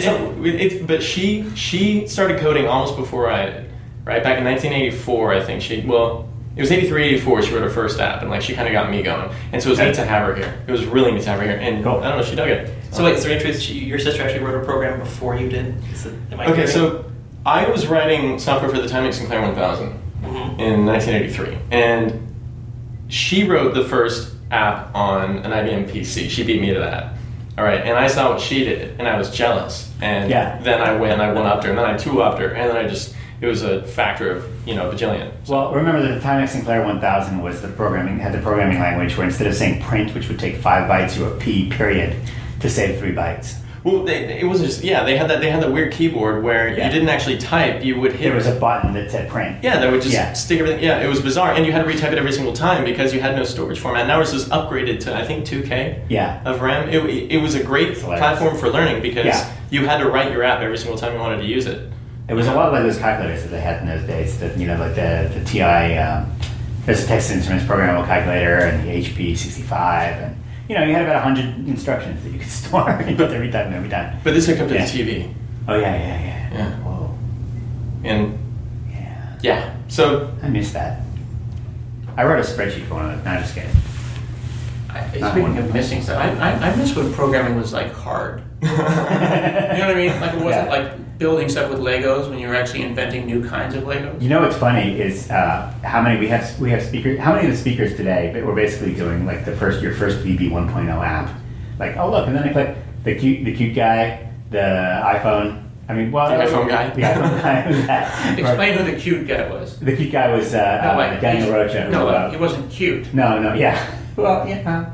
Speaker 6: but she started coding almost before I did. Right, back in 1984, I think it was 83, 84. She wrote her first app, and like she kind of got me going, and so it was neat to have her here. It was really neat to have her here, and
Speaker 3: Cool.
Speaker 6: I don't know, she dug it.
Speaker 11: So wait, is there any truth your sister actually wrote a program before you did? Am I
Speaker 6: Okay,
Speaker 11: hearing-
Speaker 6: so I was writing software for the Timex Sinclair 1000 in 1983, and she wrote the first app on an IBM PC. She beat me to that. All right, and I saw what she did, and I was jealous. And then I went, and I one-upped her, and then I two-upped her, and then it was a factor of, a bajillion.
Speaker 3: Well, remember that the Timex Sinclair 1000 was had the programming language where instead of saying print, which would take 5 bytes, you wrote P period to save 3 bytes.
Speaker 6: Well, it wasn't just, they had that weird keyboard where you didn't actually type, you would hit.
Speaker 3: There was a button that said print.
Speaker 6: Yeah, that would just stick everything. Yeah, it was bizarre, and you had to retype it every single time because you had no storage format. Now it's just upgraded to I think 2K of RAM. It was a great platform for learning because you had to write your app every single time you wanted to use it.
Speaker 3: It was a lot like those calculators that they had in those days. That like the TI, there's a Texas Instruments programmable calculator and the HP 65, and you had about 100 instructions that you could store every time.
Speaker 6: But this hooked up to the TV.
Speaker 3: Oh yeah.
Speaker 6: Whoa. And yeah, so
Speaker 3: I missed that. I wrote a spreadsheet for one of those. No, just kidding.
Speaker 7: Speaking of missing stuff, I miss when programming was like hard. You know what I mean? Like it wasn't like building stuff with Legos when you were actually inventing new kinds of Legos?
Speaker 3: You know what's funny is how many we have speakers. How many of the speakers today? But we're basically doing like your first VB 1.0 app. Like, oh look, and then I click the cute guy, the iPhone. I mean, well,
Speaker 7: The iPhone guy.
Speaker 3: The iPhone guy.
Speaker 7: Explain who the cute guy was.
Speaker 3: The cute guy was Daniel Rocha.
Speaker 7: No, he wasn't cute.
Speaker 3: No, yeah. Well, yeah.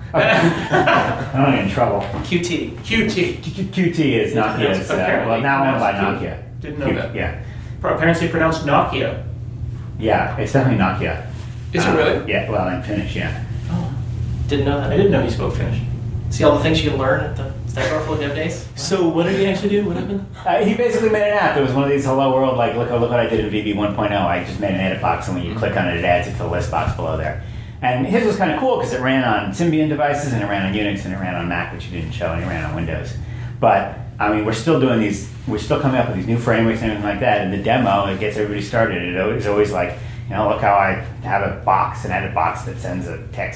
Speaker 3: I don't get in trouble.
Speaker 11: QT.
Speaker 3: QT is Nokia's. Well, now owned by Nokia.
Speaker 7: Didn't know that.
Speaker 3: Yeah.
Speaker 7: Apparently pronounced Nokia.
Speaker 3: Yeah, it's definitely Nokia.
Speaker 7: Is it really?
Speaker 3: Yeah, well, in Finnish, yeah.
Speaker 11: Didn't know that.
Speaker 7: I didn't know he spoke Finnish.
Speaker 11: See all the things you can learn at the Stack Overflow Dev Days?
Speaker 6: So what did he actually do? What happened?
Speaker 3: He basically made an app. It was one of these hello world, like, look what I did in VB 1.0. I just made an edit box, and when you click on it, it adds it to the list box below there. And his was kind of cool because it ran on Symbian devices, and it ran on Unix, and it ran on Mac, which you didn't show, and it ran on Windows. But, I mean, we're still coming up with these new frameworks and everything like that. And the demo, it gets everybody started. It's always like, look how I have an edit box that sends a text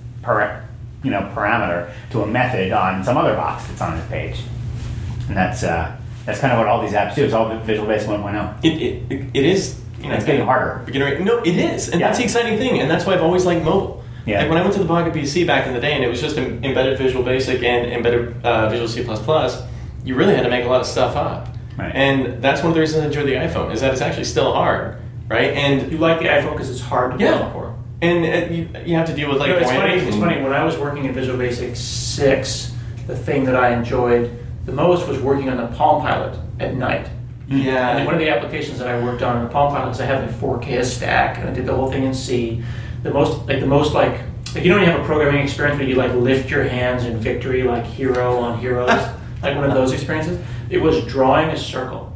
Speaker 3: parameter to a method on some other box that's on this page. And that's kind of what all these apps do. It's all Visual Basic 1.0.
Speaker 6: It is.
Speaker 3: It's getting harder.
Speaker 6: No, it is, and that's the exciting thing, and that's why I've always liked mobile.
Speaker 3: Yeah.
Speaker 6: Like when I went to the Pocket PC back in the day, and it was just embedded Visual Basic and embedded Visual C++, you really had to make a lot of stuff up.
Speaker 3: Right.
Speaker 6: And that's one of the reasons I enjoy the iPhone, is that it's actually still hard, right? And
Speaker 7: You like the iPhone because it's hard to build for.
Speaker 6: And you have to deal with like
Speaker 7: It's funny.
Speaker 6: branding
Speaker 7: It's
Speaker 6: and-
Speaker 7: funny. When I was working in Visual Basic 6, the thing that I enjoyed the most was working on the Palm Pilot at night.
Speaker 6: Yeah.
Speaker 7: And one of the applications that I worked on in the Palm Pilot is I have a 4K stack, and I did the whole thing in C. You don't even have a programming experience where you like lift your hands in victory like hero on heroes, like one of those experiences. It was drawing a circle.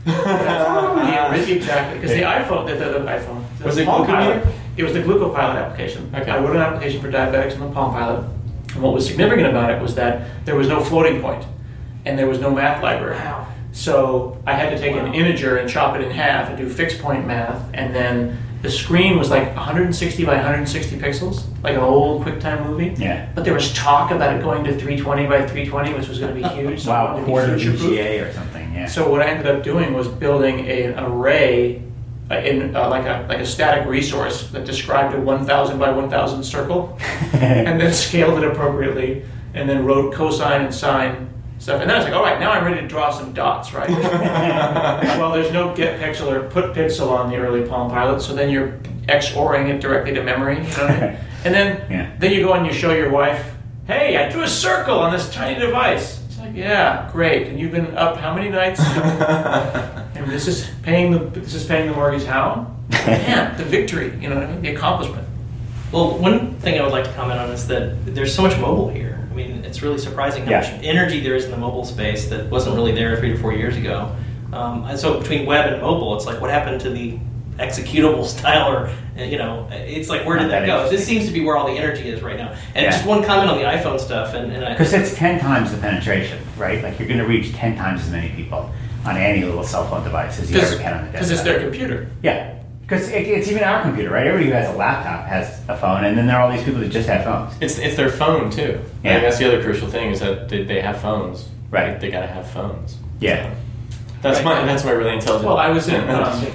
Speaker 7: Exactly, because the iPhone, the
Speaker 6: Was it
Speaker 7: Palm
Speaker 6: Glucometer?
Speaker 7: Pilot, it was the Glucopilot application.
Speaker 6: Okay.
Speaker 7: I wrote an application for diabetics on the Palm Pilot, and what was significant about it was that there was no floating point, and there was no math library.
Speaker 11: Wow.
Speaker 7: So I had to take an integer and chop it in half and do fixed point math, and then the screen was like 160 by 160 pixels, like an old QuickTime movie.
Speaker 3: Yeah.
Speaker 7: But there was talk about it going to 320 by 320, which was going to be huge. So I wanted to be
Speaker 3: quarter
Speaker 7: future-proof.
Speaker 3: VGA or something, yeah.
Speaker 7: So what I ended up doing was building an array in like a static resource that described a 1,000 by 1,000 circle, and then scaled it appropriately, and then wrote cosine and sine stuff. And then I was like, all right, now I'm ready to draw some dots, right? Well, there's no get pixel or put pixel on the early Palm Pilot, so then you're XORing it directly to memory. You know what I mean? And then you go and you show your wife, hey, I drew a circle on this tiny device. It's like, yeah, great. And you've been up how many nights? And this is paying the mortgage. How? Man, the victory. You know what I mean? The accomplishment.
Speaker 11: Well, one thing I would like to comment on is that there's so much mobile here. I mean, it's really surprising how much energy there is in the mobile space that wasn't really there 3 to 4 years ago. And so between web and mobile, it's like, what happened to the executable style? Or, it's like, where did that go? This seems to be where all the energy is right now. And just one comment on the iPhone stuff.
Speaker 3: Because it's 10 times the penetration, right? Like you're going to reach 10 times as many people on any little cell phone device as you ever can on the desktop.
Speaker 7: Because it's their computer.
Speaker 3: Yeah. Because it's even our computer, right? Everybody who has a laptop has a phone, and then there are all these people that just have phones.
Speaker 6: It's their phone too.
Speaker 3: Yeah.
Speaker 6: Like, that's the other crucial thing is that they have phones.
Speaker 3: Right.
Speaker 6: They gotta have phones.
Speaker 3: Yeah.
Speaker 6: So that's my really intelligent.
Speaker 7: Well, I was in.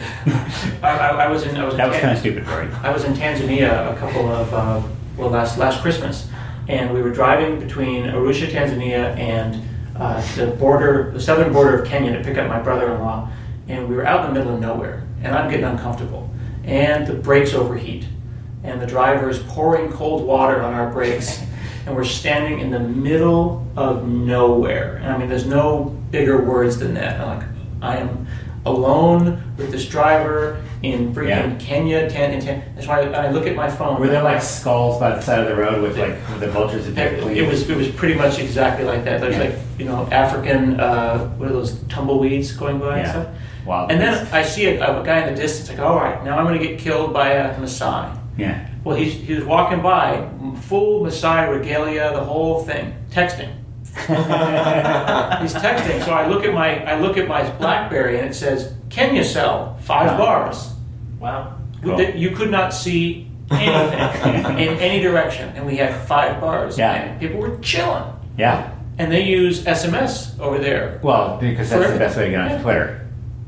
Speaker 7: I was in.
Speaker 3: That was kind of stupid, Rory.
Speaker 7: I was in Tanzania a couple of last Christmas, and we were driving between Arusha, Tanzania, and the southern border of Kenya to pick up my brother-in-law, and we were out in the middle of nowhere, and I'm getting uncomfortable, and the brakes overheat, and the driver is pouring cold water on our brakes, and we're standing in the middle of nowhere, and I mean, there's no bigger words than that. I am alone with this driver in freaking Kenya, That's why I look at my phone.
Speaker 3: Were there like skulls by the side of the road with like the vultures?
Speaker 7: It was pretty much exactly like that. There's African what are those tumbleweeds going by and stuff.
Speaker 3: Wild
Speaker 7: and
Speaker 3: beasts.
Speaker 7: then I see a guy in the distance. Like, all right, now I'm going to get killed by a Maasai.
Speaker 3: Yeah.
Speaker 7: Well, he was walking by, full Maasai regalia, the whole thing, texting. He's texting, so I look at my BlackBerry and it says Kenya cell 5 bars.
Speaker 11: Wow.
Speaker 3: Cool.
Speaker 7: You could not see anything in any direction, and we had 5 bars.
Speaker 3: Yeah.
Speaker 7: And people were chilling.
Speaker 3: Yeah.
Speaker 7: And they use SMS over there.
Speaker 3: Well, because that's the best way to get on Twitter.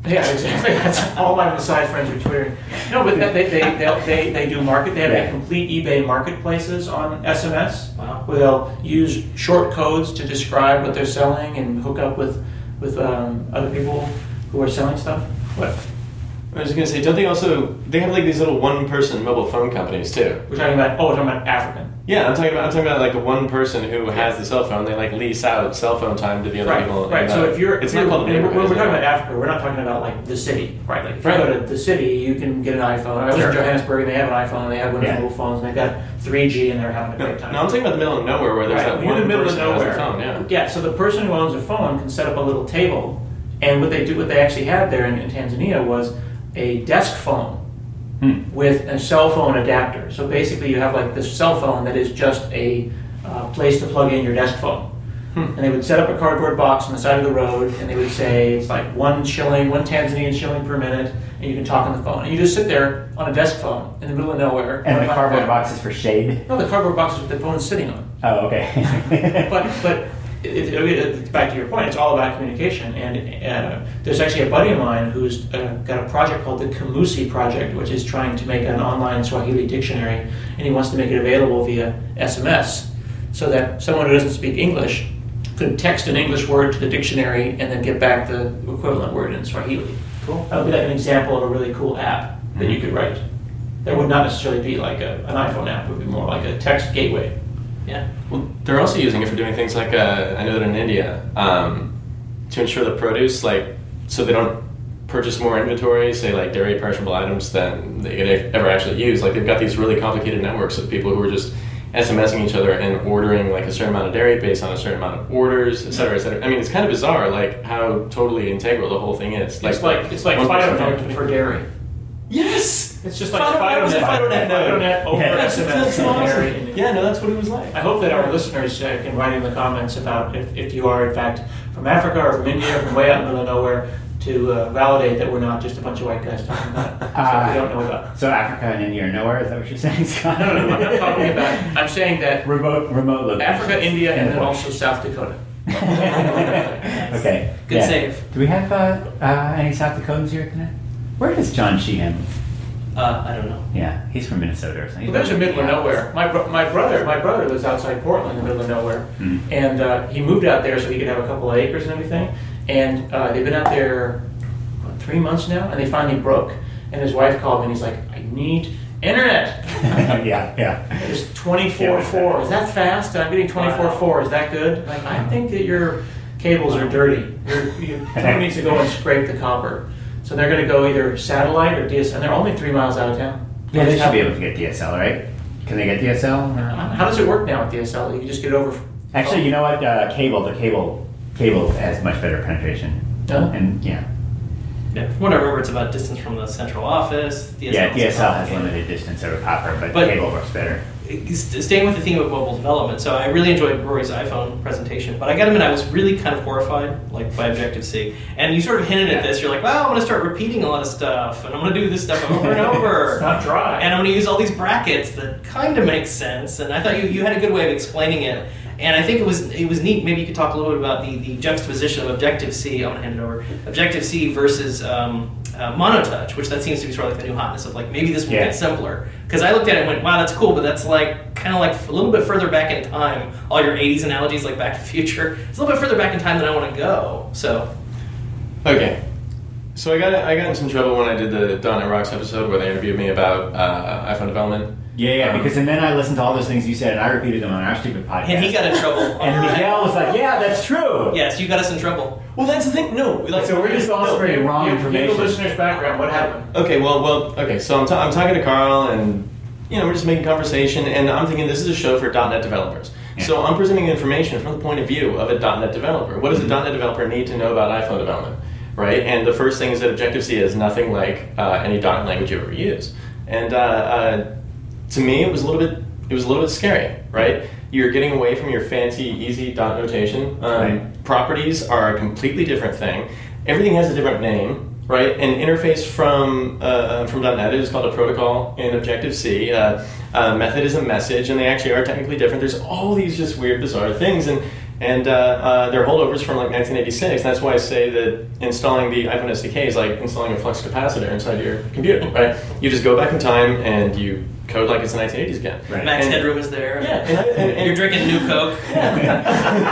Speaker 7: Yeah, exactly. That's all my Maasai friends are twittering. No, but they do market. They have a complete eBay marketplaces on SMS.
Speaker 11: Wow.
Speaker 7: Where they'll use short codes to describe what they're selling and hook up with other people who are selling stuff. What?
Speaker 6: I was going to say, don't they have like these little one-person mobile phone companies too?
Speaker 7: We're talking about African.
Speaker 6: Yeah, I'm talking about like the one person who has the cell phone. They like lease out cell phone time to the other people.
Speaker 7: Right. So if you're,
Speaker 6: it's not called
Speaker 7: when we're
Speaker 6: neighborhood.
Speaker 7: talking about Africa, we're not talking about like the city, right? Like if you go to the city, you can get an iPhone. I was in Johannesburg, and they have an iPhone, and they have one of those mobile phones, and they've got 3G, and they're having a great time.
Speaker 6: No, I'm talking about the middle of nowhere where there's that
Speaker 7: When
Speaker 6: one
Speaker 7: you're in the middle of
Speaker 6: person who has
Speaker 7: nowhere.
Speaker 6: a phone.
Speaker 7: Yeah. So the person who owns a phone can set up a little table, and what they actually had there in Tanzania was a desk phone with a cell phone adapter. So basically, you have like this cell phone that is just a place to plug in your desk phone. And they would set up a cardboard box on the side of the road, and they would say it's like 1 Tanzanian shilling per minute, and you can talk on the phone. And you just sit there on a desk phone in the middle of nowhere.
Speaker 3: And the cardboard box is for shade?
Speaker 7: No, the cardboard box is what the phone is sitting on.
Speaker 3: Oh, okay.
Speaker 7: But it's back to your point, it's all about communication. And there's actually a buddy of mine who's got a project called the Kamusi Project, which is trying to make an online Swahili dictionary, and he wants to make it available via SMS so that someone who doesn't speak English could text an English word to the dictionary and then get back the equivalent word in Swahili.
Speaker 3: Cool.
Speaker 7: That would be like an example of a really cool app that you could write. That would not necessarily be like an iPhone app, it would be more like a text gateway.
Speaker 11: Yeah.
Speaker 6: Well, they're also using it for doing things like, I know that in India, to ensure the produce, like, so they don't purchase more inventory, say like dairy perishable items than they could ever actually use. Like they've got these really complicated networks of people who are just SMSing each other and ordering like a certain amount of dairy based on a certain amount of orders, et cetera, et cetera. I mean, it's kind of bizarre, like how totally integral the whole thing is.
Speaker 7: It's like FidoNet for dairy.
Speaker 6: Yes!
Speaker 7: It's just like FidoNet over SMS and dairy.
Speaker 6: Yeah, no, that's what it was like.
Speaker 7: I hope that our listeners can write in the comments about if you are in fact from Africa or from India, from way out in the middle of nowhere, to validate that we're not just a bunch of white guys talking about stuff we don't know about.
Speaker 3: So Africa and India are nowhere, is that what you're saying, Scott?
Speaker 7: No, I'm not talking about, I'm saying that
Speaker 3: remote locations.
Speaker 7: Africa, India, and then also South Dakota.
Speaker 3: Okay.
Speaker 11: Good save.
Speaker 3: Do we have any South Dakotans here tonight? Where is John Sheehan?
Speaker 11: I don't know.
Speaker 3: Yeah, he's from Minnesota or something.
Speaker 7: Well, there's a middle of nowhere. My brother lives outside Portland, in the middle of nowhere, and he moved out there so he could have a couple of acres and everything. And they've been out there 3 months now, and they finally broke. And his wife called me, and he's like, "I need internet."
Speaker 3: yeah.
Speaker 7: It's 24/4. Is that fast? I'm getting 24/4. Is that good? Like, I think that your cables are dirty. Someone needs to go and scrape the copper. So they're going to go either satellite or DSL, and they're only 3 miles out of town.
Speaker 3: Yeah, they should be able to get DSL, right? Can they get DSL?
Speaker 7: How does it work now with DSL? You can just get it over.
Speaker 3: Actually, you know what? The cable has much better penetration.
Speaker 7: Oh.
Speaker 3: And yeah.
Speaker 11: Yeah, from what I remember, it's about distance from the central office.
Speaker 3: DSL has limited distance over copper, but cable works better.
Speaker 11: Staying with the theme of mobile development, so I really enjoyed Rory's iPhone presentation, but I gotta admit I was really kind of horrified, like by Objective-C. And you sort of hinted at this. You're like, well, I'm gonna start repeating a lot of stuff, and I'm gonna do this stuff over and over.
Speaker 7: It's not dry.
Speaker 11: And I'm gonna use all these brackets that kind of make sense. And I thought you had a good way of explaining it. And I think it was neat. Maybe you could talk a little bit about the juxtaposition of Objective-C. I'm gonna hand it over. Objective-C versus Monotouch, which that seems to be sort of like the new hotness of like maybe this will get simpler. Because I looked at it and went, wow, that's cool, but that's like kind of like a little bit further back in time. All your 80s analogies like Back to the Future. It's a little bit further back in time than I want to go. So.
Speaker 6: Okay. So I got in some trouble when I did the .NET Rocks episode where they interviewed me about iPhone development.
Speaker 3: Yeah, because and then I listened to all those things you said and I repeated them on our stupid podcast.
Speaker 11: And he got in trouble.
Speaker 3: And Miguel was like, yeah, that's true.
Speaker 11: Yes, you got us in trouble.
Speaker 6: Well, that's the thing. No, like,
Speaker 3: so we're just all spreading wrong information.
Speaker 7: Give the listener's background. What happened?
Speaker 6: Okay, okay. So I'm talking to Carl, and we're just making conversation, and I'm thinking this is a show for .NET developers. Yeah. So I'm presenting information from the point of view of a .NET developer. What does a .NET developer need to know about iPhone development, right? And the first thing is that Objective-C is nothing like any .NET language you ever use, and to me, it was a little bit scary, right? You're getting away from your fancy, easy dot notation. Properties are a completely different thing. Everything has a different name, right? An interface from .NET is called a protocol in Objective-C. Method is a message, and they actually are technically different. There's all these just weird, bizarre things, and And they're holdovers from like 1986. That's why I say that installing the iPhone SDK is like installing a flux capacitor inside your computer, right? You just go back in time and you code like it's the 1980s again.
Speaker 11: Right. Max Headroom is there.
Speaker 6: Yeah, and
Speaker 11: you're drinking New Coke.
Speaker 6: Yeah.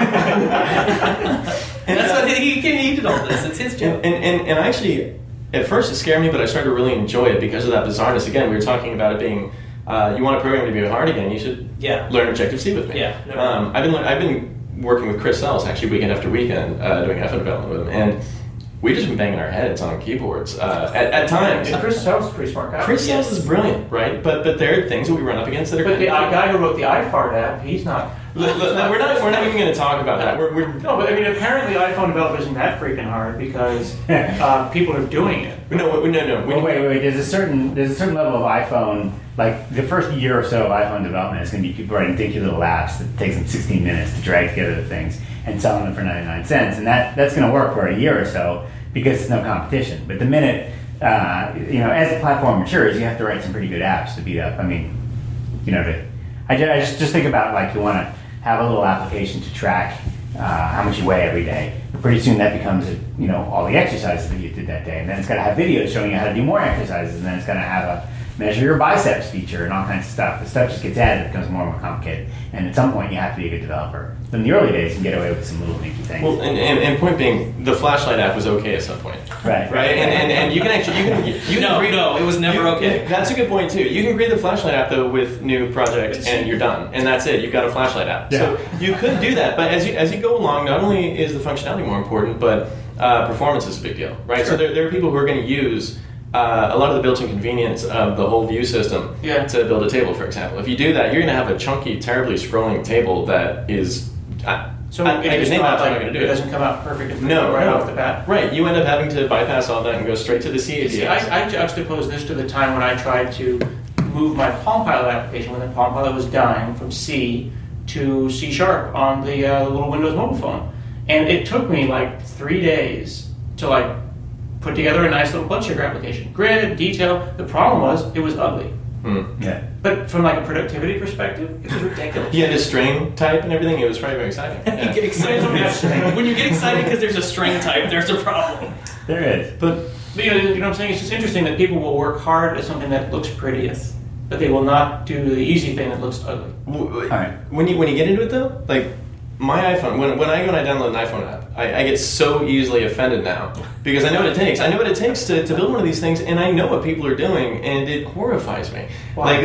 Speaker 11: And that's what he did all this. It's his job.
Speaker 6: And actually, at first it scared me, but I started to really enjoy it because of that bizarreness. Again, we were talking about it being, you want a program to be hard again, you should learn Objective-C with me.
Speaker 11: Yeah.
Speaker 6: I've been working with Chris Sells actually weekend after weekend doing iPhone development with him, and we just been banging our heads on keyboards at times.
Speaker 7: And Chris Sells is a pretty smart guy.
Speaker 6: Chris Sells is brilliant, right? But there are things that we run up against that are.
Speaker 7: But the guy who wrote the iFart app, he's not.
Speaker 6: We're not even going to talk about that.
Speaker 7: No, but I mean, apparently iPhone development isn't that freaking hard because people are doing it.
Speaker 6: No.
Speaker 3: Well, wait. There's a certain level of iPhone. Like the first year or so of iPhone development is going to be people writing dinky little apps that takes them 16 minutes to drag together the things and selling them for 99 cents, and that's going to work for a year or so because there's no competition. But the minute as the platform matures, you have to write some pretty good apps to beat up. I mean, I just think about like you want to have a little application to track how much you weigh every day. But pretty soon that becomes all the exercises that you did that day, and then it's got to have videos showing you how to do more exercises, and then it's going to have a measure your biceps feature and all kinds of stuff. The stuff just gets added, it becomes more and more complicated, and at some point you have to be a good developer. But in the early days, you can get away with some little dinky things.
Speaker 6: Well, and point being, the flashlight app was okay at some point.
Speaker 3: Right.
Speaker 6: And you can actually
Speaker 11: No, it was never okay.
Speaker 6: That's a good point too. You can create the flashlight app though with new projects, and you're done, and that's it. You've got a flashlight app. Yeah. So you could do that, but as you go along, not only is the functionality more important, but performance is a big deal, right? Sure. So there are people who are going to use a lot of the built-in convenience of the whole view system to build a table, for example. If you do that, you're going to have a chunky, terribly scrolling table that is.
Speaker 7: It doesn't come out perfect off the bat.
Speaker 6: Right, you end up having to bypass all that and go straight to the CAD.
Speaker 7: See, I juxtapose this to the time when I tried to move my Palm Pilot application when the Palm Pilot was dying from C to C# on the little Windows mobile phone. And it took me like 3 days to put together a nice little blood sugar application. Grid, detail. The problem was it was ugly.
Speaker 3: Yeah.
Speaker 7: But from a productivity perspective, it was ridiculous.
Speaker 6: You had a string type and everything. It was very, very exciting. Yeah.
Speaker 11: You get excited when you get excited because there's a string type. There's a problem.
Speaker 3: There is.
Speaker 7: But you know what I'm saying? It's just interesting that people will work hard at something that looks prettiest, but they will not do the easy thing that looks ugly.
Speaker 6: All right. When you get into it though, like my iPhone, when I go and I download an iPhone app, I get so easily offended now because I know what it takes. I know what it takes to build one of these things, and I know what people are doing, and it horrifies me.
Speaker 7: Why?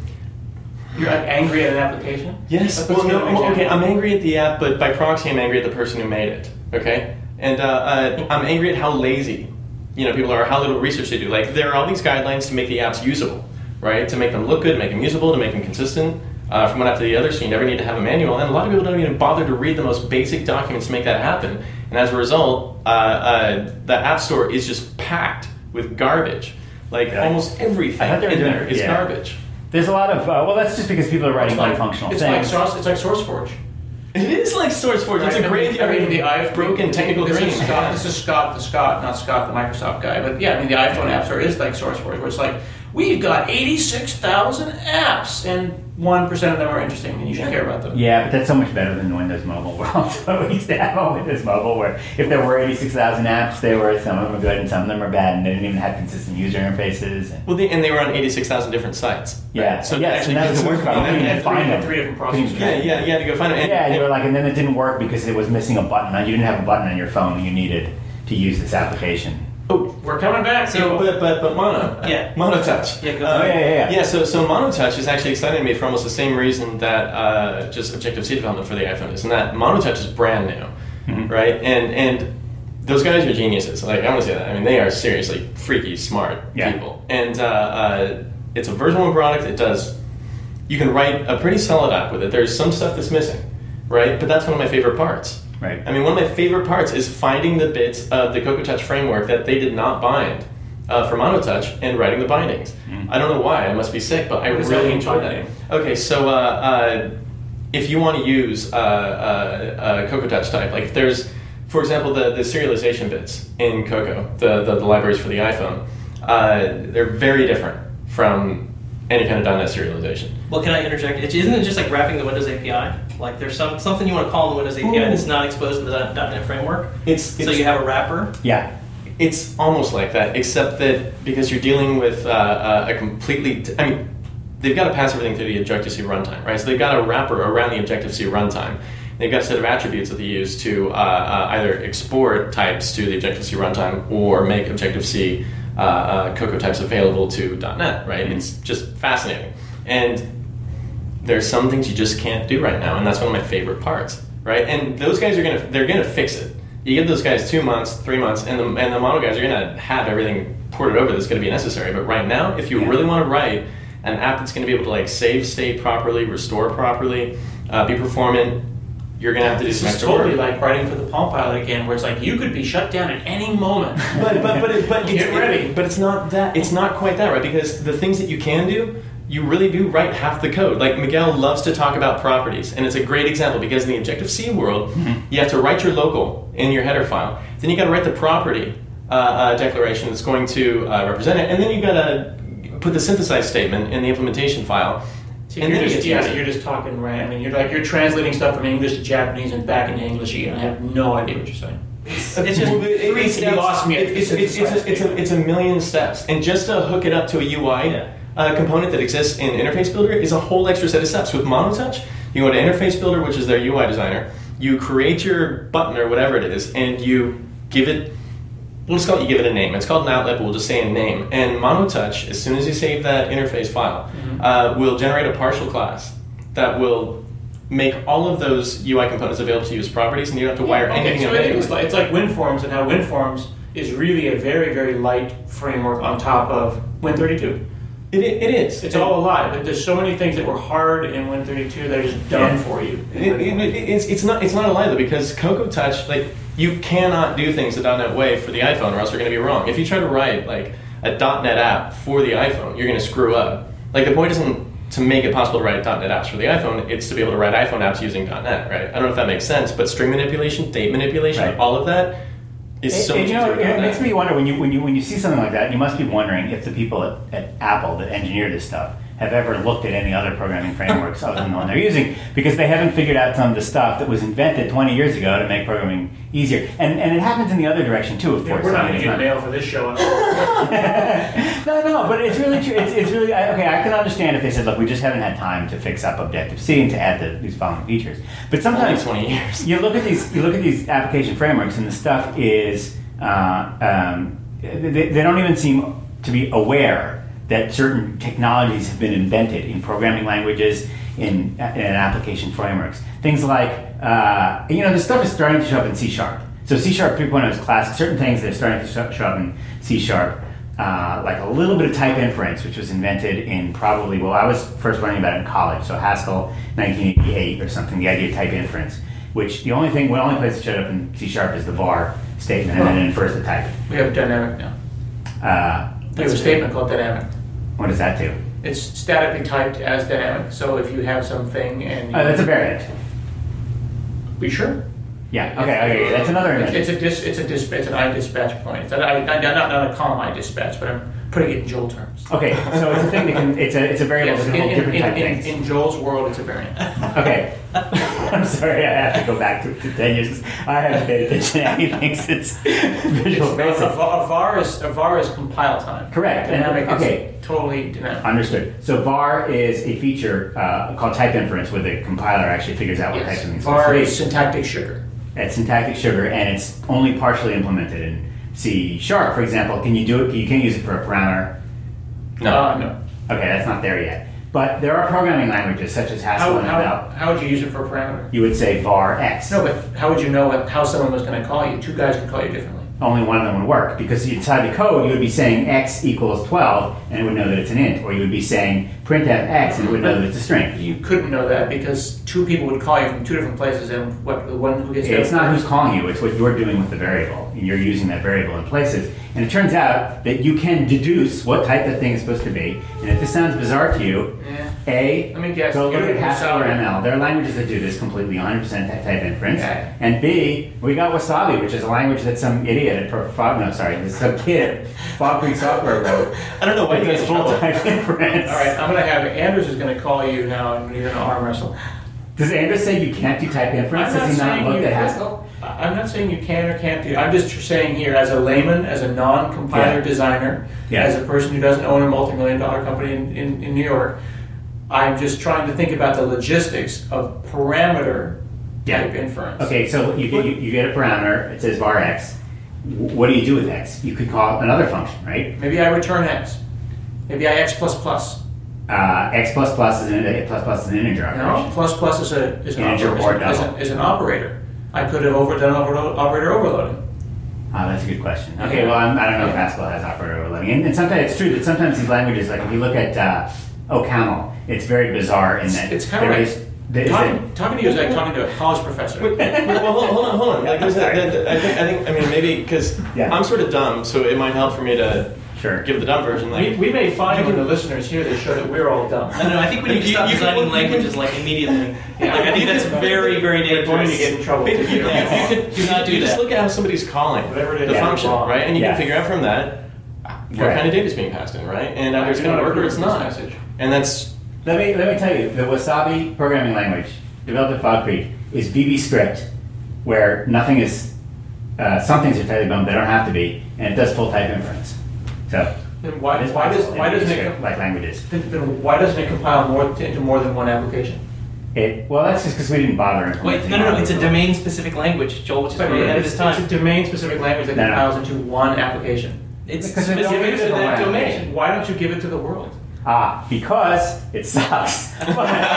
Speaker 7: You're angry at an application?
Speaker 6: Yes. Okay, I'm angry at the app, but by proxy, I'm angry at the person who made it. Okay, and I'm angry at how lazy, people are, how little research they do. Like there are all these guidelines to make the apps usable, right? To make them look good, to make them usable, to make them consistent. From one app to the other, so you never need to have a manual. And a lot of people don't even bother to read the most basic documents to make that happen. And as a result, the App Store is just packed with garbage. Almost everything in there is garbage.
Speaker 3: There's a lot of, that's just because people are writing unfunctional things.
Speaker 7: It's like SourceForge.
Speaker 6: It is like SourceForge. Right? It's a great,
Speaker 7: the
Speaker 6: broken technical dream.
Speaker 7: This is Scott, not Scott, the Microsoft guy. But yeah, the iPhone App Store is like SourceForge, where it's like, we've got 86,000 apps, and 1% of them are interesting, and you should care about them.
Speaker 3: Yeah, but that's so much better than the Windows Mobile world. So we used to have a Windows Mobile where if there were 86,000 apps, some of them were good and some of them were bad, and they didn't even have consistent user interfaces.
Speaker 6: And they were on 86,000 different sites.
Speaker 3: Yeah,
Speaker 6: right? So
Speaker 3: and that's the worst part. You couldn't even find them.
Speaker 7: 3 different processes.
Speaker 6: Yeah, you had to go find them.
Speaker 3: And you were like, and then it didn't work because it was missing a button. You didn't have a button on your phone you needed to use this application.
Speaker 7: Oh, we're coming back.
Speaker 6: So, but Mono, MonoTouch.
Speaker 7: Yeah, go ahead.
Speaker 6: Yeah. So MonoTouch is actually exciting to me for almost the same reason that just Objective-C development for the iPhone is, and that MonoTouch is brand new, right? And those guys are geniuses. I want to say that. I mean, they are seriously freaky smart people. And it's a version 1 product. It does. You can write a pretty solid app with it. There's some stuff that's missing, right? But that's one of my favorite parts.
Speaker 3: Right.
Speaker 6: I mean, one of my favorite parts is finding the bits of the CocoaTouch framework that they did not bind for MonoTouch and writing the bindings. I don't know why. I must be sick, but I really enjoy that. Okay, so if you want to use a CocoaTouch type, like if there's, for example, the serialization bits in Cocoa, the libraries for the iPhone, they're very different from any kind of .NET serialization.
Speaker 11: Well, can I interject? Isn't it just like wrapping the Windows API? Like there's something you want to call in the Windows API that's not exposed to the .NET framework? So you have a wrapper?
Speaker 6: Yeah. It's almost like that, except that because you're dealing with a completely... they've got to pass everything through the Objective-C runtime, right? So they've got a wrapper around the Objective-C runtime. They've got a set of attributes that they use to either export types to the Objective-C runtime or make Objective-C Cocoa types available to .NET, right? It's just fascinating. And there's some things you just can't do right now, and that's one of my favorite parts, right? And those guys they're gonna fix it. You give those guys 2 months, 3 months, and the Mono guys are gonna have everything ported over that's gonna be necessary. But right now, if you really want to write an app that's gonna be able to like save state properly, restore properly, be performant, you're gonna have to do some extra work.
Speaker 12: It's totally like writing for the Palm Pilot again, where it's like you could be shut down at any moment.
Speaker 6: But
Speaker 12: Get ready.
Speaker 6: But it's not that. It's not quite that, right? Because the things that you can do, you really do write half the code. Like Miguel loves to talk about properties, and it's a great example because in the Objective-C world, you have to write your local in your header file. Then you got to write the property declaration that's going to represent it, and then you got to put the synthesized statement in the implementation file.
Speaker 12: So you're just talking right. I mean, you're translating stuff from English to Japanese and back into English again. I have no idea what you're saying.
Speaker 6: It's a million steps, and just to hook it up to a UI component that exists in Interface Builder is a whole extra set of steps. With MonoTouch, you go to Interface Builder, which is their UI designer. You create your button or whatever it is, and you give it. We'll just call it. You give it a name. It's called an outlet, but we'll just say a name. And MonoTouch, as soon as you save that interface file, will generate a partial class that will make all of those UI components available to you as properties, and you don't have to wire anything.
Speaker 12: So it's like WinForms, and how WinForms is really a very, very light framework on top of Win32.
Speaker 6: It is.
Speaker 12: It's all alive, but there's so many things that were hard in Win32 that are just done for you.
Speaker 6: It's not alive though, because Cocoa Touch, like, you cannot do things the .NET way for the iPhone, or else you're going to be wrong. If you try to write like a .NET app for the iPhone, you're going to screw up. Like, the point isn't to make it possible to write .NET apps for the iPhone, it's to be able to write iPhone apps using .NET, right? I don't know if that makes sense, but string manipulation, date manipulation, all of that is so much easier.
Speaker 3: It makes me wonder when you see something like that, you must be wondering if the people at Apple that engineer this stuff have ever looked at any other programming frameworks other than the one they're using, because they haven't figured out some of the stuff that was invented 20 years ago to make programming easier. And it happens in the other direction too, of course.
Speaker 12: We're not going to get mail for this show.
Speaker 3: No, but it's really true. It's really, okay, I can understand if they said, look, we just haven't had time to fix up Objective-C and to add these following features. But sometimes
Speaker 6: 20 years.
Speaker 3: You look at these application frameworks, and the stuff is, they don't even seem to be aware that certain technologies have been invented in programming languages, in application frameworks. Things like, this stuff is starting to show up in C#. So C# 3.0 is classic. Certain things that are starting to show up in C#, like a little bit of type inference, which was invented in probably, I was first learning about it in college, so Haskell, 1988 or something, the idea of type inference, which the only place it showed up in C# is the var statement, and then it infers the type.
Speaker 12: We have dynamic now. We have a statement called dynamic.
Speaker 3: What does that do?
Speaker 12: It's statically typed as dynamic. So if you have something and
Speaker 3: that's a variant.
Speaker 12: Be sure.
Speaker 3: Yeah. Okay. That's another.
Speaker 12: It's an iDispatch point. It's not a column iDispatch, but I'm putting it in Joel terms.
Speaker 3: Okay. So it's a thing that can. It's a variable that can hold different type things.
Speaker 12: In Joel's world, it's a variant.
Speaker 3: Okay. I'm sorry. I have to go back to 10 years. I haven't paid attention to anything since Visual Basic.
Speaker 12: A var is compile time.
Speaker 3: Correct.
Speaker 12: Dynamic is totally dynamic.
Speaker 3: Understood. So var is a feature called type inference, where the compiler actually figures out what type something's supposed to be.
Speaker 12: var is syntactic sugar.
Speaker 3: It's syntactic sugar, and it's only partially implemented in C#. For example, can you do it? You can't use it for a parameter.
Speaker 12: No.
Speaker 3: Okay, that's not there yet. But there are programming languages such as Haskell and ML.
Speaker 12: How would you use it for a parameter?
Speaker 3: You would say var x.
Speaker 12: No, but how would you know how someone was going to call you? Two guys could call you differently.
Speaker 3: Only one of them would work, because inside the code you would be saying x equals 12, and it would know that it's an int, or you would be saying printf x, and it would know that it's a string.
Speaker 12: You couldn't know that because two people would call you from two different places, and the one who gets
Speaker 3: it's not who's calling you; it's what you're doing with the variable. You're using that variable in places, and it turns out that you can deduce what type that thing is supposed to be. And if this sounds bizarre to you,
Speaker 12: let me guess.
Speaker 3: Go look at Haskell or ML. There are languages that do this completely 100% type inference.
Speaker 12: Okay.
Speaker 3: And B, we got Wasabi, which is a language that some idiot
Speaker 13: kid at some kid at Fog Creek Software wrote.
Speaker 11: I don't know why you guys
Speaker 13: full-time inference.
Speaker 12: All right, I'm going to have Anders is going to call you now, and you're going to arm wrestle.
Speaker 13: Does Anders say you can't do type inference? Has he not looked at Haskell?
Speaker 12: I'm not saying you can or can't do. I'm just saying here, as a layman, as a non-compiler designer, as a person who doesn't own a multi-million-dollar company in New York, I'm just trying to think about the logistics of parameter type inference.
Speaker 13: Okay, so you get a parameter. It says var x. What do you do with x? You could call another function, right?
Speaker 12: Maybe I return x. Maybe I x plus plus.
Speaker 13: X plus plus is an integer operation.
Speaker 12: No, plus plus is an operator. I could have done operator overloading.
Speaker 13: That's a good question. Okay, well, I don't know if Haskell has operator overloading. And sometimes it's true that sometimes these languages, like if you look at OCaml, it's very bizarre in that
Speaker 12: it's kind of like talking to you is like talking to a college professor.
Speaker 6: Well, hold on. Like, I think, maybe because I'm sort of dumb, so it might help for me to give the dumb version. Like,
Speaker 12: we may find when the listeners hear this show that we're all dumb.
Speaker 11: No, I think we need to stop designing languages like immediately. I think that's very, very dangerous.
Speaker 12: We're going to get in trouble.
Speaker 6: You just look at how somebody's calling the function, right? And you can figure out from that what kind of data is being passed in, right? And either it's going to work or it's not. And that's...
Speaker 13: Let me tell you, the Wasabi programming language developed at Fog Creek is VB script, where nothing is, some things are tightly bound, they don't have to be, and it does full type inference. So
Speaker 12: then why doesn't it
Speaker 13: like languages?
Speaker 12: Then why doesn't it compile into more than one application?
Speaker 13: Well, that's just because we didn't bother.
Speaker 11: Wait, no, it's a domain-specific language, Joel, which is way ahead of its time.
Speaker 12: It's a domain-specific language that compiles into one application.
Speaker 11: It's
Speaker 12: specific to that domain. Why don't you give it to the world?
Speaker 13: Because it sucks.
Speaker 12: You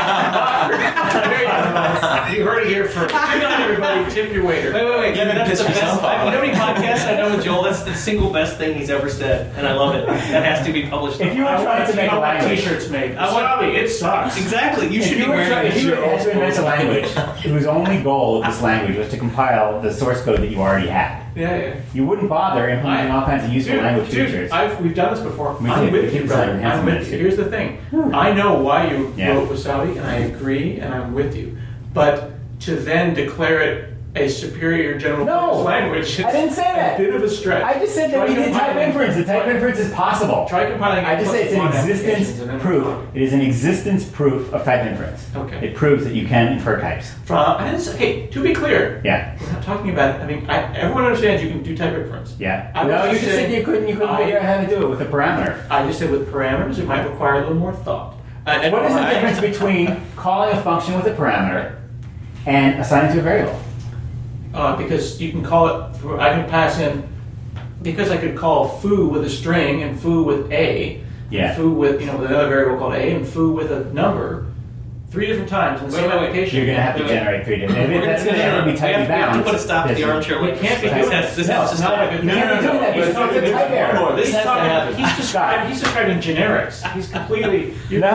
Speaker 12: heard it here first. Good night, everybody. Tip your waiter.
Speaker 11: Wait. That's the best. You know how many podcasts I know with Joel? That's the single best thing he's ever said, and I love it. That has to be published.
Speaker 12: If you were trying to make a language, T-shirts made. It sucks.
Speaker 11: Exactly. You should be wearing a shirt.
Speaker 13: If you were to invent a language whose only goal of this language was to compile the source code that you already had, you wouldn't bother implementing all kinds of useful language features.
Speaker 12: We've done this before. I'm with you, brother. I'm with you. Here's the thing. I know why you wrote Wasabi, and I agree, and I'm with you. But to then declare it a superior general purpose language,
Speaker 13: I didn't say that.
Speaker 12: A bit of a stretch.
Speaker 13: I just said that we did type inference. The type inference is possible.
Speaker 12: Try compiling.
Speaker 13: I just say it's an existence proof. It is an existence proof of type inference.
Speaker 12: Okay.
Speaker 13: It proves that you can infer types.
Speaker 12: Okay, to be clear.
Speaker 13: Yeah.
Speaker 12: We're not talking about it. Everyone understands you can do type inference.
Speaker 13: Yeah. No, you just said you couldn't figure out how to do it with a parameter.
Speaker 12: I just said with parameters, it might require a little more thought.
Speaker 13: What is the difference between calling a function with a parameter and assigning to a variable?
Speaker 12: Because you can call it, I can pass in, because I could call foo with a string and foo with a, foo with, with another variable called a, and foo with a number, 3 different times in the same application.
Speaker 13: You're going to have to generate 3 different. That's going to have to be tightly bound.
Speaker 11: We have to put a stop to the armchair.
Speaker 12: We can't be doing this.
Speaker 11: This has to stop.
Speaker 12: No. He's talking type error. He's describing generics. He's completely.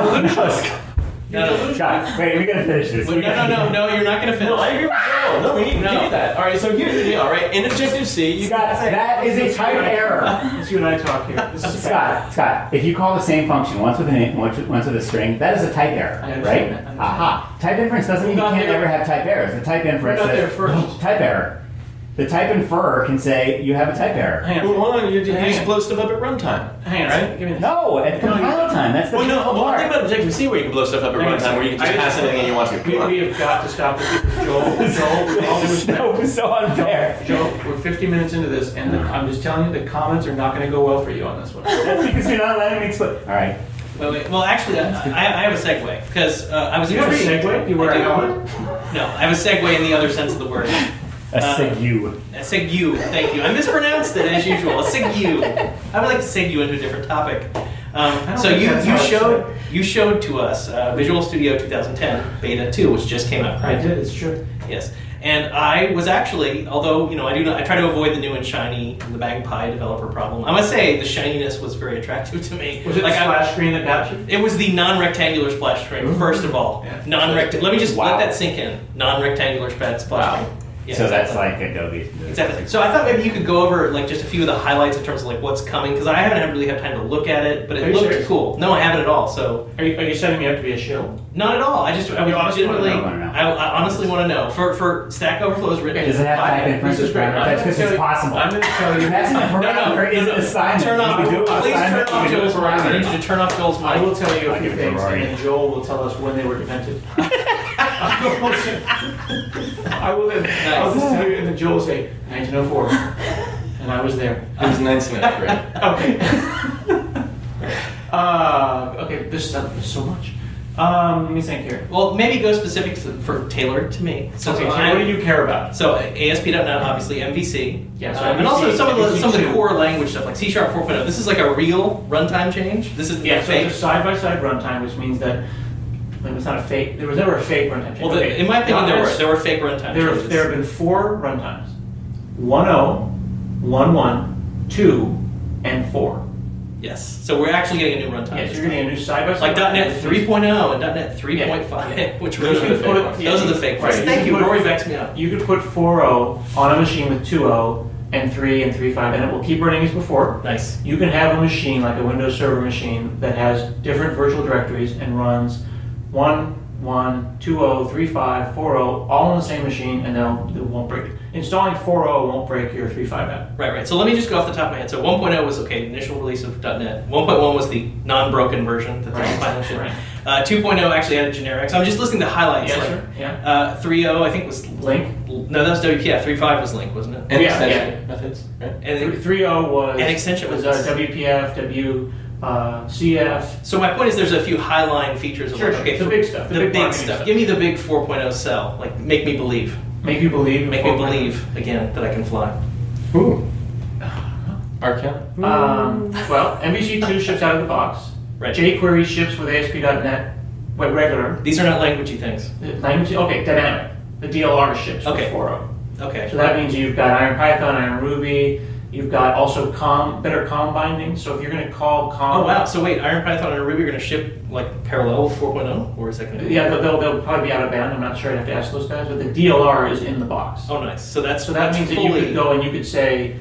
Speaker 13: No, Scott, wait, we gotta finish this.
Speaker 11: No, you're not gonna finish.
Speaker 6: No, I agree with Joel. No, we need to do that. All right, so here's the deal, all right? In Objective-C,
Speaker 13: Scott, that is a type error.
Speaker 12: Let's you and I talk here. This is
Speaker 13: Scott, if you call the same function once with an int, once with a string, that is a type error, right? Aha. Type inference doesn't mean you can't ever have type errors. The type inference says type error. The type infer can say you have a type error.
Speaker 6: Hang on. Well, hold on. You just blow stuff up at runtime.
Speaker 12: Hang on.
Speaker 6: Right?
Speaker 12: Give me this.
Speaker 13: No, at compile time. That's the
Speaker 6: beautiful part. Think about Objective-C where you can blow stuff up at runtime where you can just pass anything you want to.
Speaker 12: We have got to stop this. Joel, with all due respect.
Speaker 13: No, it was so unfair.
Speaker 12: Joel, we're 50 minutes into this, and I'm just telling you the comments are not going to go well for you on this one.
Speaker 13: That's because you're not letting me explain. All right.
Speaker 11: Well, actually, I have a segue because I was.
Speaker 12: You have a segue? You wear a helmet?
Speaker 11: No, I have a segue in the other sense of the word.
Speaker 13: A segue.
Speaker 11: A segue, thank you. I mispronounced it as usual. A segue. I would like to segue into a different topic. So you showed to us Visual Studio 2010 Beta 2, which just came out, right?
Speaker 12: I did. It's true.
Speaker 11: Yes. And I was actually, although I try to avoid the new and shiny and the MagPie developer problem. I must say the shininess was very attractive to me.
Speaker 12: Was it the splash screen that got you?
Speaker 11: It was the non-rectangular splash screen. First of all, let me just let that sink in. Non-rectangular splash screen. Yeah,
Speaker 13: so
Speaker 11: exactly.
Speaker 13: that's like Adobe.
Speaker 11: Exactly. So I thought maybe you could go over like just a few of the highlights in terms of like what's coming, because I haven't really had time to look at it, but
Speaker 12: Are
Speaker 11: it
Speaker 12: you
Speaker 11: looked
Speaker 12: serious?
Speaker 11: cool. No, I haven't at all. So
Speaker 12: Are you setting me up to be a shill?
Speaker 11: not at all. I was legitimately.
Speaker 13: wanna know.
Speaker 11: I honestly want to know. For Stack Overflow is written.
Speaker 13: Does it have type inference?
Speaker 12: This is great.
Speaker 13: That's because it's possible.
Speaker 12: I'm going to tell you.
Speaker 13: That's not
Speaker 11: No.
Speaker 13: or is it assignment?
Speaker 11: Turn off.
Speaker 13: You can do it with
Speaker 11: Please turn
Speaker 13: assignment,
Speaker 11: off
Speaker 13: you can do it
Speaker 11: Joel's
Speaker 13: with
Speaker 11: mic. I need
Speaker 13: parameter.
Speaker 11: you to turn off Joel's mic.
Speaker 12: I will tell you a
Speaker 13: I'll
Speaker 12: few
Speaker 13: give it to
Speaker 12: things,
Speaker 13: Rory.
Speaker 12: and then Joel will tell us when they were invented. I will then. I'll just tell you, and then Joel will say 1904, and I was there.
Speaker 6: It was 1903.
Speaker 12: Okay. Okay. This is so much. Let me think here.
Speaker 11: Well, maybe go specific for tailored to me.
Speaker 12: So what do you care about?
Speaker 11: So ASP.NET, obviously MVC,
Speaker 12: Yeah, so
Speaker 11: and
Speaker 12: MVC,
Speaker 11: also some of the
Speaker 12: MVC2.
Speaker 11: core language stuff like C# 4.0. This is like a real runtime change. This is
Speaker 12: Yeah, so
Speaker 11: fake.
Speaker 12: it's a side-by-side runtime, which means that it's not a fake. There was never a fake runtime change.
Speaker 11: Well, in my opinion, there were fake runtime changes.
Speaker 12: There have been 4 runtimes: 1.0, 1.1, 2, and 4.
Speaker 11: Yes. So we're actually getting a new runtime.
Speaker 12: Yes, you're getting a new side-by-side.
Speaker 11: Like .NET
Speaker 12: runtime.
Speaker 11: 3.0 and .NET 3.5, which
Speaker 12: Those are the fake ones.
Speaker 11: Those are the fake ones.
Speaker 12: Right.
Speaker 11: Thank
Speaker 12: You
Speaker 11: you.
Speaker 12: could
Speaker 11: Rory
Speaker 12: put-
Speaker 11: backs me up.
Speaker 12: You could put 4.0 on a machine with 2.0 and 3 and 3.5, and it will keep running as before.
Speaker 11: Nice.
Speaker 12: You can have a machine like a Windows Server machine that has different virtual directories and runs 1.1, 2.0, 3.5, 4.0 all on the same machine, and it won't break it. Installing 4.0 won't break your 3.5 app.
Speaker 11: Right. So let me just go off the top of my head. So 1.0 was initial release of .NET. 1.1 was the non-broken version that they're compiling shit.
Speaker 12: Right.
Speaker 11: 2.0 actually added generics. I'm just listing the highlights.
Speaker 12: Yeah,
Speaker 11: like,
Speaker 12: sure. Yeah.
Speaker 11: 3.0 I think was
Speaker 12: Link.
Speaker 11: No, that was WPF. 3.5 was Link, wasn't it?
Speaker 6: And
Speaker 12: Yeah,
Speaker 6: extension methods, right?
Speaker 11: And
Speaker 12: 3.0 was
Speaker 11: and extension
Speaker 12: was
Speaker 11: methods.
Speaker 12: WPF, CF.
Speaker 11: So my point is, there's a few highline features of
Speaker 12: Sure,
Speaker 11: like, okay,
Speaker 12: the big stuff,
Speaker 11: the
Speaker 12: the big
Speaker 11: big
Speaker 12: marketing
Speaker 11: stuff.
Speaker 12: stuff.
Speaker 11: Give me the big 4.0 sell. Like, make me believe.
Speaker 12: Make you believe.
Speaker 11: Make me believe again that I can fly.
Speaker 6: Ooh. Arcana.
Speaker 12: Well, MVC2 ships out of the box.
Speaker 11: Right.
Speaker 12: jQuery ships with ASP.NET regular.
Speaker 11: These are not languagey things.
Speaker 12: Language, okay, dynamic. The DLR ships
Speaker 11: Okay.
Speaker 12: with 4.0.
Speaker 11: Okay.
Speaker 12: So that means you've got Iron Python, Iron Ruby. You've got also better COM binding. So if you're going to call COM,
Speaker 11: Oh wow! So wait, Iron Python and Ruby are going to ship like parallel with 4.0, or is that going to?
Speaker 12: yeah, they'll probably be out of band. I'm not sure. I'd have to ask those guys. But the DLR is in the box.
Speaker 11: Oh nice. So that
Speaker 12: means that you could go and you could say,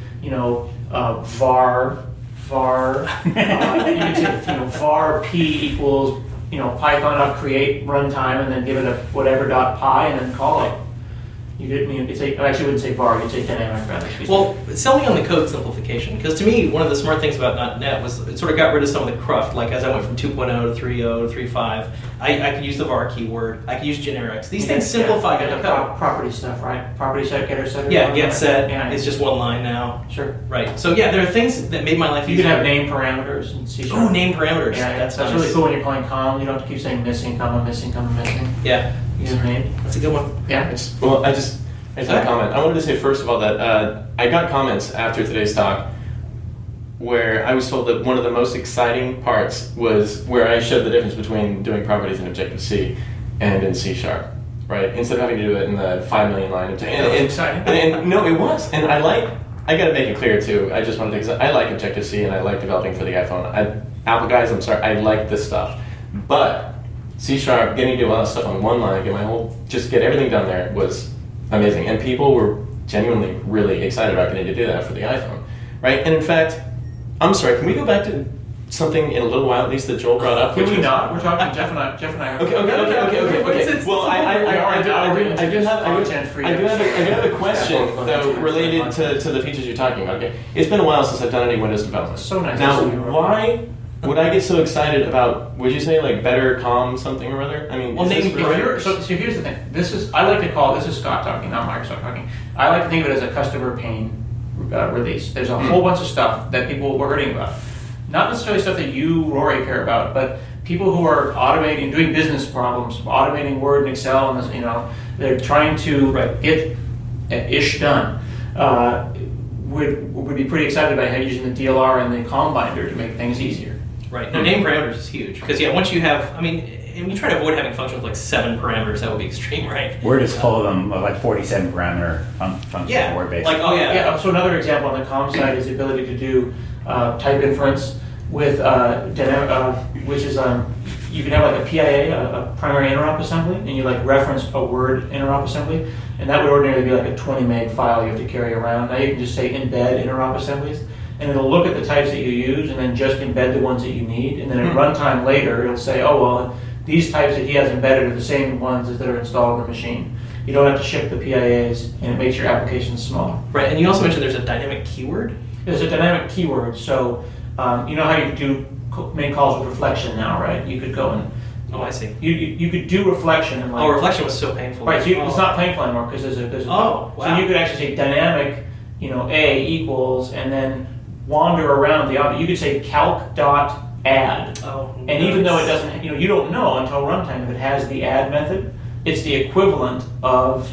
Speaker 12: var, you could say, var p equals, Python dot create runtime, and then give it a whatever dot py, and then call it. You could say, I actually wouldn't say var, you'd say dynamic rather.
Speaker 11: Well, sell me on the code simplification, because to me, one of the smart things about .NET was it sort of got rid of some of the cruft. Like as I went from 2.0 to 3.0 to 3.5, I could use the var keyword, I could use generics. These things simplify
Speaker 12: the
Speaker 11: the code.
Speaker 12: property stuff, right? Property set, getter set.
Speaker 11: Yeah, get set
Speaker 12: Yeah.
Speaker 11: is just one line now.
Speaker 12: Sure.
Speaker 11: Right. So yeah, there are things that made my life
Speaker 12: You
Speaker 11: easier.
Speaker 12: can have name parameters and C#.
Speaker 11: Oh, name parameters.
Speaker 12: Yeah,
Speaker 11: That's
Speaker 12: that's
Speaker 11: nice.
Speaker 12: really cool when you're calling COM. You don't have to keep saying missing, comma, missing, comma, missing.
Speaker 11: Yeah.
Speaker 12: You just name.
Speaker 11: That's a good one.
Speaker 12: Yeah.
Speaker 6: Well, I just have a comment. I wanted to say first of all that I got comments after today's talk where I was told that one of the most exciting parts was where I showed the difference between doing properties in Objective-C and in C#, right? Instead of having to do it in the 5 million line Objective.
Speaker 12: That was exciting.
Speaker 6: And no, it was. And I got to make it clear too. I just wanted to, I like Objective-C and I like developing for the iPhone. Apple guys, I'm sorry, I like this stuff. But C#, getting to do a lot of stuff on one line, get everything done there was amazing. And people were genuinely really excited about getting to do that for the iPhone, right? And in fact, I'm sorry, can we go back to something in a little while, at least that Joel brought up?
Speaker 12: Can we not? We're talking, Jeff and I.
Speaker 6: Okay. Well, I do have a question though related to the features you're talking about. Okay, it's been a while since I've done any Windows development.
Speaker 12: So nice.
Speaker 6: Now, why would I get so excited about? Would you say like better COM something or other? I mean,
Speaker 11: Well,
Speaker 6: is this
Speaker 11: name
Speaker 6: really-
Speaker 12: So here's the thing. I like to call this is Scott talking, not Microsoft talking. I like to think of it as a customer pain release. There's a whole bunch of stuff that people were hurting about. Not necessarily stuff that you, Rory, care about, but people who are automating, doing business problems, automating Word and Excel, and they're trying to get ish done. Would be pretty excited about using the DLR and the COM binder to make things easier.
Speaker 11: Right. Now, name parameters is huge because once you have, and we try to avoid having functions with like 7 parameters. That would be extreme, right?
Speaker 13: Word is full of them, like 47 parameter functions.
Speaker 11: Yeah.
Speaker 13: Word based.
Speaker 11: Like
Speaker 12: So another example on the COM side is the ability to do type inference with which is you can have like a PIA, a primary interop assembly, and you like reference a word interop assembly. and that would ordinarily be like a 20 meg file you have to carry around. Now you can just say embed interop assemblies, and it'll look at the types that you use and then just embed the ones that you need, and then at runtime later it'll say, oh well, these types that he has embedded are the same ones as that are installed on the machine. You don't have to ship the PIAs, and it makes your application smaller.
Speaker 11: Right, and you also mentioned there's a dynamic keyword?
Speaker 12: There's a dynamic keyword, so you know how you do make calls with reflection now, right? You could go and...
Speaker 11: Oh, I see.
Speaker 12: You could do reflection. And like,
Speaker 11: reflection was so painful.
Speaker 12: Right, so it's not painful anymore because there's a
Speaker 11: wow.
Speaker 12: So you could actually say dynamic, A equals, and then wander around the object. You could say calc.add.
Speaker 11: Oh,
Speaker 12: and even though it doesn't, you don't know until runtime if it has the add method. It's the equivalent of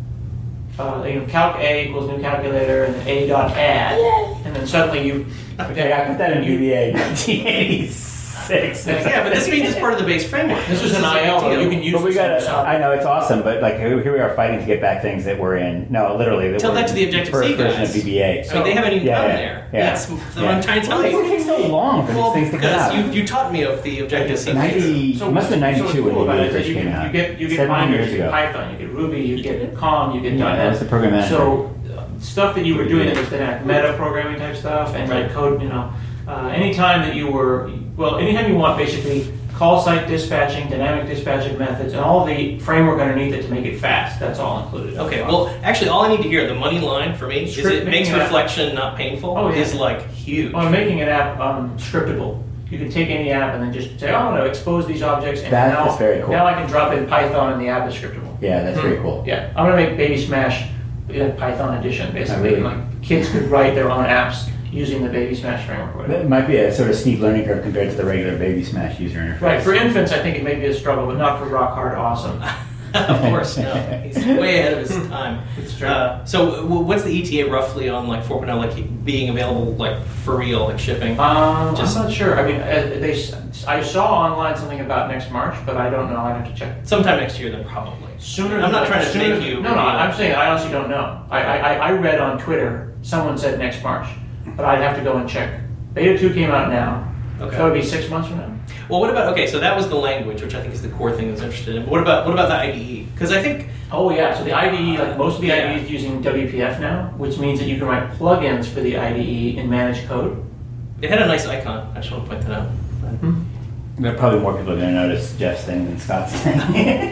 Speaker 12: calc A equals new calculator and then A dot add, and then suddenly you.
Speaker 13: Okay, I put that in VBA 1986.
Speaker 11: Yeah, but this means it's part of the base framework.
Speaker 12: This is an IL. You can use.
Speaker 13: But we got. I know it's awesome, but like here we are fighting to get back things that were in. No, literally.
Speaker 11: Tell that to the Objective-C guys.
Speaker 13: Of VBA.
Speaker 11: So they haven't even gotten there.
Speaker 13: Yeah.
Speaker 11: That's what I'm trying to tell you.
Speaker 13: Why does it take so long for these things to come out?
Speaker 11: Because you taught me of the Objective-C.
Speaker 13: 90. It must have been 92 when VBA first came out.
Speaker 12: You get binders, you get Python, you get Ruby, you get COM, you get .NET.
Speaker 13: That was the program manager.
Speaker 12: So stuff that you were doing that was dynamic meta programming type stuff and like code, anytime that you were, anytime you want basically call site dispatching, dynamic dispatching methods, and all the framework underneath it to make it fast, that's all included.
Speaker 11: Okay, well, actually, all I need to hear, the money line for me, is it makes reflection not painful, is like huge.
Speaker 12: Well, making an app scriptable. You can take any app and then just say, I want to expose these objects, and
Speaker 13: that's very cool.
Speaker 12: Now I can drop in Python and the app is scriptable.
Speaker 13: Yeah, that's very cool.
Speaker 12: Yeah, I'm going to make Baby Smash Python edition, basically. Really? Like kids could write their own apps using the Baby Smash framework.
Speaker 13: It might be a sort of steep learning curve compared to the regular Baby Smash user interface.
Speaker 12: Right, for infants I think it may be a struggle, but not for rock hard awesome.
Speaker 11: Of course, no. He's way ahead of his time.
Speaker 12: It's true.
Speaker 11: So what's the ETA roughly on like 4.0, like being available like for real, like shipping?
Speaker 12: I'm not sure. I mean, I saw online something about next March, but I don't know. I'd have to check.
Speaker 11: Sometime next year then probably.
Speaker 12: Sooner.
Speaker 11: I'm not trying to make you.
Speaker 12: No, I'm saying I honestly don't know. I read on Twitter, someone said next March, but I'd have to go and check. Beta 2 came out now.
Speaker 11: Okay.
Speaker 12: So it would be 6 months from now.
Speaker 11: Well, what about, so that was the language, which I think is the core thing that's interested in. But what about the IDE? Because I think...
Speaker 12: Oh yeah, so the IDE, like most of the IDE is using WPF now, which means that you can write plugins for the IDE and manage code.
Speaker 11: It had a nice icon. I just want to point that out.
Speaker 13: There are probably more people are going to notice Jeff's thing than Scott's thing.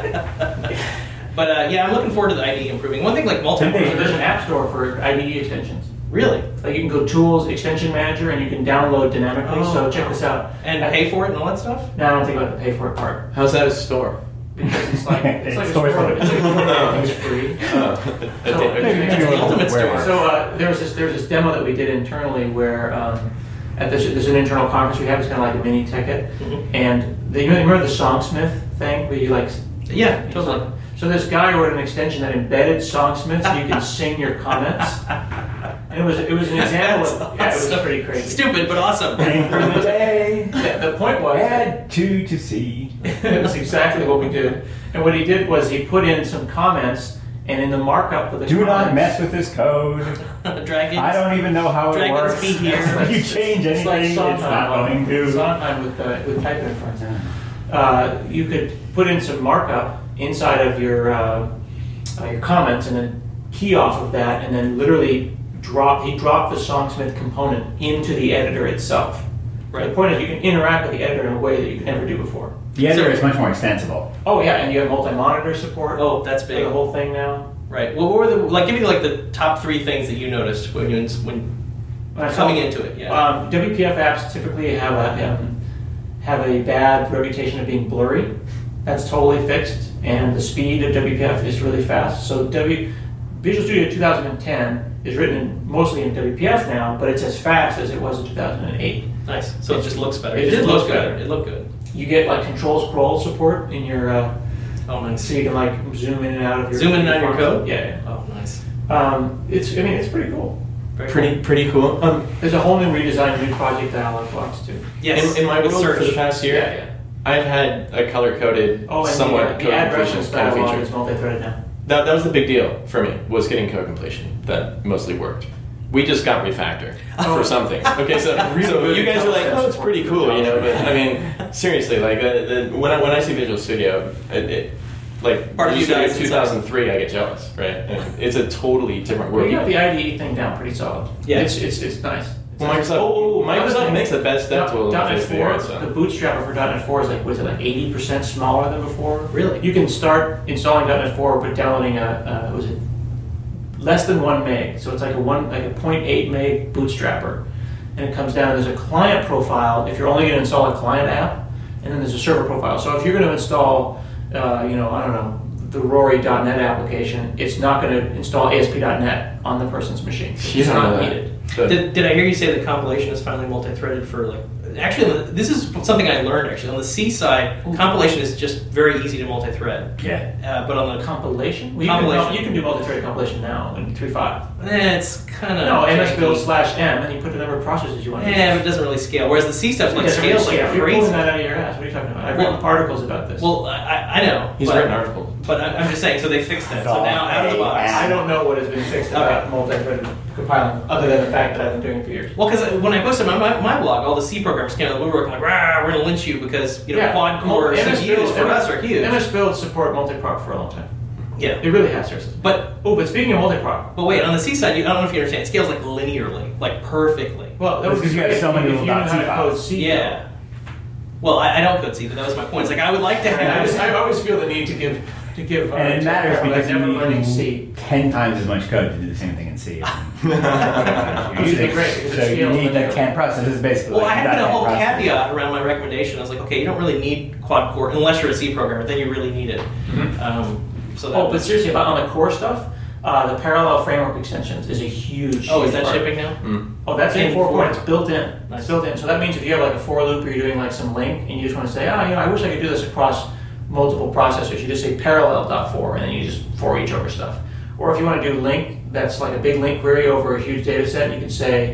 Speaker 11: But I'm looking forward to the IDE improving. One thing like
Speaker 12: There's an app store for IDE extensions.
Speaker 11: Really?
Speaker 12: Like you can go Tools, Extension Manager, and you can download dynamically. So check this out.
Speaker 11: And pay for it and all that stuff?
Speaker 12: No, I don't think about the pay for it part.
Speaker 6: How's that a store?
Speaker 12: Because it's like a store. It's free.
Speaker 11: It's the ultimate store.
Speaker 12: So there's this demo that we did internally where there's an internal conference we have. It's kind of like a mini TechEd, and you remember the Songsmith thing where you like?
Speaker 11: Yeah, totally.
Speaker 12: So this guy wrote an extension that embedded Songsmith so you can sing your comments. And it was an example of, it was pretty crazy.
Speaker 11: Stupid, but awesome.
Speaker 12: The point was...
Speaker 13: Add 2 to C.
Speaker 12: It was exactly what we did. And what he did was he put in some comments, and in the markup for the
Speaker 13: Do not mess with this code.
Speaker 11: Dragons.
Speaker 13: I don't even know how it works.
Speaker 11: Be here.
Speaker 13: If you change anything, it's not going to.
Speaker 12: Sondheim with type inference. You could put in some markup inside of your comments and then key off of that and then literally he dropped the Songsmith component into the editor itself. Right. The point is you can interact with the editor in a way that you could never do before.
Speaker 13: The editor is much more extensible.
Speaker 12: Oh yeah, and you have multi-monitor support.
Speaker 11: Oh, that's big.
Speaker 12: The whole thing now.
Speaker 11: Right. Well, what were give me the top 3 things that you noticed when coming into it? Yeah.
Speaker 12: WPF apps typically have a bad reputation of being blurry. That's totally fixed, and the speed of WPF is really fast. So Visual Studio 2010 is written mostly in WPF now, but it's as fast as it was in 2008.
Speaker 11: Nice. So it just looks better.
Speaker 12: It just looks better.
Speaker 11: It looked good.
Speaker 12: You get control scroll support in your.
Speaker 11: Oh, nice.
Speaker 12: So you can zoom in and out of your.
Speaker 11: Zoom in and out of your code.
Speaker 12: Yeah.
Speaker 11: Oh, nice.
Speaker 12: It's pretty cool.
Speaker 6: Pretty cool.
Speaker 12: There's a whole new redesign, new project dialog box too.
Speaker 11: Yes.
Speaker 6: In my world for the past year,
Speaker 12: yeah.
Speaker 6: I've had a color-coded, somewhat
Speaker 12: the add reference
Speaker 6: kind of
Speaker 12: dialog
Speaker 6: feature.
Speaker 12: is multi-threaded now.
Speaker 6: That was the big deal for me, was getting code completion. That mostly worked. We just got refactor for some things. Okay, so you guys are like, oh, it's pretty cool, but I mean, seriously, when I see Visual Studio, like
Speaker 11: Part of
Speaker 6: you
Speaker 11: you
Speaker 6: said
Speaker 11: guys
Speaker 6: 2003, I get jealous, right? And it's a totally different world.
Speaker 12: You got the IDE thing down pretty solid.
Speaker 11: Yeah.
Speaker 12: It's nice.
Speaker 6: Well, Microsoft makes the best dev tool.
Speaker 12: .NET 4, the bootstrapper for .NET 4 is like, was it like 80% smaller than before?
Speaker 11: Really?
Speaker 12: You can start installing .NET 4, but downloading was it less than 1 meg? So it's like a 0.8 meg bootstrapper, and it comes down. There's a client profile if you're only going to install a client app, and then there's a server profile. So if you're going to install, I don't know, the Rory.NET application, it's not going to install ASP.NET on the person's machine. It's not needed.
Speaker 11: Did I hear you say the compilation is finally multi-threaded for like? Actually, this is something I learned actually. On the C side, compilation is just very easy to multi-thread.
Speaker 12: Yeah.
Speaker 11: But on the
Speaker 12: compilation, you can do multi-threaded compilation now in 3.5.
Speaker 11: It's kind of
Speaker 12: no MS-build/m, and you put the number of processes you want to use.
Speaker 11: Yeah, but it doesn't really scale. Whereas the C stuff scales like crazy.
Speaker 12: You're pulling that out of your ass. What are you talking about? I've written articles about this.
Speaker 11: Well, I know.
Speaker 6: He's written articles.
Speaker 11: But I'm just saying, so they fixed that. So now out of the box.
Speaker 12: I don't know what has been fixed about multi-threaded compiling, other than the fact that I've been doing it for years.
Speaker 11: Well, because when I posted my blog, all the C programmers came out of the woodwork like, rah, we're going to lynch you because quad core CPUs for us are huge.
Speaker 12: MS-build support multi-proc for a long time.
Speaker 11: Yeah,
Speaker 12: it really has, seriously. But speaking of multi-proc.
Speaker 11: But wait, on the C side, I don't know if you understand, it scales like linearly, like perfectly.
Speaker 12: Well, that was because you have so many little dots. Code C.
Speaker 11: Yeah. Well, I don't code C, but that was my point. It's like I would like to have.
Speaker 12: I always feel the need to give.
Speaker 13: And it matters because you need 10 times as much code to do the same thing in C. So you need the CAN process. This is basically.
Speaker 11: Well, I had a whole caveat around my recommendation. I was like, okay, you don't really need quad core unless you're a C programmer. Then you really need it.
Speaker 12: But seriously, on the core stuff, the parallel framework extensions is a huge.
Speaker 11: Oh, is that shipping now?
Speaker 12: Oh, that's in 4.0. It's built in. Nice. It's built in. So that means if you have like a for loop, or you're doing like some link, and you just want to say, I wish I could do this across multiple processors. You just say parallel.for, and then you just for each over stuff. Or if you want to do link, that's like a big link query over a huge data set. You can say,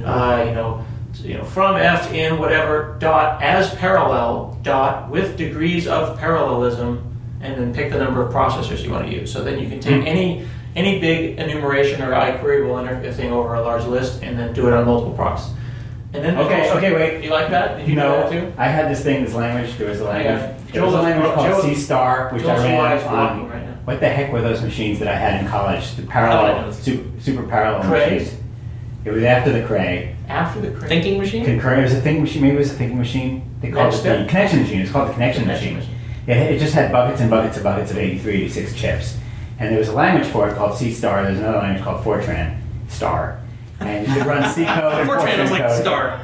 Speaker 12: from F in whatever dot as parallel dot with degrees of parallelism, and then pick the number of processors you want to use. So then you can take any big enumeration or iQueryable thing over a large list, and then do it on multiple procs. And then
Speaker 13: wait.
Speaker 12: You like that? Did you know that too?
Speaker 13: I had this language. There was a language. There was a language called C Star, which I ran on. Right now. What the heck were those machines that I had in college? The parallel, super parallel machines. It was after the Cray.
Speaker 12: After the Cray.
Speaker 11: Thinking machine?
Speaker 13: Concurrent. It was a thinking machine. Maybe it was a thinking machine. They called it the connection machine. It's called the connection machine. It just had buckets and buckets and buckets of 83, 86 chips. And there was a language for it called C Star. There's another language called Fortran Star. And you could run C code and
Speaker 11: Fortran was like Star.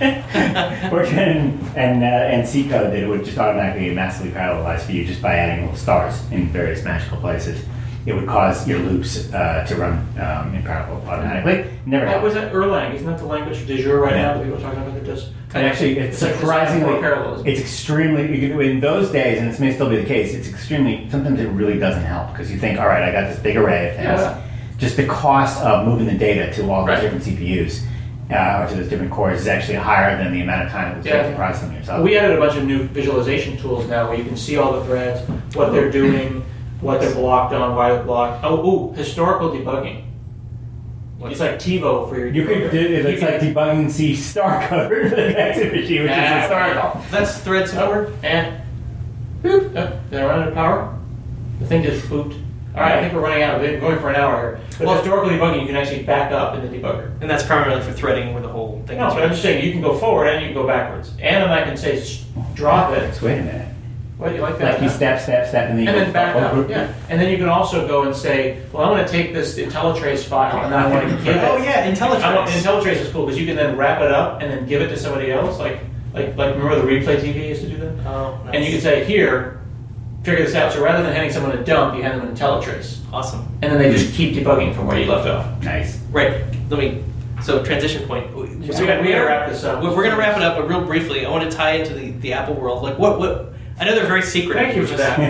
Speaker 13: Fortran and C code that would just automatically massively parallelize for you just by adding little stars in various magical places. It would cause your loops to run in parallel automatically. Never happened.
Speaker 12: Was that Erlang? Isn't that the language du jour right now that people are talking about that does?
Speaker 13: And actually, it's surprisingly parallelism. It's extremely, in those days, and this may still be the case, it's extremely, sometimes it really doesn't help because you think, all right, I got this big array of things. Yeah. Just the cost of moving the data to all those different CPUs or to those different cores is actually higher than the amount of time it would take to process them yourself.
Speaker 12: We added a bunch of new visualization tools now where you can see all the threads, what they're doing, what they're blocked on, why they're blocked. Historical debugging. It's like TiVo for your debugger.
Speaker 13: It's like debugging C Star code for the connection machine, which is historical.
Speaker 11: That's thread support.
Speaker 12: And boop. Did I run out of power? The thing just booped. All right, I think we're running out. We've been going for an hour here. But historical debugging, you can actually back up in the debugger.
Speaker 11: And that's primarily for threading where the whole thing
Speaker 12: is. No, but I'm just saying you can go forward and you can go backwards. And then I can say drop it.
Speaker 13: Wait a minute.
Speaker 12: What, you like that?
Speaker 13: Like you step, and
Speaker 12: then back up. Yeah. And then you can also go and say, well, I want to take this IntelliTrace file and I want to give it.
Speaker 11: Oh yeah, IntelliTrace.
Speaker 12: IntelliTrace is cool because you can then wrap it up and then give it to somebody else. Like remember the Replay TV used to do that?
Speaker 11: Oh, nice.
Speaker 12: And you can say, here, figure this out. So rather than handing someone a dump, you hand them an IntelliTrace.
Speaker 11: Awesome.
Speaker 12: And then they just keep debugging from where you left off.
Speaker 13: Nice.
Speaker 11: Right. So transition point.
Speaker 12: We gotta wrap this up.
Speaker 11: We're going to wrap it up, but real briefly, I want to tie into the Apple world. Like what? I know they're very secret.
Speaker 12: Thank you for that.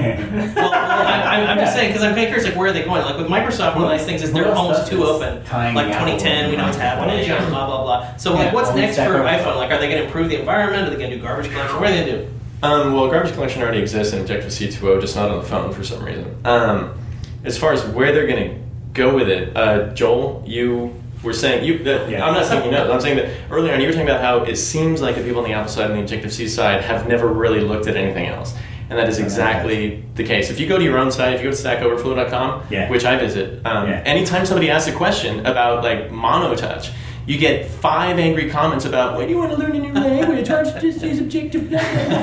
Speaker 11: I'm just saying because I'm kind of curious. Like where are they going? Like with Microsoft, one of the nice things is they're almost too open. Like 2010, we know what's happening. Blah blah blah. So like, what's next for iPhone? Like, are they going to improve the environment? Are they going to do garbage collection? What are they going to do?
Speaker 6: Well, garbage collection already exists in Objective-C 2.0, just not on the phone for some reason. As far as where they're going to go with it, Joel, you were saying I'm not saying you know. I'm saying that earlier on you were talking about how it seems like the people on the Apple side and the Objective-C side have never really looked at anything else. And that is exactly the case. If you go to your own site, if you go to stackoverflow.com, which I visit, anytime somebody asks a question about like monotouch, you get 5 angry comments about, why do you want to learn a new language? Why don't you just use objective? You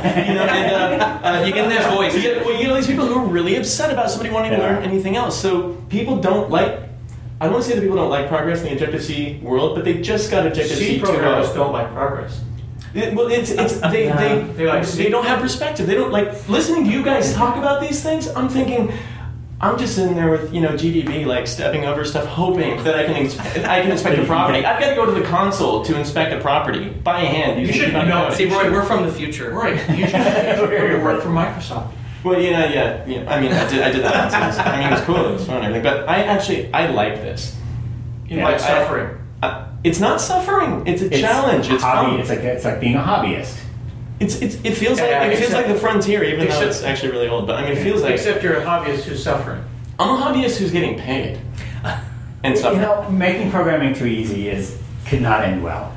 Speaker 6: get this voice. You get these people who are really upset about somebody wanting to learn anything else. So people don't like, I don't want to say that people don't like progress in the Objective-C world, but they just got Objective-C 2.0.
Speaker 12: Programmers don't like progress.
Speaker 6: They don't have perspective. They don't like listening to you guys talk about these things. I'm thinking, I'm just sitting there with GDB like stepping over stuff, hoping that I can inspect a property. I've got to go to the console to inspect a property by hand.
Speaker 12: You should know.
Speaker 11: See, Roy, we're from the future.
Speaker 12: Right. You should work for Microsoft.
Speaker 6: Well, yeah. I mean, I did that. I mean, it was cool. It was fun and everything. But I like this.
Speaker 12: You like suffering.
Speaker 6: It's not suffering. It's a challenge. It's fun.
Speaker 13: It's like being a hobbyist.
Speaker 6: It feels like the frontier, even though it's actually really old. But I mean, it feels like
Speaker 12: except you're a hobbyist who's suffering.
Speaker 6: I'm a hobbyist who's getting paid and suffering.
Speaker 13: Making programming too easy could not end well.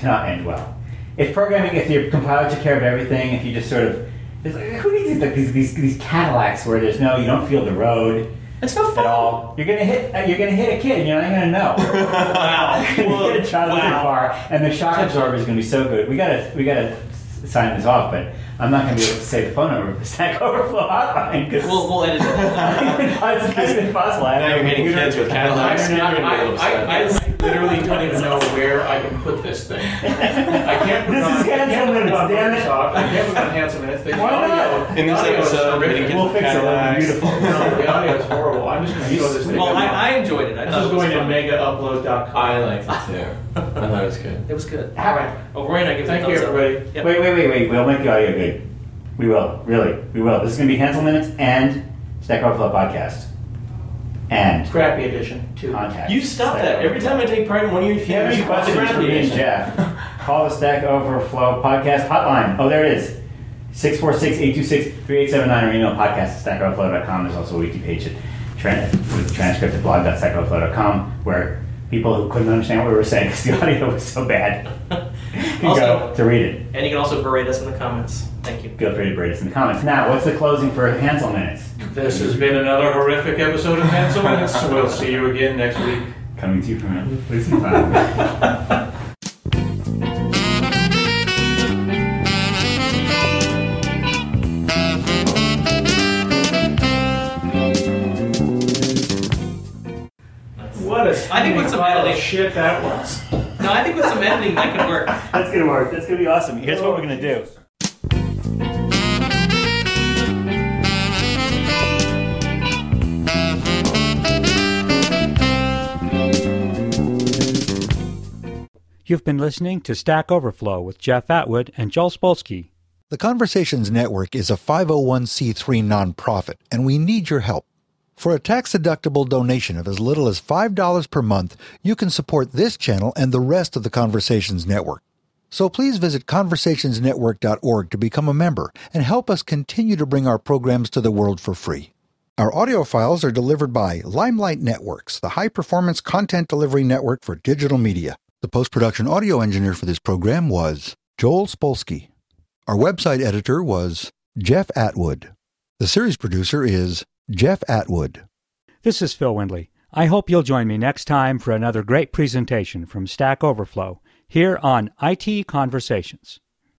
Speaker 13: If your compiler took care of everything, if you just sort of, who needs these Cadillacs where you don't feel the road.
Speaker 6: It's no fun
Speaker 13: at all. You're gonna hit a kid, and you're not gonna know. You're gonna hit a child with your car, and the shock absorber is gonna be so good. We gotta sign this off, but I'm not going to be able to say the phone number for Stack Overflow hotline because
Speaker 11: we'll edit it.
Speaker 13: It's kind of impossible.
Speaker 6: Now you're hitting kids with Cadillacs.
Speaker 12: I literally don't even know where I can put this thing. I can't put
Speaker 13: this is Handsome Minutes, damn it.
Speaker 12: I can't put on Handsome Minutes.
Speaker 13: Why not?
Speaker 6: In this episode,
Speaker 13: we'll fix it. It'll be beautiful.
Speaker 12: No, the audio is horrible. I'm just going to show this thing.
Speaker 11: Well, I enjoyed it.
Speaker 12: This is going to megaupload.com.
Speaker 6: I liked it too. I thought it was good.
Speaker 11: It was good. All right. Well, Roy and I give
Speaker 12: Thank you, everybody.
Speaker 11: Yep.
Speaker 13: Wait. We'll make the audio good. We will. Really. We will. This is going to be Handsome Minutes and Stack Overflow Podcast. And
Speaker 12: Crappy Edition, too.
Speaker 13: Contact.
Speaker 6: You stop that. Every time I take part in one of your
Speaker 13: If you have any questions for me and Jeff, call the Stack Overflow Podcast hotline. Oh, there it is. 646-826-3879 or email podcast@stackoverflow.com. There's also a wiki page with transcript at blog.stackoverflow.com where people who couldn't understand what we were saying because the audio was so bad can
Speaker 11: also,
Speaker 13: go to read it.
Speaker 11: And you can also berate us in the comments. Thank you.
Speaker 13: Feel free to berate us in the comments. Now, what's the closing for Handsome Minutes?
Speaker 12: This has been another horrific episode of Handsome Minutes. We'll see you again next week.
Speaker 13: Coming to you from Listen Time.
Speaker 11: I think with some editing,
Speaker 12: shit that was.
Speaker 11: No, I think with some editing that could work.
Speaker 13: That's gonna work. That's gonna be awesome. Here's what we're gonna do.
Speaker 1: You've been listening to Stack Overflow with Jeff Atwood and Joel Spolsky.
Speaker 2: The Conversations Network is a 501c3 nonprofit, and we need your help. For a tax-deductible donation of as little as $5 per month, you can support this channel and the rest of the Conversations Network. So please visit conversationsnetwork.org to become a member and help us continue to bring our programs to the world for free. Our audio files are delivered by Limelight Networks, the high-performance content delivery network for digital media. The post-production audio engineer for this program was Joel Spolsky. Our website editor was Jeff Atwood. The series producer is Jeff Atwood.
Speaker 1: This is Phil Windley. I hope you'll join me next time for another great presentation from Stack Overflow here on IT Conversations.